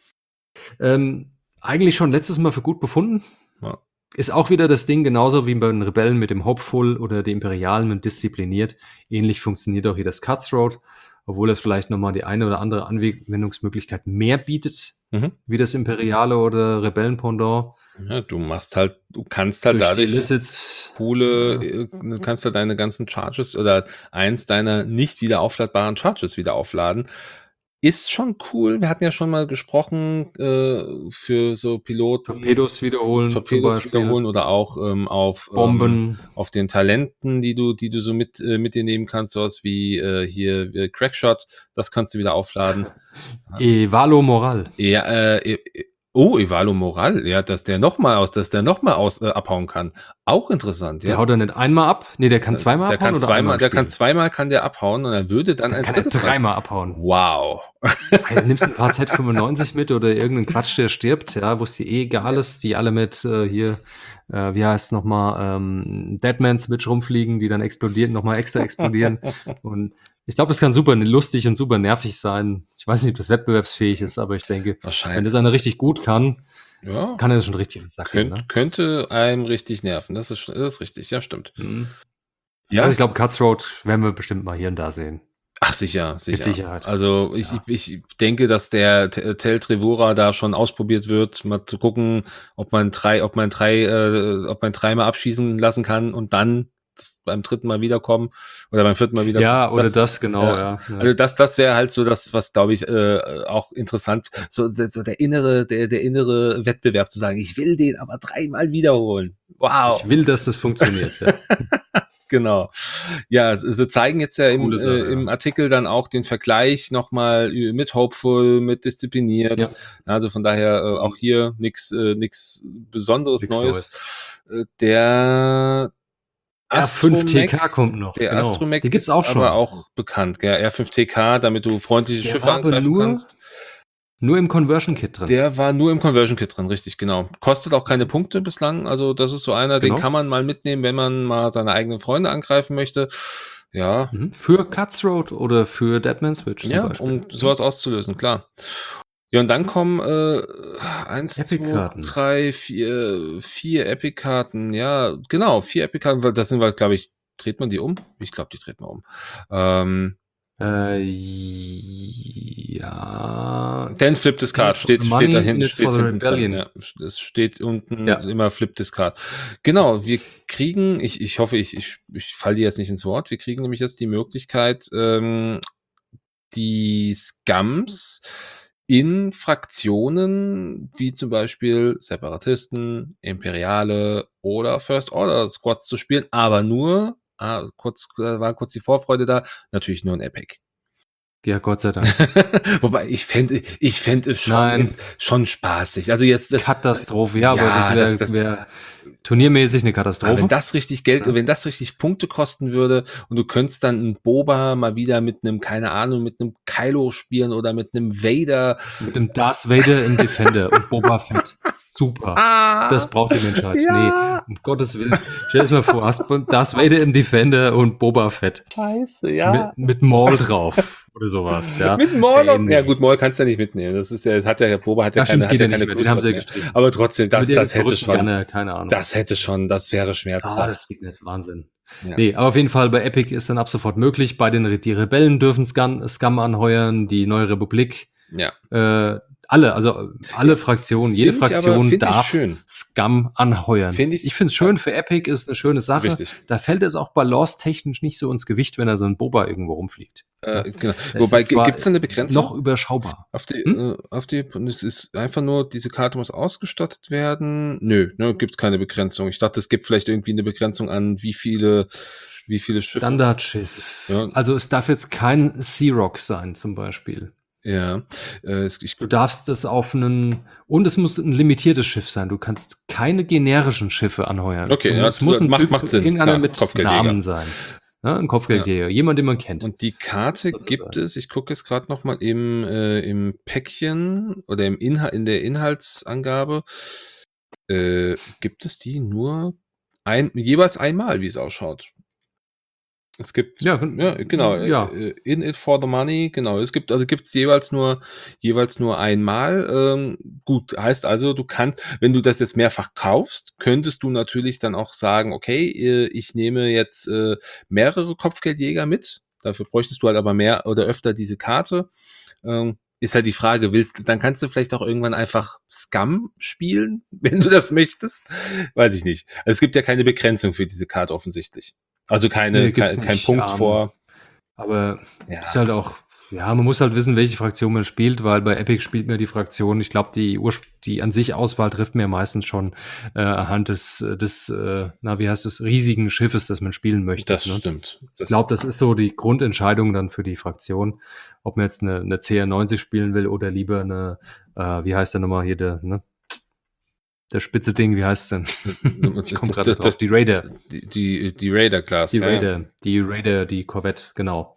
Ähm, eigentlich schon letztes Mal für gut befunden. Ja. Ist auch wieder das Ding, genauso wie bei den Rebellen mit dem Hopeful oder den Imperialen mit Diszipliniert. Ähnlich funktioniert auch hier das Cutthroat, obwohl es vielleicht nochmal die eine oder andere Anwendungsmöglichkeit mehr bietet, Mhm. wie das Imperiale oder Rebellen-Pendant. Ja, du machst halt, du kannst halt Durch die dadurch Illicits, coole, ja. äh, du kannst halt deine ganzen Charges oder eins deiner nicht wieder aufladbaren Charges wieder aufladen. Ist schon cool. Wir hatten ja schon mal gesprochen äh, für so Piloten. Torpedos wiederholen, zum Torpedos Beispiel. wiederholen oder auch ähm, auf, ähm, Bomben. auf den Talenten, die du, die du so mit, äh, mit dir nehmen kannst, sowas wie äh, hier äh, Crackshot, das kannst du wieder aufladen. Evalo Moral. Ja, äh, e- oh, Evalo Moral, ja, dass der nochmal aus, dass der noch mal aus äh, abhauen kann. Auch interessant, Der ja. haut er nicht einmal ab? Nee, der kann zweimal der abhauen kann oder zweimal, einmal der kann spielen? zweimal kann der abhauen und er würde dann Dann ein kann er drittes Mal. dreimal abhauen. Wow. Hey, du nimmst ein paar Z fünfundneunzig mit oder irgendeinen Quatsch, der stirbt, ja, wo es dir eh egal ist, die alle mit äh, hier, äh, wie heißt es nochmal, ähm, Deadman Switch rumfliegen, die dann explodieren, nochmal extra explodieren. Und ich glaube, das kann super lustig und super nervig sein. Ich weiß nicht, ob das wettbewerbsfähig ist, aber ich denke, wenn Wahrscheinlich. das einer richtig gut kann, Ja. kann er das schon richtig was sagen. Könnt, Ne? Könnte einem richtig nerven. Das ist, das ist richtig, ja, stimmt. Mhm. Ja. Also ich glaube, Cutthroat werden wir bestimmt mal hier und da sehen. Ach, sicher, sicher. Mit Sicherheit. Also ich, Ja. ich, ich denke, dass der T- Tel Trevora da schon ausprobiert wird, mal zu gucken, ob man drei, ob man drei, äh, ob man dreimal abschießen lassen kann und dann das beim dritten Mal wiederkommen oder beim vierten Mal wieder. Ja, oder das, genau, ja. ja. ja. Also das, das wäre halt so das, was glaube ich äh, auch interessant, so, so der innere, der, der innere Wettbewerb zu sagen, ich will den aber dreimal wiederholen. Wow. Ich will, dass das funktioniert. Ja. Genau. Ja, sie zeigen jetzt ja im, Coole Sache, äh, im ja. Artikel dann auch den Vergleich nochmal mit Hopeful, mit diszipliniert. Ja. Also von daher äh, auch hier nichts äh, nix Besonderes Nix Neues. Äh, Der R fünf T K Astromech, kommt noch. der genau. Astromech Die gibt's ist auch schon. aber auch bekannt, gell? R fünf T K, damit du freundliche Der Schiffe war aber angreifen nur, kannst. nur im Conversion Kit drin. Der war nur im Conversion Kit drin, richtig, genau. Kostet auch keine Punkte bislang. Also das ist so einer, Genau. den kann man mal mitnehmen, wenn man mal seine eigenen Freunde angreifen möchte. Ja, Mhm. Für Cutthroat oder für Deadman Switch zum ja, Beispiel. um sowas auszulösen, klar. Ja, und dann kommen äh, eins, zwei, Epic-Karten. drei, vier, vier Epic-Karten. Ja, genau, vier Epic-Karten, weil das sind wir, glaube ich, dreht man die um? Ich glaube, die dreht man um. Ähm, Äh, ja. Then Flip Discard steht, Money steht da in hinten, it steht for the hinten drin. rebellion. Ja, es steht unten Ja. immer Flip Discard. Genau, wir kriegen, ich, ich hoffe, ich, ich, ich falle dir jetzt nicht ins Wort, wir kriegen nämlich jetzt die Möglichkeit, ähm, die Scums in Fraktionen wie zum Beispiel Separatisten, Imperiale oder First Order Squads zu spielen, aber nur, ah, kurz, äh, war kurz die Vorfreude da, natürlich nur in Epic. Ja, Gott sei Dank. Wobei ich fände ich fände es schon, Nein. schon spaßig. Also jetzt äh, Katastrophe, ja, aber ja, das das, wäre das, wär turniermäßig eine aber wenn Katastrophe. das richtig Geld, Ja. wenn das richtig Punkte kosten würde und du könntest dann einen Boba mal wieder mit einem, keine Ahnung, mit einem Kylo spielen oder mit einem Vader. Mit dem Darth Vader im Defender und Boba Fett. Super. Ah, Das braucht die Menschheit. ja. Nee, um Gottes Willen. Stell dir das mal vor, hast Darth Vader im Defender und Boba Fett. Scheiße, ja. Mit, mit Maul drauf oder sowas, ja. Mit Maul? Ey, nee. Ja gut, Maul kannst du ja nicht mitnehmen. Das ist ja, das hat ja, Boba hat ja, Ja, stimmt, keine, es geht hat ja ja nicht keine mehr. Den haben sie ja Blutsport mehr. gestrichen. Aber trotzdem, das, Mit das ihren hätte verrückten schon, Gerne, keine Ahnung. das hätte schon, das wäre Ah, schmerzhaft. das geht nicht. Wahnsinn. Ja. Nee, aber auf jeden Fall bei Epic ist dann ab sofort möglich. Bei den die Rebellen dürfen Scum, Scum anheuern, die Neue Republik. Ja. Äh, alle, also alle Ja, Fraktionen, jede find ich aber- Fraktion find ich darf schön. Scum anheuern. Find ich- ich finde es schön, für Epic ist eine schöne Sache. Richtig. Da fällt es auch balance-technisch nicht so ins Gewicht, wenn da so ein Boba irgendwo rumfliegt. Äh, genau. Es Wobei, ist zwar gibt es da eine Begrenzung? noch überschaubar. Auf die, Hm? äh, auf die, es ist einfach nur, diese Karte muss ausgestattet werden. Nö, ne, gibt es keine Begrenzung. Ich dachte, es gibt vielleicht irgendwie eine Begrenzung an, wie viele, wie viele Schiffe. Standardschiff. Ja. Also es darf jetzt kein Sea-Rock sein, zum Beispiel. Ja, äh, es- ich, Du darfst das auf einen, und es muss ein limitiertes Schiff sein. Du kannst keine generischen Schiffe anheuern. Okay, du, ja, es muss ein macht- Typ, macht Sinn. irgendeiner Klar, mit Kopfgeldjäger. Namen sein. Ja, ein Kopfgeldjäger, jemand, den man kennt. Und die Karte Sozusagen. gibt es, ich gucke jetzt gerade nochmal im, äh, im Päckchen oder im Inhalt, in der Inhaltsangabe, äh, gibt es die nur ein, jeweils einmal, wie es ausschaut. Es gibt, Ja, ja, genau, ja. äh, in it for the money, genau, es gibt, also gibt es jeweils nur, jeweils nur einmal, ähm, gut, heißt also, du kannst, wenn du das jetzt mehrfach kaufst, könntest du natürlich dann auch sagen, okay, äh, ich nehme jetzt äh, mehrere Kopfgeldjäger mit, dafür bräuchtest du halt aber mehr oder öfter diese Karte, ähm, ist halt die Frage, willst du, dann kannst du vielleicht auch irgendwann einfach Scum spielen, wenn du das möchtest, weiß ich nicht. Also es gibt ja keine Begrenzung für diese Karte offensichtlich. Also keine, Nee, gibt's kein, kein nicht, Punkt ähm, vor. Aber Ja. ist halt auch, ja, man muss halt wissen, welche Fraktion man spielt, weil bei Epic spielt man die Fraktion. Ich glaube, die, Urspr- die an sich Auswahl trifft man ja meistens schon äh, anhand des, des äh, na, wie heißt es, riesigen Schiffes, das man spielen möchte. Das ne? stimmt. Ich glaube, das ist so die Grundentscheidung dann für die Fraktion, ob man jetzt eine, eine C R neunzig spielen will oder lieber eine, äh, wie heißt der nochmal hier, der, ne? Der spitze Ding, wie heißt es denn? Ich komme gerade drauf. Die Raider. Die, die, die Raider-Class. Die ja. Raider, die Raider, die Corvette, genau.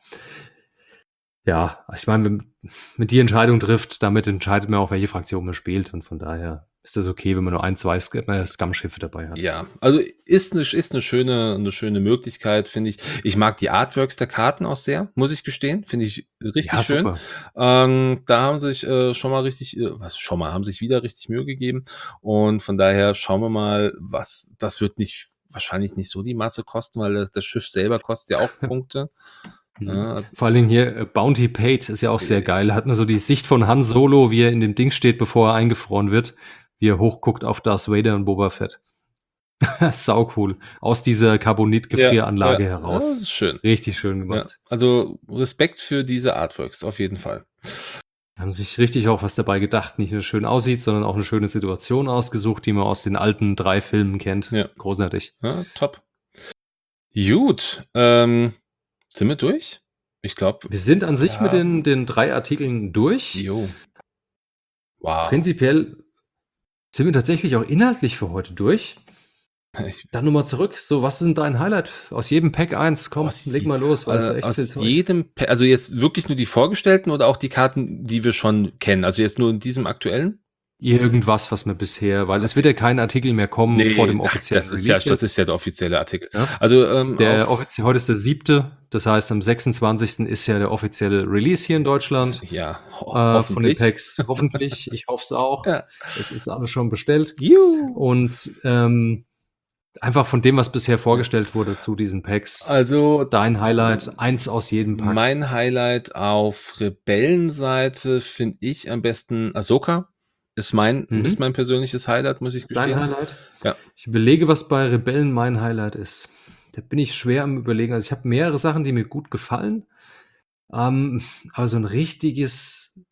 Ja, ich meine, wenn- mit die Entscheidung trifft, damit entscheidet man auch, welche Fraktion man spielt. Und von daher ist das okay, wenn man nur ein, zwei Sk- äh, Scum-Schiffe dabei hat. Ja, also ist eine, ist eine schöne, eine schöne Möglichkeit, finde ich. Ich mag die Artworks der Karten auch sehr, muss ich gestehen. Finde ich richtig Ja, schön. super. Ähm, da haben sich äh, schon mal richtig, äh, was schon mal, haben sich wieder richtig Mühe gegeben. Und von daher schauen wir mal, was, das wird nicht, wahrscheinlich nicht so die Masse kosten, weil das, das Schiff selber kostet ja auch Punkte. Ja, also, Vor allen Dingen hier äh, Bounty Paid ist ja auch sehr geil. Da hat man so die Sicht von Han Solo, wie er in dem Ding steht, bevor er eingefroren wird, wie er hochguckt auf Darth Vader und Boba Fett. Sau cool. Aus dieser Carbonit-Gefrieranlage ja, ja, heraus. das ist schön. Richtig schön Ja, gemacht. also Respekt für diese Artworks, auf jeden Fall. Haben sich richtig auch was dabei gedacht. Nicht nur schön aussieht, sondern auch eine schöne Situation ausgesucht, die man aus den alten drei Filmen kennt. Ja. Großartig. Ja, top. Gut, ähm, sind wir durch? Ich glaube. Wir sind an sich Ja. mit den, den drei Artikeln durch. Jo. Wow. Prinzipiell sind wir tatsächlich auch inhaltlich für heute durch. Ich, Dann nochmal zurück. So, was ist denn dein Highlight aus jedem Pack eins? Komm, Aus leg je- mal los, weil es äh, echt aus viel Zeug. jedem, Pa- also jetzt wirklich nur die vorgestellten oder auch die Karten, die wir schon kennen? Also jetzt nur in diesem aktuellen? Irgendwas, was wir bisher, weil es wird ja kein Artikel mehr kommen vor dem ach, offiziellen das ist ja, Release. das jetzt. ist ja der offizielle Artikel. Ja. Also ähm, Der auf, offizie- heute ist der siebte, das heißt am sechsundzwanzigsten ist ja der offizielle Release hier in Deutschland ja, ho äh, von den hoffentlich. Packs. Hoffentlich, ich hoffe es auch. Ja. Es ist alles schon bestellt. Juhu. Und ähm, einfach von dem, was bisher vorgestellt wurde zu diesen Packs, Also dein Highlight, eins aus jedem Pack. mein Highlight auf Rebellenseite finde ich am besten Ahsoka. Ist mein, Mhm. ist mein persönliches Highlight, muss ich Dein gestehen. Highlight? Ja. Ich überlege, was bei Rebellen mein Highlight ist. Da bin ich schwer am Überlegen. Also ich habe mehrere Sachen, die mir gut gefallen. Ähm, aber so ein richtiges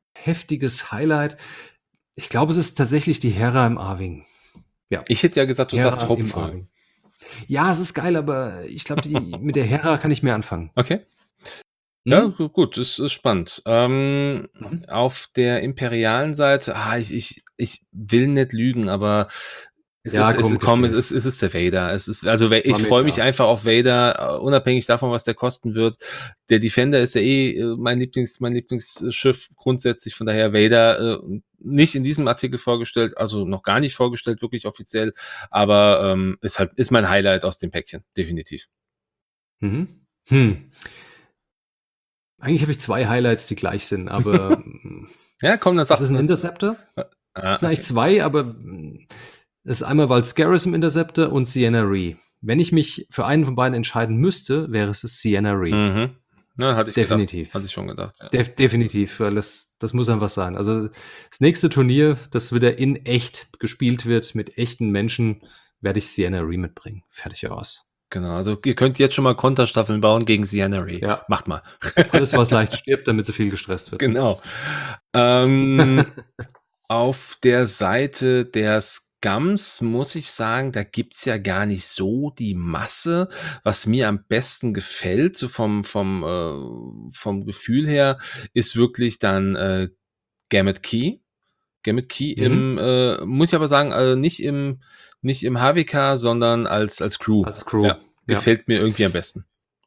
heftiges Highlight. Ich glaube, es ist tatsächlich die Hera im Arwing. Ja. Ich hätte ja gesagt, du sagst Hera im Hopeful. Arwing. Ja, es ist geil, aber ich glaube, die mit der Hera kann ich mehr anfangen. Okay. Hm? Ja, gu gut, ist ist spannend. Ähm, Mhm. auf der imperialen Seite, ah, ich ich ich will nicht lügen, aber es Ja, ist es komm, ist komm, es gesteh's. ist es ist der Vader. Es ist also, we War ich mir freue mich klar. einfach auf Vader, äh, unabhängig davon, was der kosten wird. Der Defender ist ja eh äh, mein Lieblings mein Lieblingsschiff grundsätzlich, von daher Vader, äh, nicht in diesem Artikel vorgestellt, also noch gar nicht vorgestellt, wirklich offiziell, aber ähm, ist halt ist mein Highlight aus dem Päckchen, definitiv. Mhm. Hm. Eigentlich habe ich zwei Highlights, die gleich sind, aber hm, Ja, komm, dann das sag ist ein das. Interceptor. Ah, Das sind eigentlich okay. zwei, aber hm, das ist einmal Valscaris im Interceptor und Sienna Ree. Wenn ich mich für einen von beiden entscheiden müsste, wäre es das Sienna Ree. Mhm. Ja, hatte ich gedacht. Definitiv. Hatte ich schon gedacht, ja. De definitiv, weil das das muss einfach sein. Also, das nächste Turnier, das wieder in echt gespielt wird mit echten Menschen, werde ich Sienna Ree mitbringen. Fertig aus. Genau, also ihr könnt jetzt schon mal Konterstaffeln bauen gegen Sienna Ree. Ja. Macht mal. Alles, was leicht stirbt, damit sie viel gestresst wird. Genau. Ähm, auf der Seite der Scums muss ich sagen, da gibt's ja gar nicht so die Masse. Was mir am besten gefällt, so vom vom, äh vom Gefühl her, ist wirklich dann, äh, Gamut Key. Gamut Key Mhm. im, äh muss ich aber sagen, äh, nicht im nicht im H W K, sondern als als Crew. Als Crew, Ja, ja. gefällt mir irgendwie am besten.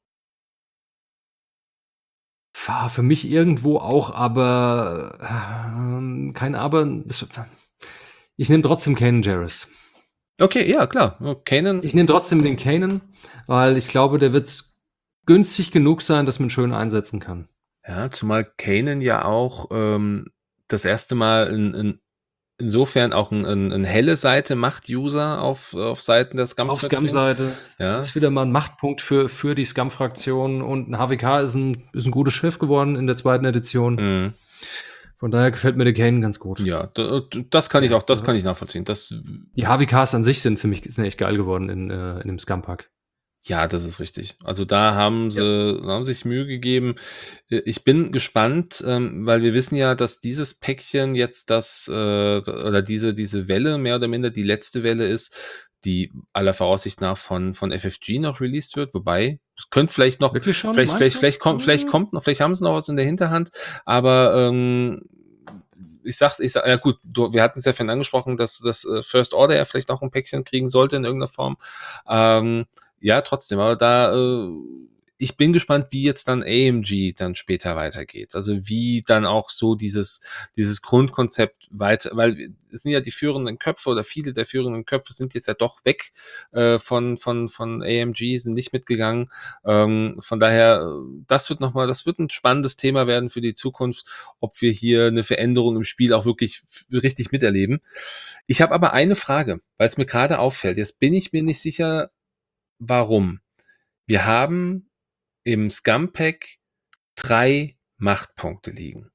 War für mich irgendwo auch, aber ähm, kein Aber. Das, ich nehme trotzdem Kanan Jarrus. Okay, ja, klar. Kanan. Ich nehme trotzdem den Kanan, weil ich glaube, der wird günstig genug sein, dass man schön einsetzen kann. Ja, zumal Kanan ja auch ähm, das erste Mal in, in, insofern auch ein, ein, ein helle Seite macht User auf, auf Seiten der Scums Auf mitbringt. Scum-Seite. Das Ja. ist wieder mal ein Machtpunkt für, für die Scum-Fraktion und ein H W K ist ein, ist ein gutes Schiff geworden in der zweiten Edition. Mhm. Von daher gefällt mir der Kanan ganz gut. Ja, d- d- das kann ich auch, das kann ich nachvollziehen. Das, Die H W Ks an sich sind ziemlich sind echt geil geworden in, äh, in dem Scum-Pack. ja, das ist richtig. Also da haben sie ja. haben sich Mühe gegeben. Äh, Ich bin gespannt, ähm, weil wir wissen ja, dass dieses Päckchen jetzt das äh, oder diese diese Welle mehr oder minder die letzte Welle ist, die aller Voraussicht nach von von F F G noch released wird. Wobei es könnte vielleicht noch, Wirklich schon? vielleicht vielleicht Meinst du? vielleicht kommt vielleicht Hm. kommt noch, vielleicht haben sie noch was in der Hinterhand. Aber ähm, ich sag's, ich sag, ja gut, du, wir hatten es ja vorhin angesprochen, dass das äh, First Order ja vielleicht auch ein Päckchen kriegen sollte in irgendeiner Form. Ähm, ja, trotzdem, aber da, äh, ich bin gespannt, wie jetzt dann A M G dann später weitergeht. Also wie dann auch so dieses, dieses Grundkonzept weiter, weil es sind ja die führenden Köpfe oder viele der führenden Köpfe sind jetzt ja doch weg äh, von, von, von A M G, sind nicht mitgegangen. Ähm, von daher, das wird nochmal, das wird ein spannendes Thema werden für die Zukunft, ob wir hier eine Veränderung im Spiel auch wirklich f- richtig miterleben. Ich habe aber eine Frage, weil es mir gerade auffällt. Jetzt bin ich mir nicht sicher, warum. Wir haben im Scum-Pack drei Machtpunkte liegen.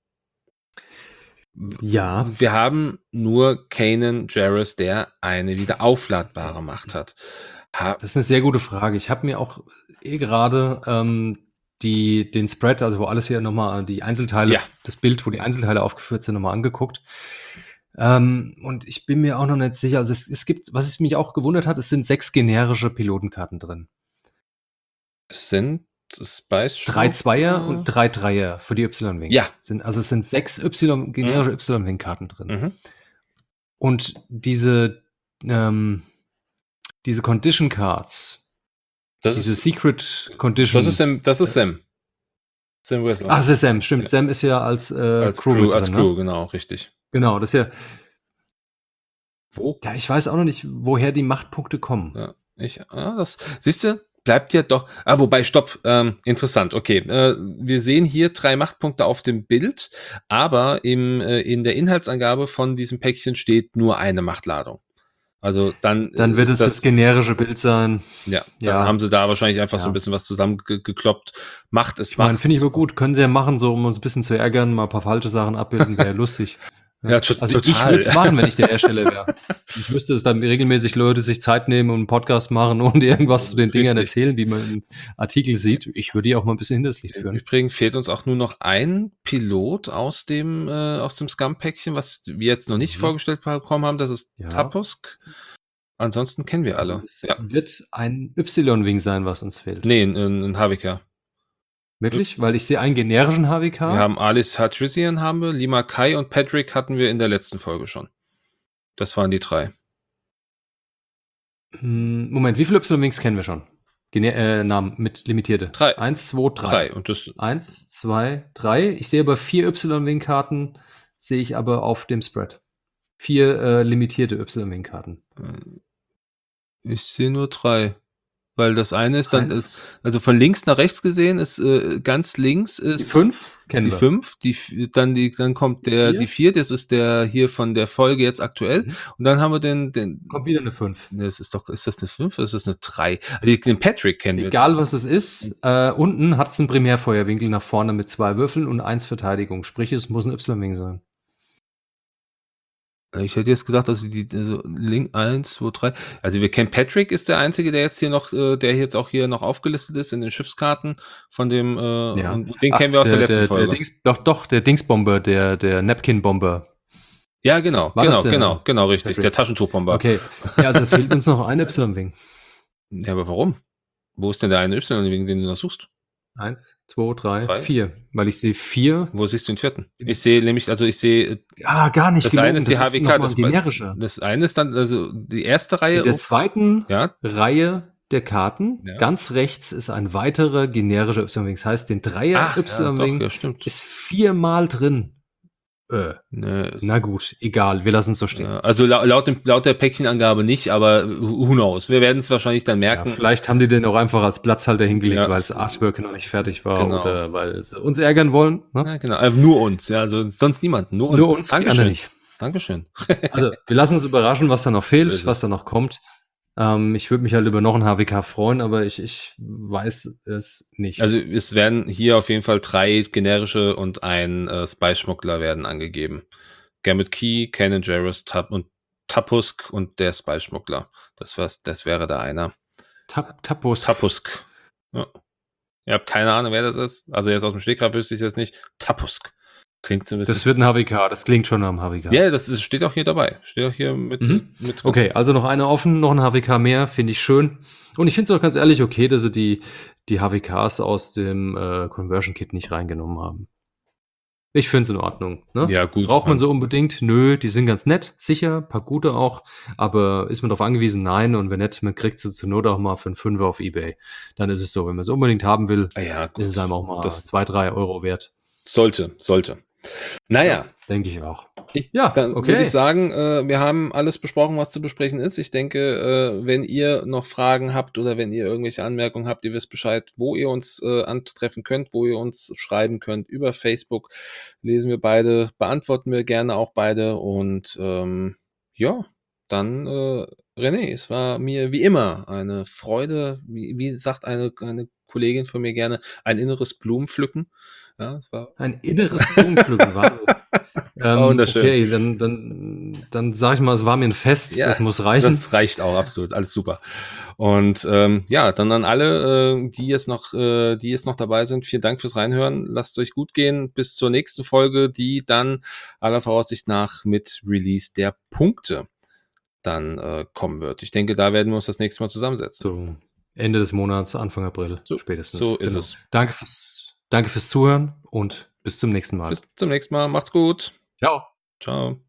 Ja. Wir haben nur Kanan Jarrus, der eine wieder aufladbare Macht hat. Ha Das ist eine sehr gute Frage. Ich habe mir auch eh gerade ähm, die, den Spread, also wo alles hier nochmal die Einzelteile, Ja. das Bild, wo die Einzelteile aufgeführt sind, nochmal angeguckt. Ähm, und ich bin mir auch noch nicht sicher. Also es, es gibt, was es mich auch gewundert hat, es sind sechs generische Pilotenkarten drin. Es sind Spice Drei Zweier Trooper. und drei Dreier für die Y-Wings. Ja. Sind, also es sind sechs Y, generische Y-Wing-Karten drin. Mhm. Und diese, ähm, diese Condition Cards, Das diese ist, Secret Condition. das ist Sam, das ist Sam. Sam Wessler. Ach, das ist Sam, stimmt. Ja. Sam ist ja als, äh, als Crew, Crew, mit drin, als ne? Crew, genau, richtig. Genau, das ist ja. Wo? Ja, ich weiß auch noch nicht, woher die Machtpunkte kommen. Ja, ich, ah, das, siehst du, bleibt ja doch, ah, wobei, stopp, ähm, interessant, okay, äh, wir sehen hier drei Machtpunkte auf dem Bild, aber im, äh, in der Inhaltsangabe von diesem Päckchen steht nur eine Machtladung. Also dann, Dann wird ist es das, das generische Bild sein. Ja, dann Ja. haben sie da wahrscheinlich einfach Ja. so ein bisschen was zusammengekloppt. Macht es Ich meine, Macht. finde ich aber gut, können sie ja machen, so um uns ein bisschen zu ärgern, mal ein paar falsche Sachen abbilden, wäre lustig. Ja, to Also ich total. würde es machen, wenn ich der Hersteller wäre. Ich wüsste, dass dann regelmäßig Leute sich Zeit nehmen und einen Podcast machen und irgendwas zu den Dingern Richtig. erzählen, die man im Artikel sieht. Ich würde die auch mal ein bisschen hinters Licht Im führen. Übrigen fehlt uns auch nur noch ein Pilot aus dem, äh, aus dem Scum-Päckchen, was wir jetzt noch nicht Mhm. vorgestellt bekommen haben. Das ist Ja. Tapusk. Ansonsten kennen wir alle. Es Ja. wird ein Y-Wing sein, was uns fehlt. Nee, ein, ein H W K. Wirklich? Weil ich sehe einen generischen H W K. Wir haben Alice Hatrizian, haben wir, Lima Kai und Patrick hatten wir in der letzten Folge schon. Das waren die drei. Hm, Moment, wie viele Y-Wings kennen wir schon? Gene äh, Namen mit limitierte. Drei. Eins, zwei, drei. Drei. Und das, Eins, zwei, drei. Ich sehe aber vier Y-Wing-Karten, sehe ich aber auf dem Spread. Vier äh, limitierte Y-Wing-Karten. ich sehe nur drei. Weil das eine ist dann, Eins. ist, also von links nach rechts gesehen, ist äh, ganz links Die ist fünf kennen die wir. fünf, die, f- dann, die, dann kommt Die der, vier. die vier, das ist der hier von der Folge jetzt aktuell. Mhm. Und dann haben wir den, den, Kommt wieder eine fünf. ne, das ist doch, ist das eine fünf oder ist das eine drei? Also den Patrick kennen wir. Egal was es ist, äh, unten hat es einen Primärfeuerwinkel nach vorne mit zwei Würfeln und eins Verteidigung. Sprich, es muss ein Y-Wing sein. Ich hätte jetzt gedacht, also die, also Link eins, zwei, drei. Also wir kennen Patrick, ist der einzige, der jetzt hier noch, äh, der jetzt auch hier noch aufgelistet ist in den Schiffskarten von dem, äh, Ja. und den Ach, kennen wir aus der, letzten der, Folge. Der Dings, doch, doch, der Dingsbomber, der, der Napkin-Bomber. Ja, genau, War das genau, der genau, Name? genau, richtig. Patrick. Der Taschentuchbomber. Okay, ja, also fehlt uns noch ein Y-Wing. Ja, aber warum? Wo ist denn der eine Y-Wing, den du noch suchst? Eins, zwei, drei, Drei. vier. Weil ich sehe vier. Wo siehst du den vierten? Ich sehe nämlich, also ich sehe, Ah, gar nicht das gelogen. eine ist die das H W noch K, mal das, ein generischer. das eine ist dann, also die erste Reihe. In der auf- zweiten ja, Reihe der Karten, Ja. ganz rechts ist ein weiterer generischer Y-Wing. Das heißt, den Dreier ach, ja, doch, Y-Wing ja, stimmt. ist viermal drin. Äh, Ne, na gut, egal, wir lassen es so stehen. ja, also laut, laut, dem, laut der Päckchenangabe nicht, aber who knows? Wir werden es wahrscheinlich dann Ja, merken. vielleicht haben die den auch einfach als Platzhalter hingelegt, Ja. weil das Artwork noch nicht fertig war Genau. oder weil sie uns ärgern wollen. Ne? Ja, genau. Äh, nur uns, ja, also sonst niemanden. Nur uns. Nur uns, die Dankeschön. anderen nicht. Dankeschön. Also, wir lassen uns überraschen, was da noch fehlt, So ist es. was da noch kommt. Ähm, ich würde mich halt über noch ein H W K freuen, aber ich, ich weiß es nicht. Also es werden hier auf jeden Fall drei generische und ein äh, Spy-Schmuggler werden angegeben. Gambit Key, Kanan Jarrus Tap und Tapusk und der Spy-Schmuggler. Das, wär's, das wäre da einer. Tap, Tapus. Tapusk. Ja. Ihr habt keine Ahnung, wer das ist. Also jetzt aus dem Stegreif wüsste ich es jetzt nicht. Tapusk. Klingt so ein bisschen. Das wird ein H W K, das klingt schon nach einem H W K. Ja, das ist, steht auch hier dabei. Steht auch hier mit, Mhm. mit drin. Okay, also noch eine offen, noch ein H W K mehr, finde ich schön. Und ich finde es auch ganz ehrlich okay, dass sie die, die H W Ks aus dem äh, Conversion Kit nicht reingenommen haben. Ich finde es in Ordnung. Ne? Ja, gut. Braucht man so unbedingt? Nö, die sind ganz nett, sicher, paar gute auch. Aber ist man darauf angewiesen? Nein. Und wenn nicht, man kriegt sie zur Not auch mal für einen Fünfer auf Ebay. Dann ist es so, wenn man es unbedingt haben will, Ah ja, gut. ist es einem auch mal Das zwei, drei Euro wert. sollte, sollte. Naja. Denke ich auch. Ich, Ja, dann okay. würde ich sagen, äh, wir haben alles besprochen, was zu besprechen ist. Ich denke, äh, wenn ihr noch Fragen habt oder wenn ihr irgendwelche Anmerkungen habt, ihr wisst Bescheid, wo ihr uns äh, antreffen könnt, wo ihr uns schreiben könnt. Über Facebook lesen wir beide, beantworten wir gerne auch beide. Und ähm, ja, dann äh, René, es war mir wie immer eine Freude, wie, wie sagt eine, eine Kollegin von mir gerne, ein inneres Blumenpflücken. Ja, es war Ein inneres Blumenpflücken, Wahnsinn. Ähm, wunderschön. Okay, dann, dann, dann sage ich mal, es war mir ein Fest, Ja, das muss reichen. Das reicht auch, absolut, alles super. Und ähm, ja, dann an alle, äh, die jetzt noch, äh, die jetzt noch dabei sind, vielen Dank fürs Reinhören. Lasst es euch gut gehen. Bis zur nächsten Folge, die dann aller Voraussicht nach mit Release der Punkte dann äh, kommen wird. Ich denke, da werden wir uns das nächste Mal zusammensetzen. So, Ende des Monats, Anfang April So, spätestens. so ist Genau. es. Danke fürs, danke fürs Zuhören und bis zum nächsten Mal. Bis zum nächsten Mal. Macht's gut. Ciao. Ciao.